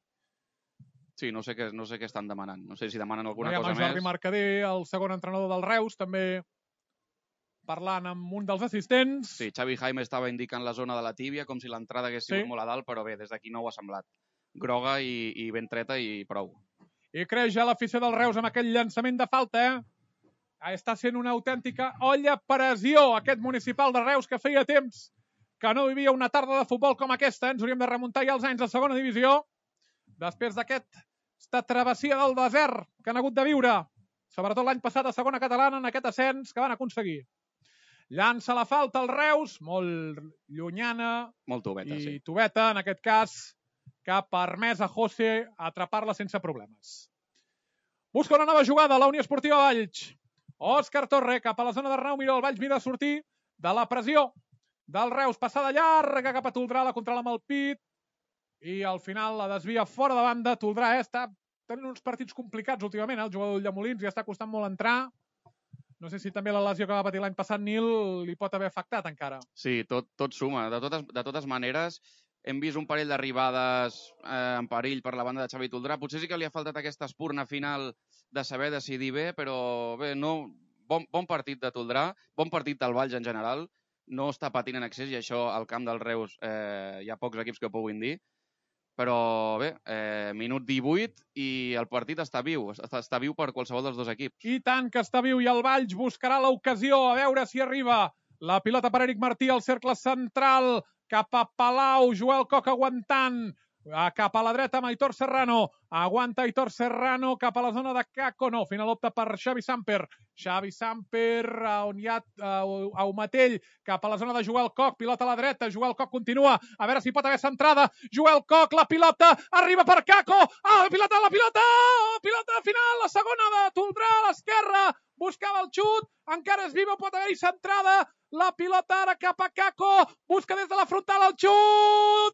Sí, no sé què estan demanant. No sé si demanen alguna Veiem cosa el Jordi més. Mercader, el segon entrenador del Reus, també parlant amb un dels assistents. Sí, Xavi Jaime estava indicant la zona de la tíbia com si l'entrada hagués sigut molt a dalt, però bé, des d'aquí no ho ha semblat. Groga i ben treta i prou. I creix ja l'afició del Reus amb aquell llançament de falta, Està sent una autèntica olla pressió aquest municipal de Reus que feia temps que no vivia una tarda de futbol com aquesta. Ens hauríem de remuntar ja els anys de segona divisió després d'aquesta travessia del desert que han hagut de viure, sobretot l'any passat a segona catalana, en aquest ascens que van aconseguir. Llança la falta al Reus, molt llunyana. Molt tubeta, i sí. tubeta, en aquest cas, que ha permès a José atrapar-la sense problemes. Busca una nova jugada, la Unió Esportiva Valls. Òscar Torre, cap a la zona d'Arnau Miró. El Valls mira de sortir de la pressió del Reus. Passada llarga cap a Toldrà, la controla amb el pit i al final la desvia fora de banda. Toldrà està tenint uns partits complicats últimament, el jugador d'Ulldemolins, i està costant molt entrar. No sé si també la lesió que va patir l'any passat Nil li pot haver afectat encara. Sí, tot suma. De totes maneres, hem vist un parell d'arribades en perill per la banda de Xavi Toldrà. Potser sí que li ha faltat aquesta espurna final de saber decidir bé, però bé, no, bon partit de Toldrà, bon partit del Valls en general. No està patint en excés i això al camp del Reus hi ha pocs equips que ho puguin dir. Però bé, minut 18 i el partit està viu per qualsevol dels dos equips. I tant que està viu, i el Valls buscarà l'ocasió, a veure si arriba. La pilota per Eric Martí al cercle central, cap a Palau, Joel Coc aguantant, cap a la dreta amb Aitor Serrano, aguanta Aitor Serrano cap a la zona de Caco, no, final opta per Xavi Samper, on hi ha Aumatell, cap a la zona de Joel Coc, pilota a la dreta, Joel Coc continua, a veure si pot haver centrada, Joel Coc, la pilota, arriba per Caco, la pilota final, la segona de Toldrà a l'esquerra, buscava el xut, encara és viva, pot haver-hi centrada, la pilota ara cap a Caco, busca des de la frontal el xut,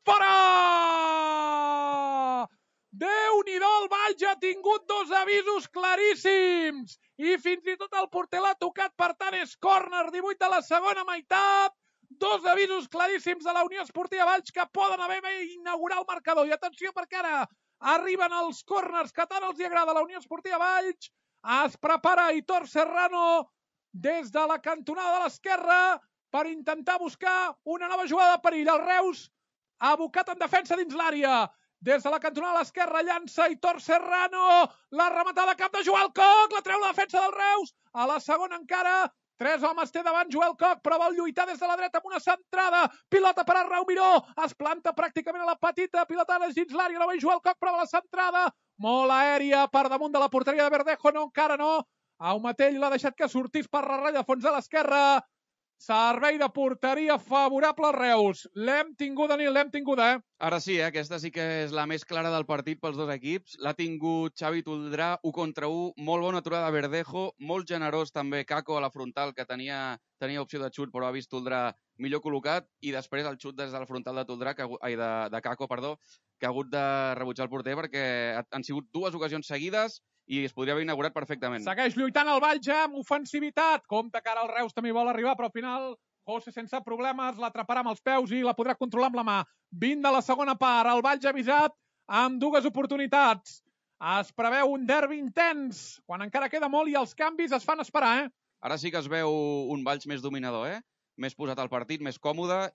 fora! Déu-n'hi-do, el Valls ha tingut dos avisos claríssims i fins i tot el porter l'ha tocat, per tant és córner, 18 de la segona meitat, dos avisos claríssims de la Unió Esportiva Valls que poden haver inaugurar el marcador. I atenció perquè ara arriben els córners que tant els agrada a la Unió Esportiva Valls. Es prepara Aitor Serrano des de la cantonada de l'esquerra per intentar buscar una nova jugada de perill. El Reus ha abocat en defensa dins l'àrea. Des de la cantonada de l'esquerra llança Aitor Serrano. La rematada cap de Joel Coc. La treu la defensa del Reus. A la segona encara. 3 homes té davant Joel Coc, però vol lluitar des de la dreta amb una centrada. Pilota per Arnau Miró. Es planta pràcticament a la petita. Pilotada dins l'àrea. No ve Joel Coc, però la centrada. Molt aèria per damunt de la porteria de Verdejo. No, encara no. Aumatell l'ha deixat que sortís per la ratlla a fons de l'esquerra. Servei de porteria favorable al Reus. L'hem tinguda, Nil, l'hem tinguda, Ara sí, aquesta sí que és la més clara del partit pels dos equips. L'ha tingut Xavi Toldrà, 1 contra 1, molt bona aturada de Verdejo, molt generós també Caco a la frontal, que tenia opció de xut, però ha vist Toldrà millor col·locat, i després el xut des de la frontal de Toldrà, de Caco, que ha hagut de rebutjar el porter perquè han sigut 2 ocasions seguides i es podria haver inaugurat perfectament. Segueix lluitant el Valls amb ofensivitat. Compte que ara el Reus també vol arribar, però al final José sense problemes l'atraparà amb els peus i la podrà controlar amb la mà. 20 de la segona part. El Valls avisat amb 2 oportunitats. Es preveu un derbi intens, quan encara queda molt i els canvis es fan esperar, Ara sí que es veu un Valls més dominador, més posat al partit, més còmode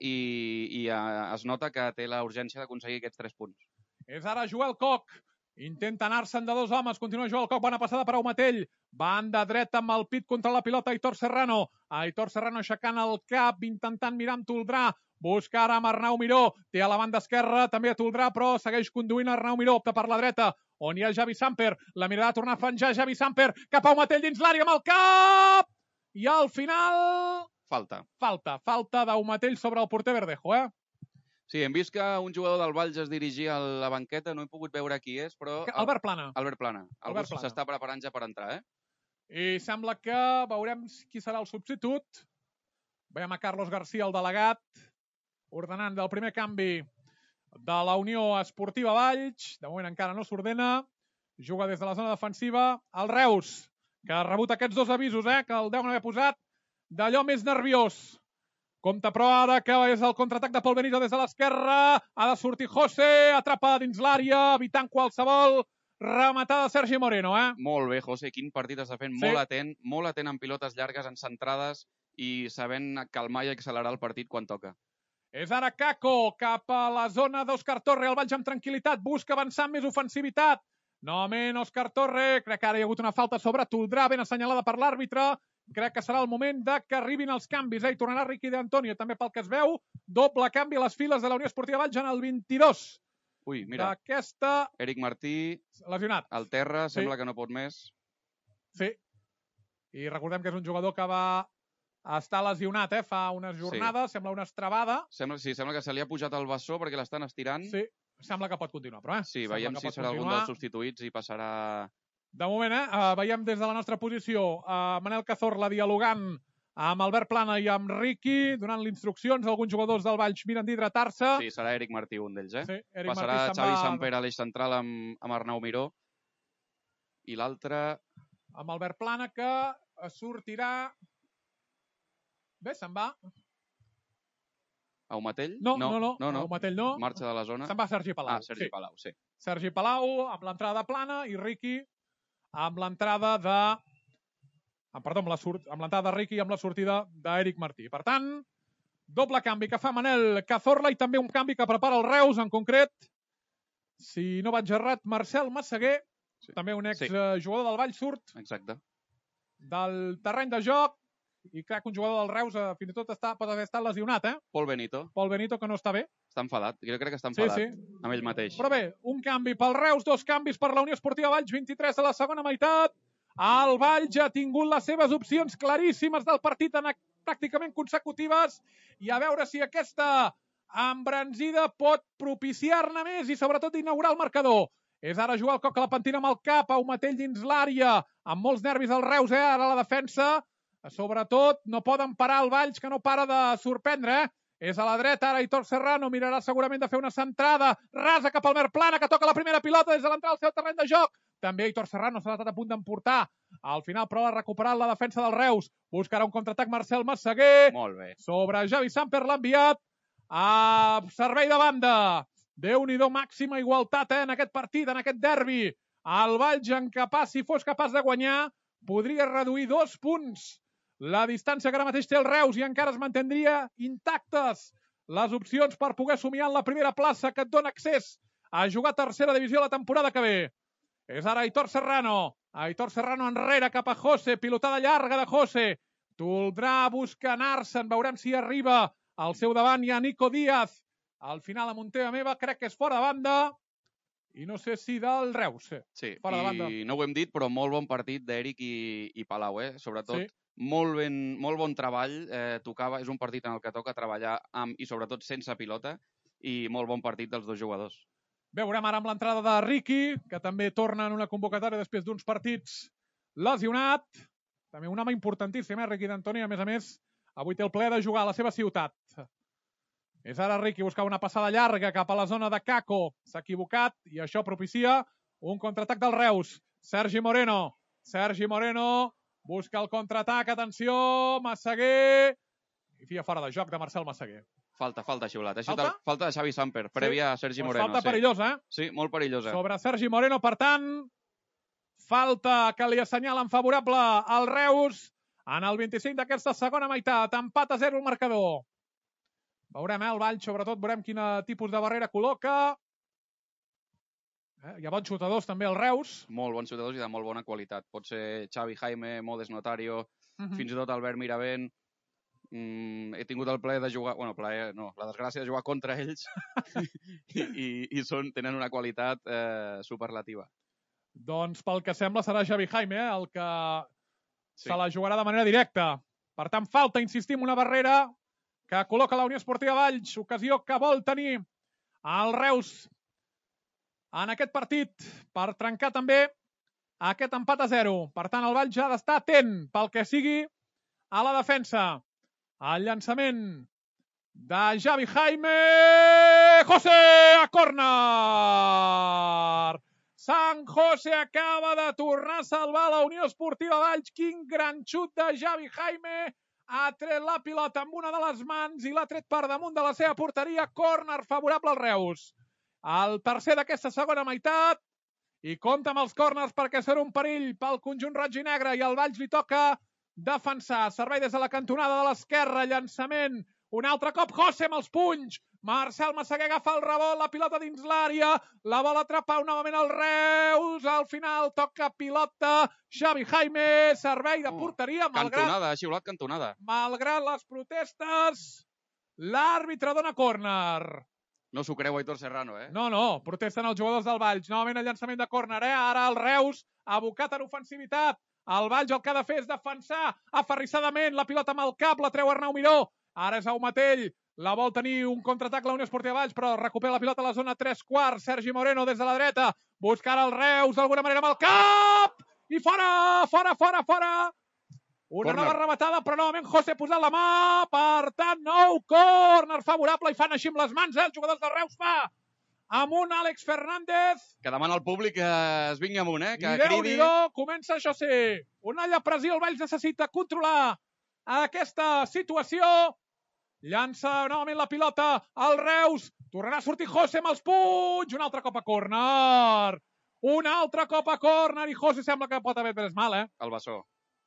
i es nota que té la urgència d'aconseguir aquests 3 punts. És ara Joel Coc. Intenta anar-se'n de 2 homes. Continua Joel Coc. Bona passada per Aumatell. Banda dreta amb el pit contra la pilota Aitor Serrano. Aitor Serrano aixecant el cap, intentant mirar amb Toldrà. Busca ara amb Arnau Miró. Té a la banda esquerra també a Toldrà, però segueix conduint Arnau Miró. Opta per la dreta. on hi ha Javi Samper, la mirada de tornar a penjar Javi Samper, cap a Aumatell dins l'àrea amb el cap, i al final... Falta d'Aumatell sobre el porter Verdejo, Sí, hem vist que un jugador del Valls es dirigia a la banqueta, no he pogut veure qui és, però... Albert Plana. Algú s'està preparant ja per entrar, I sembla que veurem qui serà el substitut. Veiem a Carlos García, el delegat, ordenant del primer canvi de la Unió Esportiva Valls. De moment encara no s'ordena. Juga des de la zona defensiva. El Reus, que ha rebut aquests dos avisos, que el deuen haver posat d'allò més nerviós. Compte però ara que és el contraatac de Pol Benito des de l'esquerra. Ha de sortir José, atrapa dins l'àrea, evitant qualsevol rematada de Sergi Moreno. Molt bé, José, quin partit està fent, molt atent en pilotes llargues, en centrades i sabent calmar i accelerar el partit quan toca. És ara Caco, cap a la zona d'Òscar Torre, el Valls amb tranquil·litat, busca avançar amb més ofensivitat. Novament Òscar Torre, crec que ara hi ha hagut una falta sobre Toldrà, ben assenyalada per l'àrbitre. Crec que serà el moment de que arribin els canvis. I tornarà Riqui d'Antonio, també pel que es veu. Doble canvi a les files de la Unió Esportiva Valls en el 22. Ui, mira, d'aquesta... Eric Martí, lesionat. al terra, sembla que no pot més. Sí. I recordem que és un jugador que va estar lesionat, fa unes jornades, sembla una estrabada. Sembla que se li ha pujat el bessó perquè l'estan estirant. Sí, sembla que pot continuar, però Sí, veiem si serà algun dels substituïts i passarà... De moment, veiem des de la nostra posició Manel Cazorla dialogant amb Albert Plana i amb Riqui, donant-li instruccions. Alguns jugadors del Valls miren d'hidratar-se. Sí, serà Eric Martí un d'ells, Sí, passarà Xavi Samper a l'eix central amb Arnau Miró. I l'altre... Amb Albert Plana, que sortirà... Bé, se'n va. Aumatell? No. Aumatell no. Marxa de la zona. Se'n va Sergi Palau. Sergi Palau, sí. Sergi Palau amb l'entrada de Plana i Riqui amb l'entrada de... Perdó, amb l'entrada de Riqui i amb la sortida d'Eric Martí. Per tant, doble canvi que fa Manel Cazorla i també un canvi que prepara el Reus, en concret. Si no vaig errat, Marcel Massaguer, també un exjugador del Valls, surt del terreny de joc. I crec que un jugador del Reus fins i tot pot haver estat lesionat, Pol Benito, que no està bé. Està enfadat, jo crec que està enfadat amb ell mateix. Però bé, un canvi pel Reus, dos canvis per la Unió Esportiva Valls, 23 a la segona meitat. El Valls ha tingut les seves opcions claríssimes del partit pràcticament consecutives i a veure si aquesta embranzida pot propiciar-ne més i sobretot inaugurar el marcador. És ara jugar el coc a la pentina amb el cap, Aumatell dins l'àrea, amb molts nervis el Reus, ara la defensa. Sobretot, no poden parar el Valls, que no para de sorprendre, És a la dreta, ara Aitor Serrano mirarà segurament de fer una centrada rasa cap al Albert Plana, que toca la primera pilota des de l'entrada al seu terreny de joc. També Aitor Serrano s'ha estat a punt d'emportar. Al final, però, l'ha recuperat la defensa del Reus. Buscarà un contraatac Marcel Massaguer. Molt bé. Sobre Javi Samper l'ha enviat a servei de banda. Déu-n'hi-do, màxima igualtat en aquest partit, en aquest derbi. El Valls, si fos capaç de guanyar, podria reduir 2 punts la distància que ara mateix té el Reus i encara es mantindria intactes les opcions per poder somiar en la primera plaça que et dona accés a jugar a tercera divisió la temporada que ve. És ara Aitor Serrano. Aitor Serrano enrere cap a José. Pilotada llarga de José. Toldrà busca anar-se'n. Veurem si arriba al seu davant. Hi ha Nico Díaz. Al final, a Monteva meva, crec que és fora de banda. I no sé si del Reus. Sí, i no ho hem dit, però molt bon partit d'Eric i Palau, sobretot. Molt bon treball, és un partit en el que toca treballar amb i sobretot sense pilota i molt bon partit dels dos jugadors. Veurem ara amb l'entrada de Riqui, que també torna en una convocatòria després d'uns partits lesionat. També un home importantíssim, Riqui d'Antoni, a més, avui té el plaer de jugar a la seva ciutat. És ara Riqui buscar una passada llarga cap a la zona de Caco. S'ha equivocat i això propicia un contraatac del Reus. Sergi Moreno busca el contraatac, atenció, Massaguer, i fia fora de joc de Marcel Massaguer. Falta xiulat. Falta de Xavi Samper, prèvia a Sergi Moreno. Falta perillosa, Sí, molt perillosa. Sobre Sergi Moreno, per tant, falta que li assenyalen favorable al Reus en el 25 d'aquesta segona meitat. Empat a 0 el marcador. Veurem, el Valls, sobretot, veurem quin tipus de barrera col·loca. Hi ha bons xutadors també al Reus. Molt bons xutadors i de molt bona qualitat. Pot ser Xavi Jaime, Modes Notario, fins i tot Albert Miravent. He tingut el plaer de jugar... Bueno, plaer no, la desgràcia de jugar contra ells i tenen una qualitat superlativa. Doncs pel que sembla serà Xavi Jaime el que se la jugarà de manera directa. Per tant, falta, insistim, una barrera que col·loca la Unió Esportiva Valls, ocasió que vol tenir el Reus en aquest partit per trencar també aquest empat a 0. Per tant, el Valls ha d'estar atent pel que sigui a la defensa. El llançament de Xavi Jaime. José a córner! San José acaba de tornar a salvar la Unió Esportiva Valls. Quin gran xut de Xavi Jaime. Ha tret la pilota amb una de les mans i l'ha tret per damunt de la seva porteria. Córner favorable al Reus. El tercer d'aquesta segona meitat. I compta amb els córners perquè serà un perill pel conjunt roig i negre i al Valls li toca defensar. Servei des de la cantonada de l'esquerra. Llançament. Un altre cop José amb els punys. Marcel Massaguer agafa el rebot, la pilota dins l'àrea, la vol atrapar novament el Reus, al final toca pilota Xavi Jaime, servei de porteria, Cantonada, ha xiulat cantonada. Malgrat les protestes, l'àrbitre dona córner. No s'ho creu Aitor Serrano, No, protesten els jugadors del Valls, novament el llançament de córner, Ara el Reus, abocat en ofensivitat, el Valls el que ha de fer és defensar aferrissadament, la pilota amb el cap, la treu Arnau Miró, ara és Aumatell, la vol tenir un contraatac la Unió Esportiva Valls, però recupera la pilota a la zona 3/4. Sergi Moreno des de la dreta. Buscar el Reus d'alguna manera amb el cap. I fora! Una nova rematada, però novament José posant la mà. Per tant, nou córner favorable i fan així amb les mans. Els jugadors del Reus fa amunt Àlex Fernández. Que demana al públic que es vingui amunt, que cridi. Déu-n'hi-do, comença José. Una alla pressió, el Valls necessita controlar aquesta situació. Llança novament la pilota al Reus. Tornarà a sortir José amb els punys. Un altre cop a córner. I José sembla que pot haver pres mal, El bessó.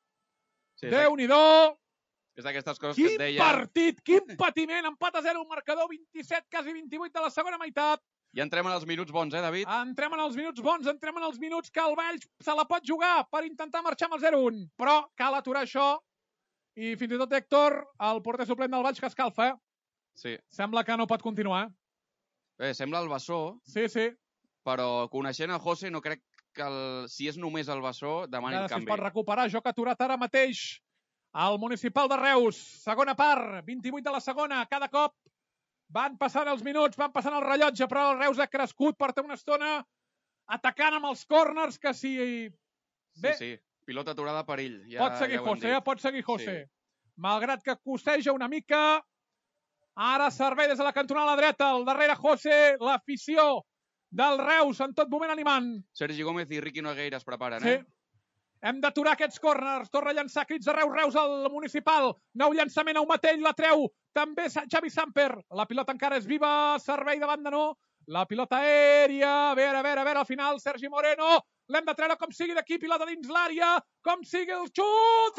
Sí, Déu-n'hi-do. És d'aquestes coses que et deia. Quin partit, quin patiment. Empat a 0, un marcador 27, quasi 28 de la segona meitat. I entrem en els minuts bons, David? Entrem en els minuts bons, entrem en els minuts que el Valls se la pot jugar per intentar marxar amb el 0-1. Però cal aturar això. I fins i tot Héctor, el porter suplent del Valls, que escalfa, Sí. Sembla que no pot continuar. Sembla el bessó. Sí. Però coneixent el José no crec que si és només el bessó demani el canvi. Si es pot recuperar, joc aturat ara mateix al Municipal de Reus. Segona part, 28 de la segona. Cada cop van passant els minuts, van passant el rellotge, però el Reus ha crescut, porta una estona atacant amb els córners que si... Bé, sí. Pilota aturada perill. Pot seguir José. Sí. Malgrat que cosseja una mica, ara servei des de la cantonada a la dreta, al darrere José, l'afició del Reus en tot moment animant. Sergi Gómez i Riqui Nogueira es preparen, Sí. Hem d'aturar aquests córners. Torna a llançar crits de Reus al Municipal. Nou llançament a Aumatell, la treu. També Xavi Samper. La pilota encara és viva. Servei de banda no. La pilota aèria. A veure, al final Sergi Moreno. L'hem de treure com sigui d'aquí. Pilota dins l'àrea. Com sigui el xut.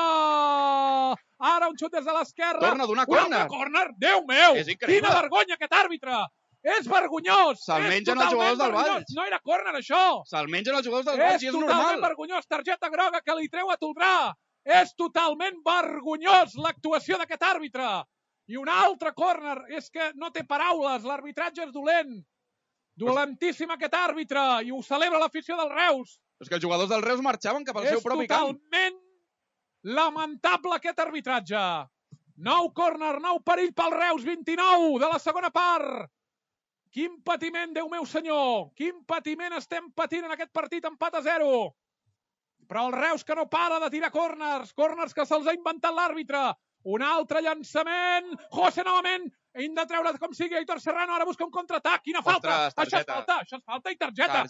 Fora! Ara un xut des de l'esquerra. Torna a donar córner. Déu meu! És increïble. Quina vergonya aquest àrbitre! És vergonyós! Se'l mengen els jugadors del Valls. No era córner, això! Se'l mengen els jugadors del Valls i és normal. És totalment vergonyós. Targeta groga que li treu a Toldrà. És totalment vergonyós l'actuació d'aquest àrbitre. I un altre córner. És que no té paraules. L'arbitratge és dolent. Dolentíssim aquest àrbitre. I ho celebra l'afició del Reus. És que els jugadors del Reus marxaven cap al seu propi camp. És totalment lamentable aquest arbitratge. Nou córner, nou perill pel Reus. 29 de la segona part. Quin patiment, Déu meu senyor! Quin patiment estem patint en aquest partit, empat a 0. Però el Reus que no para de tirar córners que se'ls ha inventat l'àrbitre. Un altre llançament. José novament. Hem de treure com sigui Aitor Serrano. Ara busca un contraatac. Quina falta? Això és falta i targeta.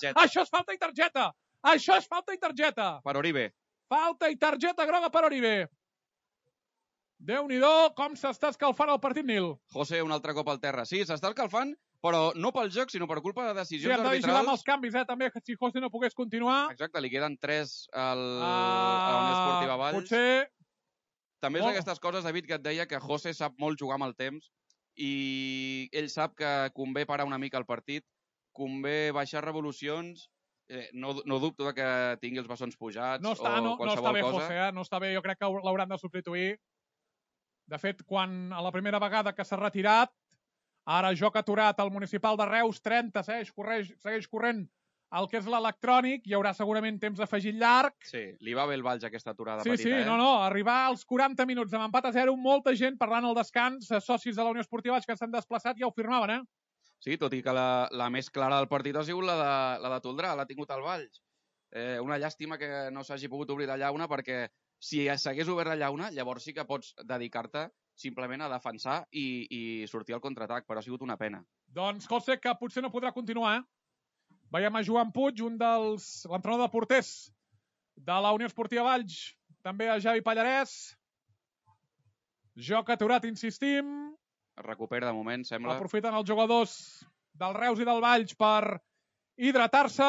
Això és falta i targeta. Per Oribe. Falta i targeta groga per Oribe. Déu-n'hi-do, com s'està escalfant el partit, Nil. José, un altre cop al terra. Sí, s'està escalfant, però no pel joc, sinó per culpa de decisions arbitrals. Sí, hem de vigilar amb els canvis, també, si José no pogués continuar. Exacte, li queden 3 a la Unió Esportiva Valls. Potser... També és d'aquestes coses, David, que et deia que José sap molt jugar amb el temps i ell sap que convé parar una mica el partit, convé baixar revolucions. No dubto que tingui els bessons pujats o qualsevol cosa. No està bé, José, no està bé. Jo crec que l'hauran de substituir. De fet, quan a la primera vegada que s'ha retirat, ara joc aturat al Municipal de Reus, 30, segueix corrent el que és l'electrònic, hi haurà segurament temps afegit llarg. Sí, li va bé el Valls aquesta aturada Sí, petita, sí, no, arribar als 40 minuts amb empat a 0, molta gent parlant al descans, socis de la Unió Esportiva Valls que s'han desplaçat ja ho firmaven, Sí, tot i que la més clara del partit ha sigut la de Toldrà, l'ha tingut el Valls. Una llàstima que no s'hagi pogut obrir la llauna, perquè si s'hagués obert la llauna, llavors sí que pots dedicar-te simplement a defensar i sortir al contraatac, però ha sigut una pena. Doncs José, que potser no podrà continuar, Veiem a Joan Puig, l'entrenador de porters de la Unió Esportiva Valls, també a Javi Pallarès. Joc aturat, insistim. Es recupera de moment, sembla. Aprofiten els jugadors del Reus i del Valls per hidratar-se.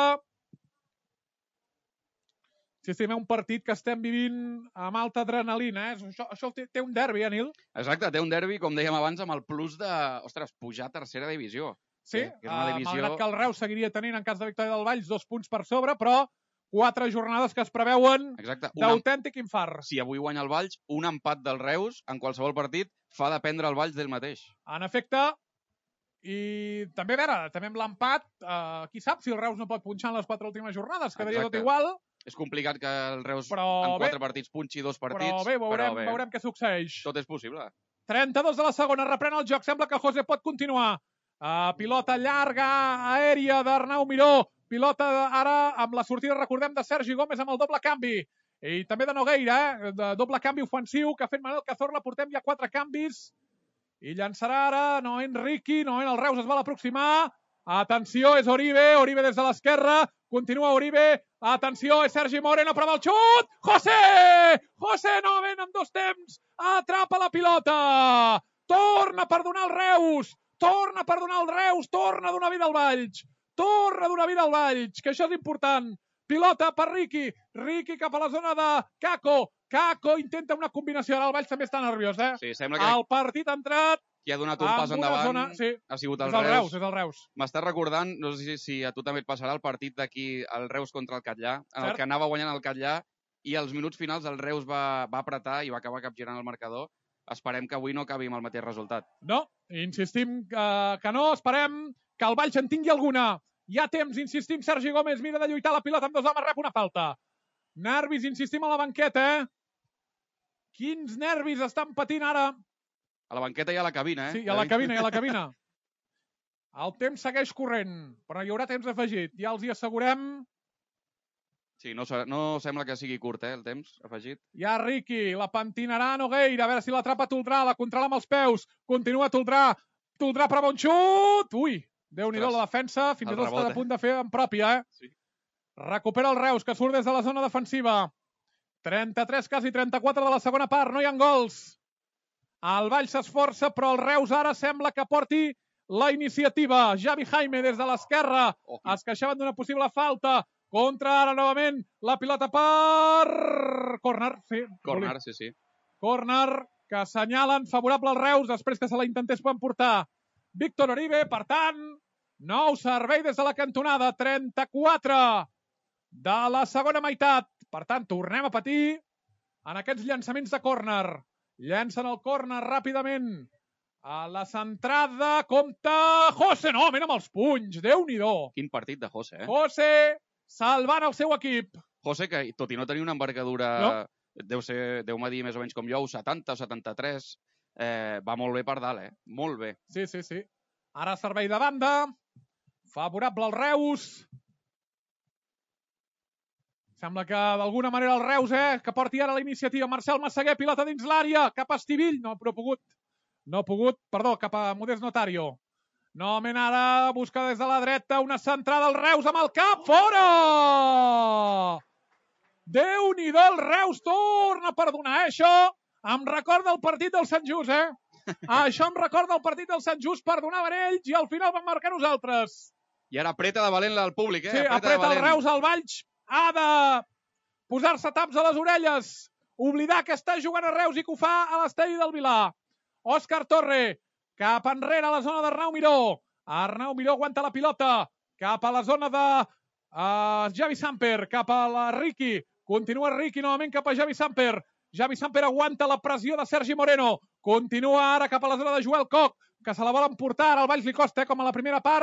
Insistim, un partit que estem vivint amb alta adrenalina. Això té un derbi, Nil? Exacte, té un derbi, com dèiem abans, amb el plus de, pujar a tercera divisió. Sí, que és una divisió... malgrat que el Reus seguiria tenint, en cas de victòria del Valls, 2 punts per sobre, però 4 jornades que es preveuen d'autèntic infart. Si avui guanya el Valls, un empat del Reus en qualsevol partit fa dependre el Valls del mateix. En efecte, i també, a veure, també amb l'empat, qui sap si el Reus no pot punxar en les 4 últimes jornades, quedaria tot igual. És complicat que el Reus en 4 partits punxi 2 partits. Però bé, veurem què succeeix. Tot és possible. 32 de la segona, reprèn el joc, sembla que José pot continuar. Pilota llarga, aèria d'Arnau Miró. Pilota ara amb la sortida, recordem, de Sergi Gómez amb el doble canvi. I també de Nogueira, de doble canvi ofensiu que ha fet Manel Cazorla. Portem ja 4 canvis. I llançarà ara Noen Riqui. Noen, el Reus es vol aproximar. Atenció, és Oribe. Oribe des de l'esquerra. Continua Oribe. Atenció, és Sergi Moreno, prova el xut. José! José novament amb 2 temps. Atrapa la pilota. Torna per donar el Reus. Torna per donar el Reus. Torna a donar vida al Valls. Torna a donar vida al Valls, que això és important. Pilota per Riqui. Riqui cap a la zona de Kako. Kako intenta una combinació. Ara el Valls també està nerviós, Sí, sembla que... El partit ha entrat... Qui ha donat un pas endavant ha sigut el Reus. És el Reus. M'està recordant, no sé si a tu també et passarà, el partit d'aquí, el Reus contra el Catllà, en el que anava guanyant el Catllà i als minuts finals el Reus va apretar i va acabar capgirant el marcador. Esperem que avui no acabi amb el mateix resultat. No, insistim que no. Esperem que el Valls en tingui alguna. Hi ha temps, insistim, Sergi Gómez mira de lluitar la pilota amb 2 homes, rep una falta. Nervis, insistim, a la banqueta, Quins nervis estan patint ara. A la banqueta i a la cabina, Sí, a la cabina. El temps segueix corrent, però hi haurà temps afegit. Ja els hi assegurem. Sí, no sembla que sigui curt, el temps afegit. Ja Riqui, la pentinarà Nogueira, a veure si l'atrapa Toldrà, la controla amb els peus. Continua Toldrà. Toldrà prova un xut. Ui, Déu-n'hi-do la defensa. Fins i tot està a punt de fer en pròpia, Sí. Recupera el Reus, que surt des de la zona defensiva. 33, quasi 34 de la segona part. No hi ha gols. El Valls s'esforça, però el Reus ara sembla que porti la iniciativa. Javi Jaime des de l'esquerra. Es queixaven d'una possible falta. Contra ara novament la pilota per... Corner, sí. Corner, sí. Corner que assenyalen favorable al Reus després que se la intentés emportar Víctor Oribe. Per tant, nou servei des de la cantonada. 34 de la segona meitat. Per tant, tornem a patir en aquests llançaments de córner. Llancen el córner ràpidament. A la centrada compta José. No, mira amb els punys. Déu-n'hi-do. Quin partit de José, José salvant el seu equip. José, que tot i no tenir una envergadura, deu-me dir més o menys com jo, 70 o 73, va molt bé per dalt, Molt bé. Sí. Ara servei de banda. Favorable al Reus. Sembla que d'alguna manera el Reus, que porti ara la iniciativa. Marcel Massaguer, pilota dins l'àrea, cap a Estivill. No ha pogut, perdó, cap a Modest Notario. Novament ara busca des de la dreta una centrada al Reus amb el cap. Fora! Déu-n'hi-do, el Reus torna per donar. Això em recorda el partit del Sant Just, Això em recorda el partit del Sant Just, per donar a ells i al final van marcar nosaltres. I ara apreta de valent el públic, Sí, apreta el Reus, el Valls ha de posar-se taps a les orelles, oblidar que està jugant a Reus i que ho fa a l'estadi del Vilar. Òscar Torre, cap enrere a la zona d'Arnau Miró. Arnau Miró aguanta la pilota, cap a la zona de Javi Samper, cap a la Riqui. Continua Riqui novament cap a Javi Samper. Javi Samper aguanta la pressió de Sergi Moreno. Continua ara cap a la zona de Joel Koch, que se la vol emportar. Ara al Valls li costa, com a la primera part,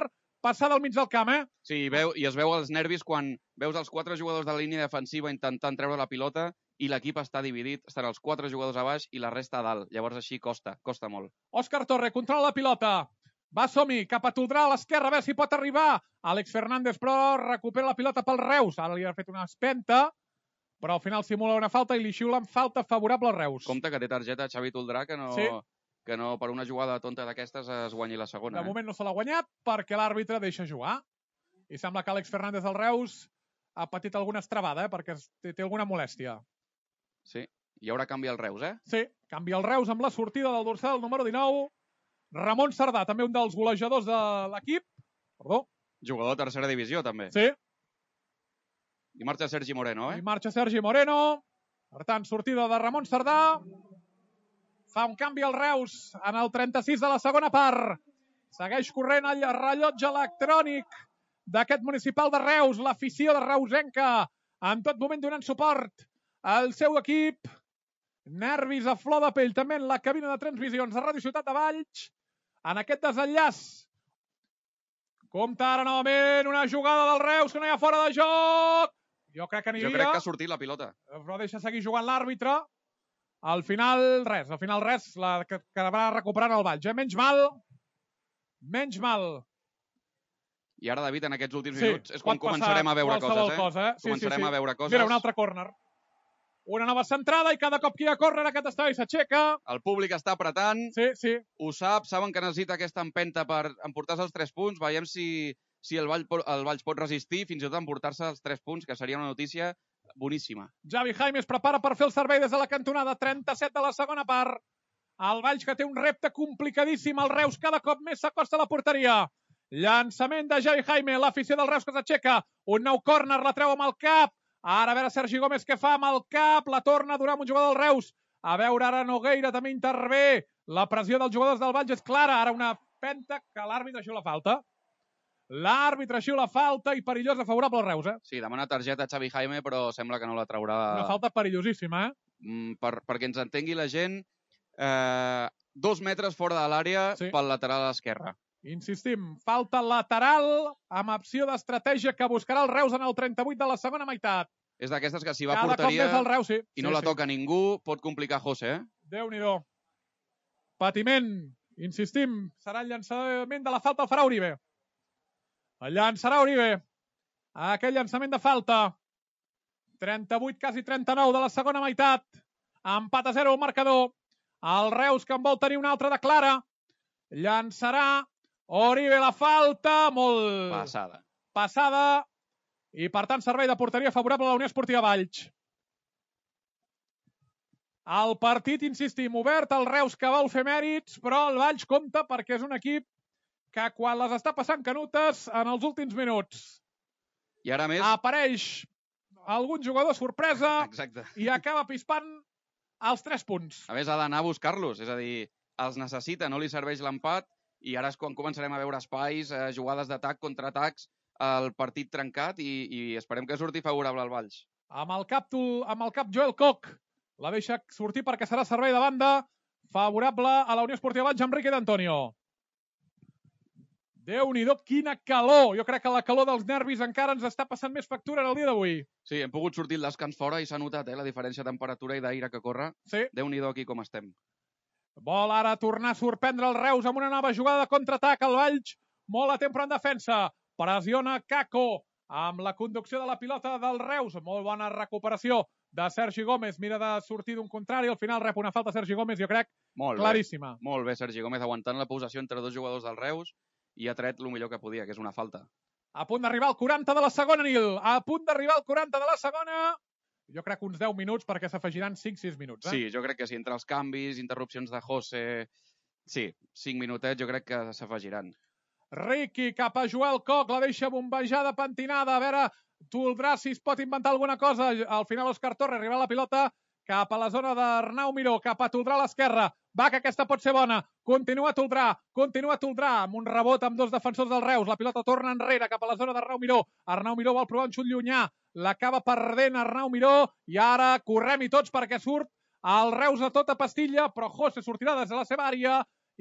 passada al mig del camp, Sí, i es veu els nervis quan veus els 4 jugadors de la línia defensiva intentant treure la pilota i l'equip està dividit, estan els 4 jugadors a baix i la resta a dalt. Llavors així costa molt. Òscar Torre controla la pilota. Va Somi, cap a Toldrà a l'esquerra, a veure si pot arribar. Àlex Fernández, però recupera la pilota pel Reus. Ara li ha fet una espenta, però al final simula una falta i li xiulen falta favorable al Reus. Compte que té targeta Xavi Toldrà, que no per una jugada tonta d'aquestes es guanyi la segona. De moment no se l'ha guanyat perquè l'àrbitre deixa jugar. I sembla que Àlex Fernández del Reus ha patit alguna estrabada, perquè té alguna molèstia. Sí, i ara canvia el Reus, Sí, canvia el Reus amb la sortida del dorsal número 19. Ramon Cerdà, també un dels golejadors de l'equip. Perdó. Jugador de tercera divisió, també. Sí. I marxa Sergi Moreno, I marxa Sergi Moreno. Per tant, sortida de Ramon Cerdà. Fa un canvi al Reus en el 36 de la segona part. Segueix corrent el rellotge electrònic d'aquest municipal de Reus. L'afició de Reusenca en tot moment donant suport al seu equip. Nervis a flor de pell també en la cabina de transmissions de Ràdio Ciutat de Valls. En aquest desenllaç. Compte ara novament una jugada del Reus que no hi ha fora de joc. Jo crec que aniria. Jo crec que ha sortit la pilota. Però deixa seguir jugant l'àrbitre. Al final res, la que va recuperant el Valls. Menys mal. I ara, David, en aquests últims minuts és quan començarem a veure coses, Començarem a veure coses. Mira, un altre córner. Una nova centrada i cada cop que hi ha córner aquest estadi s'aixeca. El públic està apretant. Sí. Ho saben que necessita aquesta empenta per emportar-se els 3 punts. Veiem si el Valls pot resistir fins i tot emportar-se els 3 punts, que seria una notícia boníssima. Javi Jaime es prepara per fer el servei des de la cantonada. 37 de la segona part. El Valls que té un repte complicadíssim. El Reus cada cop més s'acosta a la porteria. Llançament de Javi Jaime. L'afició del Reus que s'aixeca. Un nou córner, la treu amb el cap. Ara a veure Sergi Gómez què fa amb el cap. La torna a durar amb un jugador del Reus. A veure ara Nogueira també intervé. La pressió dels jugadors del Valls és clara. Ara una penta que l'àrbitre xiula falta. L'àrbitre xiula falta i perillosa favorable al Reus, Sí, demana targeta a Xavi Jaime, però sembla que no la traurà. Una falta perillosíssima, Perquè ens entengui la gent, 2 metres fora de l'àrea pel lateral a l'esquerra. Insistim, falta lateral amb opció d'estratègia que buscarà el Reus en el 38 de la segona meitat. És d'aquestes que si va a porteria i no la toca ningú, pot complicar José, Déu-n'hi-do. Patiment, insistim, serà el llançament de la falta, el farà Uribe. El llançarà Uribe. Aquell llançament de falta. 38, quasi 39 de la segona meitat. Empat a 0 el marcador. El Reus que en vol tenir una altra de clara. Llançarà Uribe la falta. Molt passada. I per tant servei de porteria favorable a la Unió Esportiva Valls. El partit, insistim, obert. El Reus que vol fer mèrits, però el Valls compta perquè és un equip que quan les està passant canutes en els últims minuts i ara més apareix algun jugador sorpresa i acaba pispant els 3 punts. A més, ha d'anar a buscar-los, és a dir, els necessita, no li serveix l'empat i ara és quan començarem a veure espais, jugades d'atac, contraatacs, el partit trencat i esperem que surti favorable al Valls. Amb el cap Joel Koch la deixa sortir perquè serà servei de banda favorable a la Unió Esportiva Valls, Enrique d'Antonio. Déu-n'hi-do, quina calor! Jo crec que la calor dels nervis encara ens està passant més factura en el dia d'avui. Sí, hem pogut sortir el descans fora i s'ha notat la diferència de temperatura i d'aire que corre. Sí. Déu-n'hi-do aquí com estem. Vol ara tornar a sorprendre el Reus amb una nova jugada de contraatac. El Valls molt a temps en defensa. Pressiona Caco amb la conducció de la pilota del Reus. Molt bona recuperació de Sergi Gómez. Mira de sortir d'un contrari. Al final rep una falta Sergi Gómez, jo crec, claríssima. Molt bé, Sergi Gómez aguantant la possessió entre 2 jugadors del Reus i ha tret el millor que podia, que és una falta. A punt d'arribar al 40 de la segona, Nil. A punt d'arribar al 40 de la segona. Jo crec uns 10 minuts perquè s'afegiran 5-6 minuts. Sí, jo crec que sí. Entre els canvis, interrupcions de José... Sí, 5 minutets jo crec que s'afegiran. Riqui cap a Joel Koch, la deixa bombejada, pentinada. A veure, Toldrà si es pot inventar alguna cosa. Al final Òscar Torre arriba la pilota cap a la zona d'Arnau Miró, cap a Toldrà a l'esquerra. Va, que aquesta pot ser bona. Continua Toldrà amb un rebot amb 2 defensors del Reus. La pilota torna enrere cap a la zona d'Arnau Miró. Arnau Miró vol provar un xut llunyà. L'acaba perdent Arnau Miró i ara correm-hi tots perquè surt el Reus a tota pastilla, però José sortirà des de la seva àrea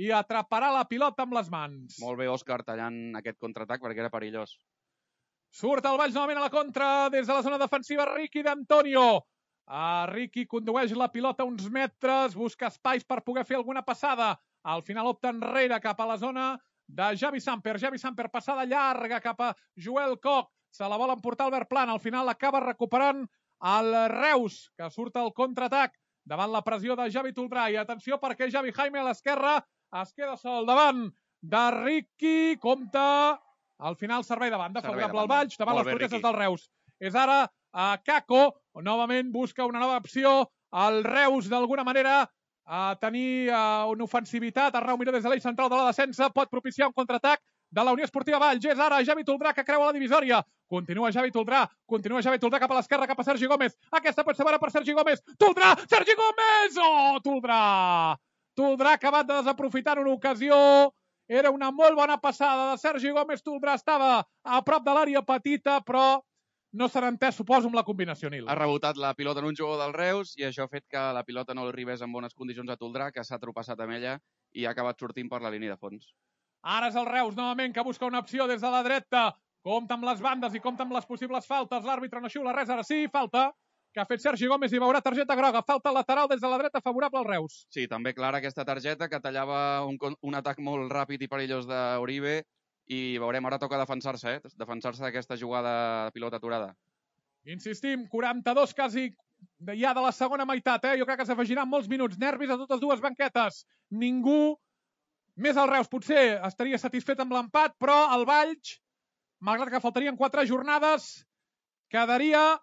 i atraparà la pilota amb les mans. Molt bé, Òscar, tallant aquest contraatac perquè era perillós. Surt el Valls novament a la contra des de la zona defensiva. Riqui d'Antonio. Riqui condueix la pilota uns metres, busca espais per poder fer alguna passada. Al final opta enrere cap a la zona de Javi Samper. Javi Samper, passada llarga cap a Joel Koch. Se la vol emportar Albert Plant. Al final acaba recuperant el Reus, que surt al contraatac davant la pressió de Javi Toldrà. I atenció perquè Javi Jaime a l'esquerra es queda sol davant de Riqui. Compta al final servei de banda, favorable al Valls, davant les protestes del Reus. És ara Kako, novament busca una nova opció. El Reus, d'alguna manera, a tenir una ofensivitat. Arnau Miró des de l'eix central de la defensa pot propiciar un contraatac de la Unió Esportiva Valls. És ara Javi Toldrà que creua la divisòria. Continua Javi Toldrà cap a l'esquerra, cap a Sergi Gómez. Aquesta pot ser bona per Sergi Gómez. Toldrà, Sergi Gómez! Oh, Toldrà! Toldrà acabat de desaprofitar una ocasió. Era una molt bona passada de Sergi Gómez. Toldrà estava a prop de l'àrea petita, però no s'ha entès, suposo, amb la combinació, Nil. Ha rebotat la pilota en un jugador del Reus i això ha fet que la pilota no arribés en bones condicions a Toldrà, que s'ha tropassat amb ella i ha acabat sortint per la línia de fons. Ara és el Reus, novament, que busca una opció des de la dreta. Compta amb les bandes i compta amb les possibles faltes. L'àrbitre no xiula res, ara sí, falta que ha fet Sergi Gómez i veurà targeta groga. Falta lateral des de la dreta favorable al Reus. Sí, també clara aquesta targeta que tallava un atac molt ràpid i perillós d'Uribe i veurem, ara toca defensar-se, defensar-se d'aquesta jugada de pilota aturada. Insistim, 42 quasi ja de la segona meitat, Jo crec que s'afegiran molts minuts. Nervis a totes dues banquetes. Ningú, més el Reus, potser estaria satisfet amb l'empat, però el Valls, malgrat que faltarien 4 jornades, quedaria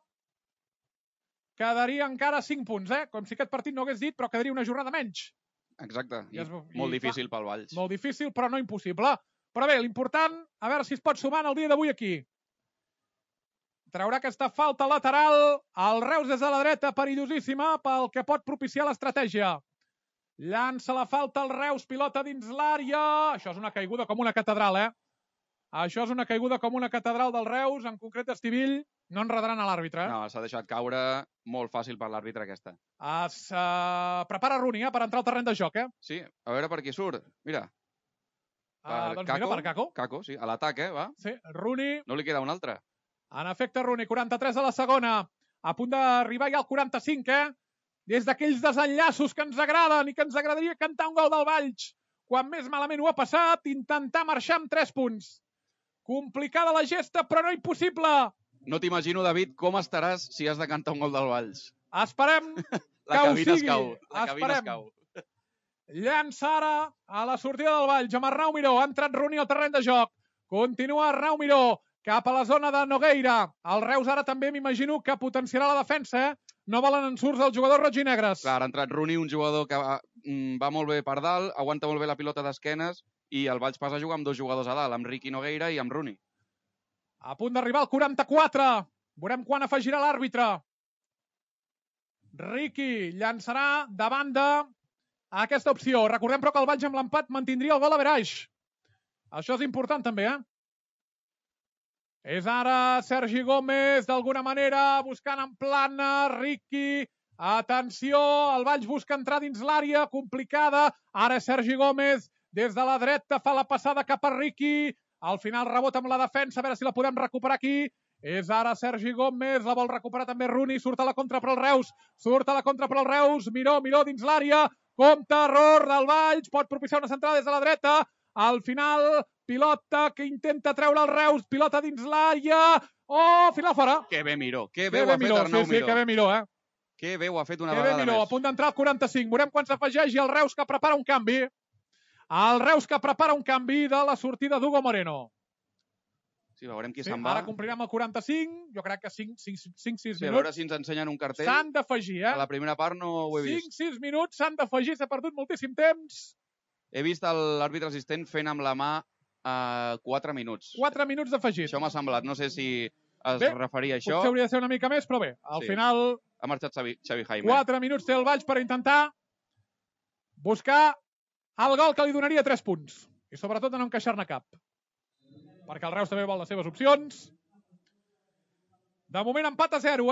encara 5 punts, Com si aquest partit no hagués dit, però quedaria una jornada menys. Exacte, molt difícil pel Valls. Molt difícil, però no impossible. Però bé, l'important, a veure si es pot sumar en el dia d'avui aquí. Traurà aquesta falta lateral. El Reus des de la dreta, perillosíssima, pel que pot propiciar l'estratègia. Llança la falta al Reus, pilota dins l'àrea. Això és una caiguda com una catedral, Això és una caiguda com una catedral del Reus, en concret Estivill. No enredaran a l'àrbitre, No, s'ha deixat caure molt fàcil per l'àrbitre aquesta. Es prepara Rooney, per entrar al terreny de joc, Sí, a veure per qui surt. Mira. Doncs mira, per Kako. Kako, sí, a l'atac, va? Sí, Rooney. No li queda un altre. En efecte, Rooney, 43 a la segona. A punt d'arribar ja al 45, Des d'aquells desenllaços que ens agraden i que ens agradaria cantar un gol del Valls. Quan més malament ho ha passat, intentar marxar amb 3 punts. Complicada la gesta, però no impossible. No t'imagino, David, com estaràs si has de cantar un gol del Valls. Esperem La que ho cabina es sigui. cau. La cabina es cau. Llança ara a la sortida del Valls amb Arnau Miró. Ha entrat Rooney al terreny de joc. Continua Arnau Miró cap a la zona de Nogueira. El Reus ara també m'imagino que potenciarà la defensa, No volen ensurts els jugadors roig i negres. Clar, ha entrat Rooney, un jugador que va molt bé per dalt, aguanta molt bé la pilota d'esquenes i el Valls passa a jugar amb 2 jugadors a dalt, amb Riqui Nogueira i amb Rooney. A punt d'arribar al 44. Veurem quan afegirà l'àrbitre. Riqui llançarà de banda a aquesta opció. Recordem, però, que el Valls amb l'empat mantindria el gol average. Això és important, també, És ara Sergi Gómez, d'alguna manera, buscant en plana. Riqui, atenció, el Valls busca entrar dins l'àrea, complicada. Ara Sergi Gómez, des de la dreta, fa la passada cap a Riqui. Al final rebota amb la defensa, a veure si la podem recuperar aquí. És ara Sergi Gómez, la vol recuperar també Rooney, surt a la contra per al Reus. Miró dins l'àrea. Compte, error del Valls, pot propiciar una centrada des de la dreta. Al final, pilota que intenta treure el Reus, pilota dins l'àrea. Oh, final fora. Que bé Miró, que bé ho ha fet Arnau Miró. Sí, que bé Miró, Que bé ho ha fet una que vegada bé Miró, més. a punt d'entrar al 45. Veurem quan s'afegeixi el Reus, que prepara un canvi. El Reus que prepara un canvi de la sortida d'Hugo Moreno. Sí, veurem qui se'n va. Ara complirem el 45. Jo crec que 5-6 minuts. A veure si ens ensenyen un cartell. S'han d'afegir, A la primera part no ho he vist. 5-6 minuts s'han d'afegir, s'ha perdut moltíssim temps. He vist l'àrbitre assistent fent amb la mà 4 minuts. 4 minuts d'afegit. Això m'ha semblat. No sé si es referia a això. Potser hauria de ser una mica més, però bé, al final... Ha marxat Xavi Jaime. 4 minuts té el Valls per intentar buscar el gol que li donaria 3 punts. I sobretot de no encaixar-ne cap. Perquè el Reus també vol les seves opcions. De moment empat a 0,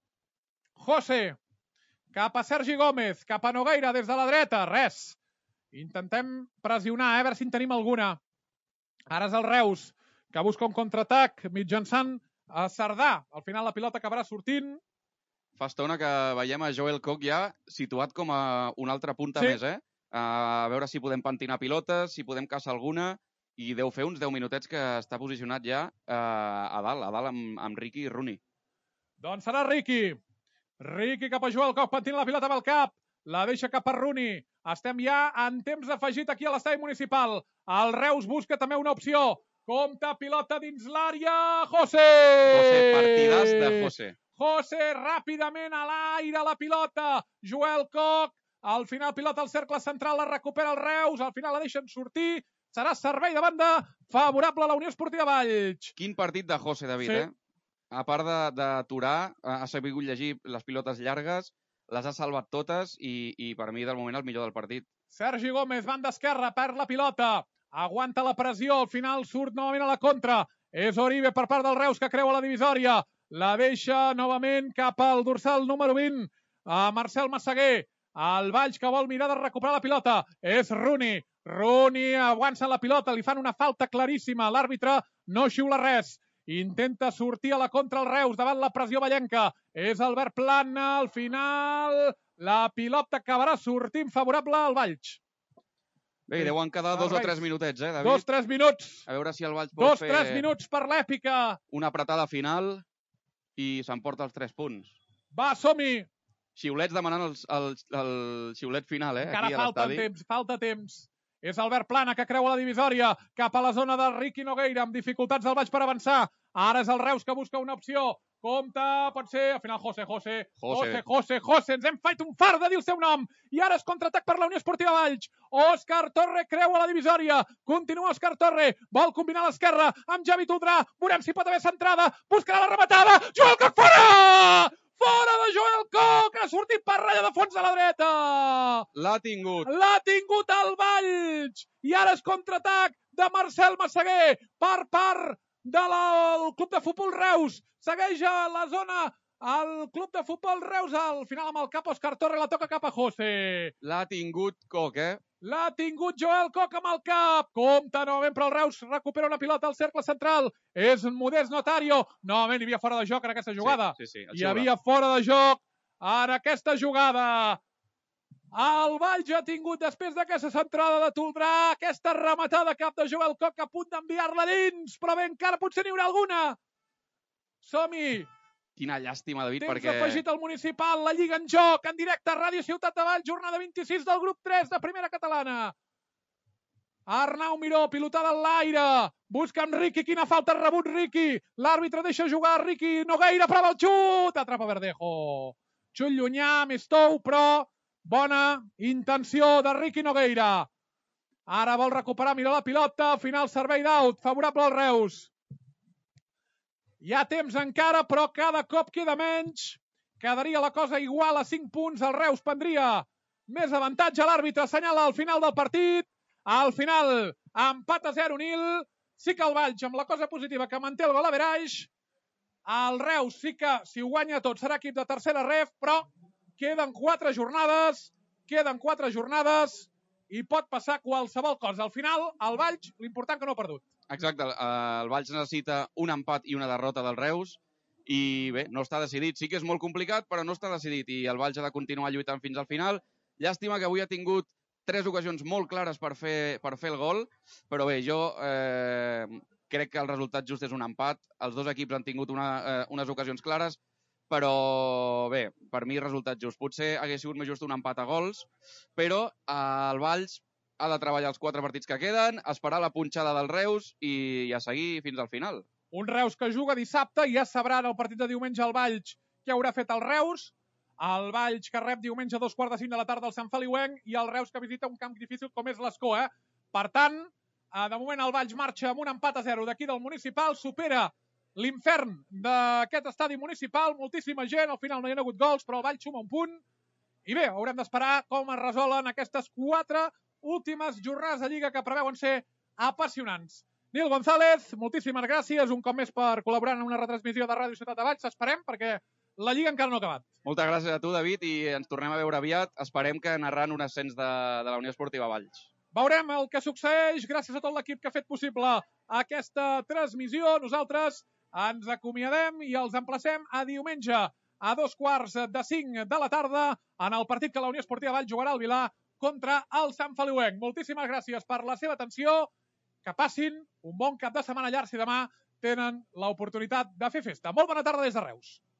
José, cap a Sergi Gómez, cap a Nogueira des de la dreta, res. Intentem pressionar, a veure si en tenim alguna. Ara és el Reus, que busca un contraatac mitjançant a Cerdà. Al final la pilota acabarà sortint. Fa estona que veiem a Joel Koch ja situat com a una altra punta més, a veure si podem pentinar pilotes, si podem caçar alguna, i deu fer uns 10 minutets que està posicionat ja a dalt amb Riqui i Rooney. Doncs serà Riqui. Riqui cap a Joel Koch, pentina la pilota amb el cap. La deixa cap a Rooney. Estem ja en temps afegit aquí a l'estadi municipal. El Reus busca també una opció. Compte, pilota dins l'àrea. José! José, partidàs de José. José, ràpidament a l'aire la pilota. Joel Koch, al final pilota al cercle central, la recupera el Reus, al final la deixen sortir. Serà servei de banda favorable a la Unió Esportiva Valls. Quin partit de José, David, A part d'aturar, ha sabut llegir les pilotes llargues, les ha salvat totes i per mi, del moment, el millor del partit. Sergi Gómez, banda esquerra, perd la pilota. Aguanta la pressió, al final surt novament a la contra. És Oribe per part del Reus que creua la divisòria. La deixa novament cap al dorsal número 20, a Marcel Massaguer. El Valls que vol mirar de recuperar la pilota. És Rooney. Rooney avança la pilota, li fan una falta claríssima. L'àrbitre no xiula res. Intenta sortir a la contra el Reus davant la pressió vallenca. És Albert Plana, al final la pilota acabarà sortint favorable al Valls. Bé, deuen quedar 2 o 3 minutets, David? 2-3 minuts. A veure si el Valls pot fer... 2-3 minuts per l'èpica. Una apretada final i s'emporta els 3 punts. Va, som-hi! Xiulets demanant el xiulet final, encara aquí a l'estadi. Falta temps. És Albert Plana que creua la divisòria cap a la zona de Riqui Nogueira amb dificultats del Valls per avançar. Ara és el Reus que busca una opció. Compte, pot ser, al final José. Ens hem fet un fart de dir el seu nom. I ara és contraatac per la Unió Esportiva Valls. Òscar Torre creua la divisòria. Continua Òscar Torre. Vol combinar a l'esquerra amb Javi Toldrà. Veurem si pot haver centrada. Buscarà la rematada. Joel Koch fora! Fora de Joel Koch, ha sortit per ratlla de fons a la dreta. L'ha tingut el Valls. I ara és contraatac de Marcel Massaguer per part del Club de Futbol Reus. Segueix a la zona el Club de Futbol Reus. Al final amb el cap Òscar Torre la toca cap a José. L'ha tingut Koch, L'ha tingut Joel Koch amb el cap. Compte novament, però el Reus recupera una pilota al cercle central. És Modest Notario. Novament hi havia fora de joc en aquesta jugada. Sí. Hi havia fora de joc en aquesta jugada. El Valls ha tingut, després d'aquesta centrada de Toldrà, aquesta rematada cap de Joel Koch a punt d'enviar-la dins. Però bé, encara potser n'hi haurà alguna. Som-hi. Quina llàstima, David, perquè... Temps afegit al municipal, la Lliga en joc, en directe a Ràdio Ciutat de Valls, jornada 26 del grup 3 de Primera Catalana. Arnau Miró, pilotada en l'aire, busca amb Riqui, quina falta ha rebut Riqui. L'àrbitre deixa jugar Riqui Nogueira, prova el xut, atrapa Verdejo. Xut llunyà, més tou, però bona intenció de Riqui Nogueira. Ara vol recuperar Miró la pilota, final servei d'out, favorable al Reus. Hi ha temps encara, però cada cop queda menys. Quedaria la cosa igual a 5 punts. El Reus prendria més avantatge. L'àrbitre assenyala al final del partit. Al final, empat a 0 Nil. Sí que el Valls, amb la cosa positiva que manté el golaveraix. El Reus sí que, si ho guanya tot, serà equip de tercera ref, però queden 4 jornades i pot passar qualsevol cosa. Al final, el Valls, l'important que no ha perdut. Exacte, el Valls necessita un empat i una derrota del Reus i bé, no està decidit. Sí que és molt complicat, però no està decidit i el Valls ha de continuar lluitant fins al final. Llàstima que avui ha tingut 3 ocasions molt clares per fer el gol, però bé, jo crec que el resultat just és un empat. Els dos equips han tingut unes ocasions clares, però bé, per mi resultat just. Potser hagués sigut més just un empat a gols, però el Valls ha de treballar els 4 partits que queden, esperar la punxada del Reus i a seguir fins al final. Un Reus que juga dissabte i ja sabrà en el partit de diumenge al Valls què haurà fet el Reus. El Valls que rep diumenge a 2:45 de la tarda al Sant Feliuenc i el Reus que visita un camp difícil com és l'Escó. Per tant, de moment el Valls marxa amb un empat a 0 d'aquí del municipal, supera l'infern d'aquest estadi municipal, moltíssima gent, al final no hi ha hagut gols, però el Valls suma un punt. I bé, haurem d'esperar com es resolen aquestes 4 últimes jornades de Lliga que preveuen ser apassionants. Nil González, moltíssimes gràcies un cop més per col·laborar en una retransmissió de Ràdio Ciutat de Valls. Esperem perquè la Lliga encara no ha acabat. Moltes gràcies a tu, David, i ens tornem a veure aviat. Esperem que narrant un ascens de la Unió Esportiva Valls. Veurem el que succeeix gràcies a tot l'equip que ha fet possible aquesta transmissió. Nosaltres ens acomiadem i els emplacem a diumenge a 4:45 de la tarda en el partit que la Unió Esportiva Valls jugarà al Vilar contra el Sant Feliuenc. Moltíssimes gràcies per la seva atenció. Que passin un bon cap de setmana llarg si demà tenen l'oportunitat de fer festa. Molt bona tarda des de Reus.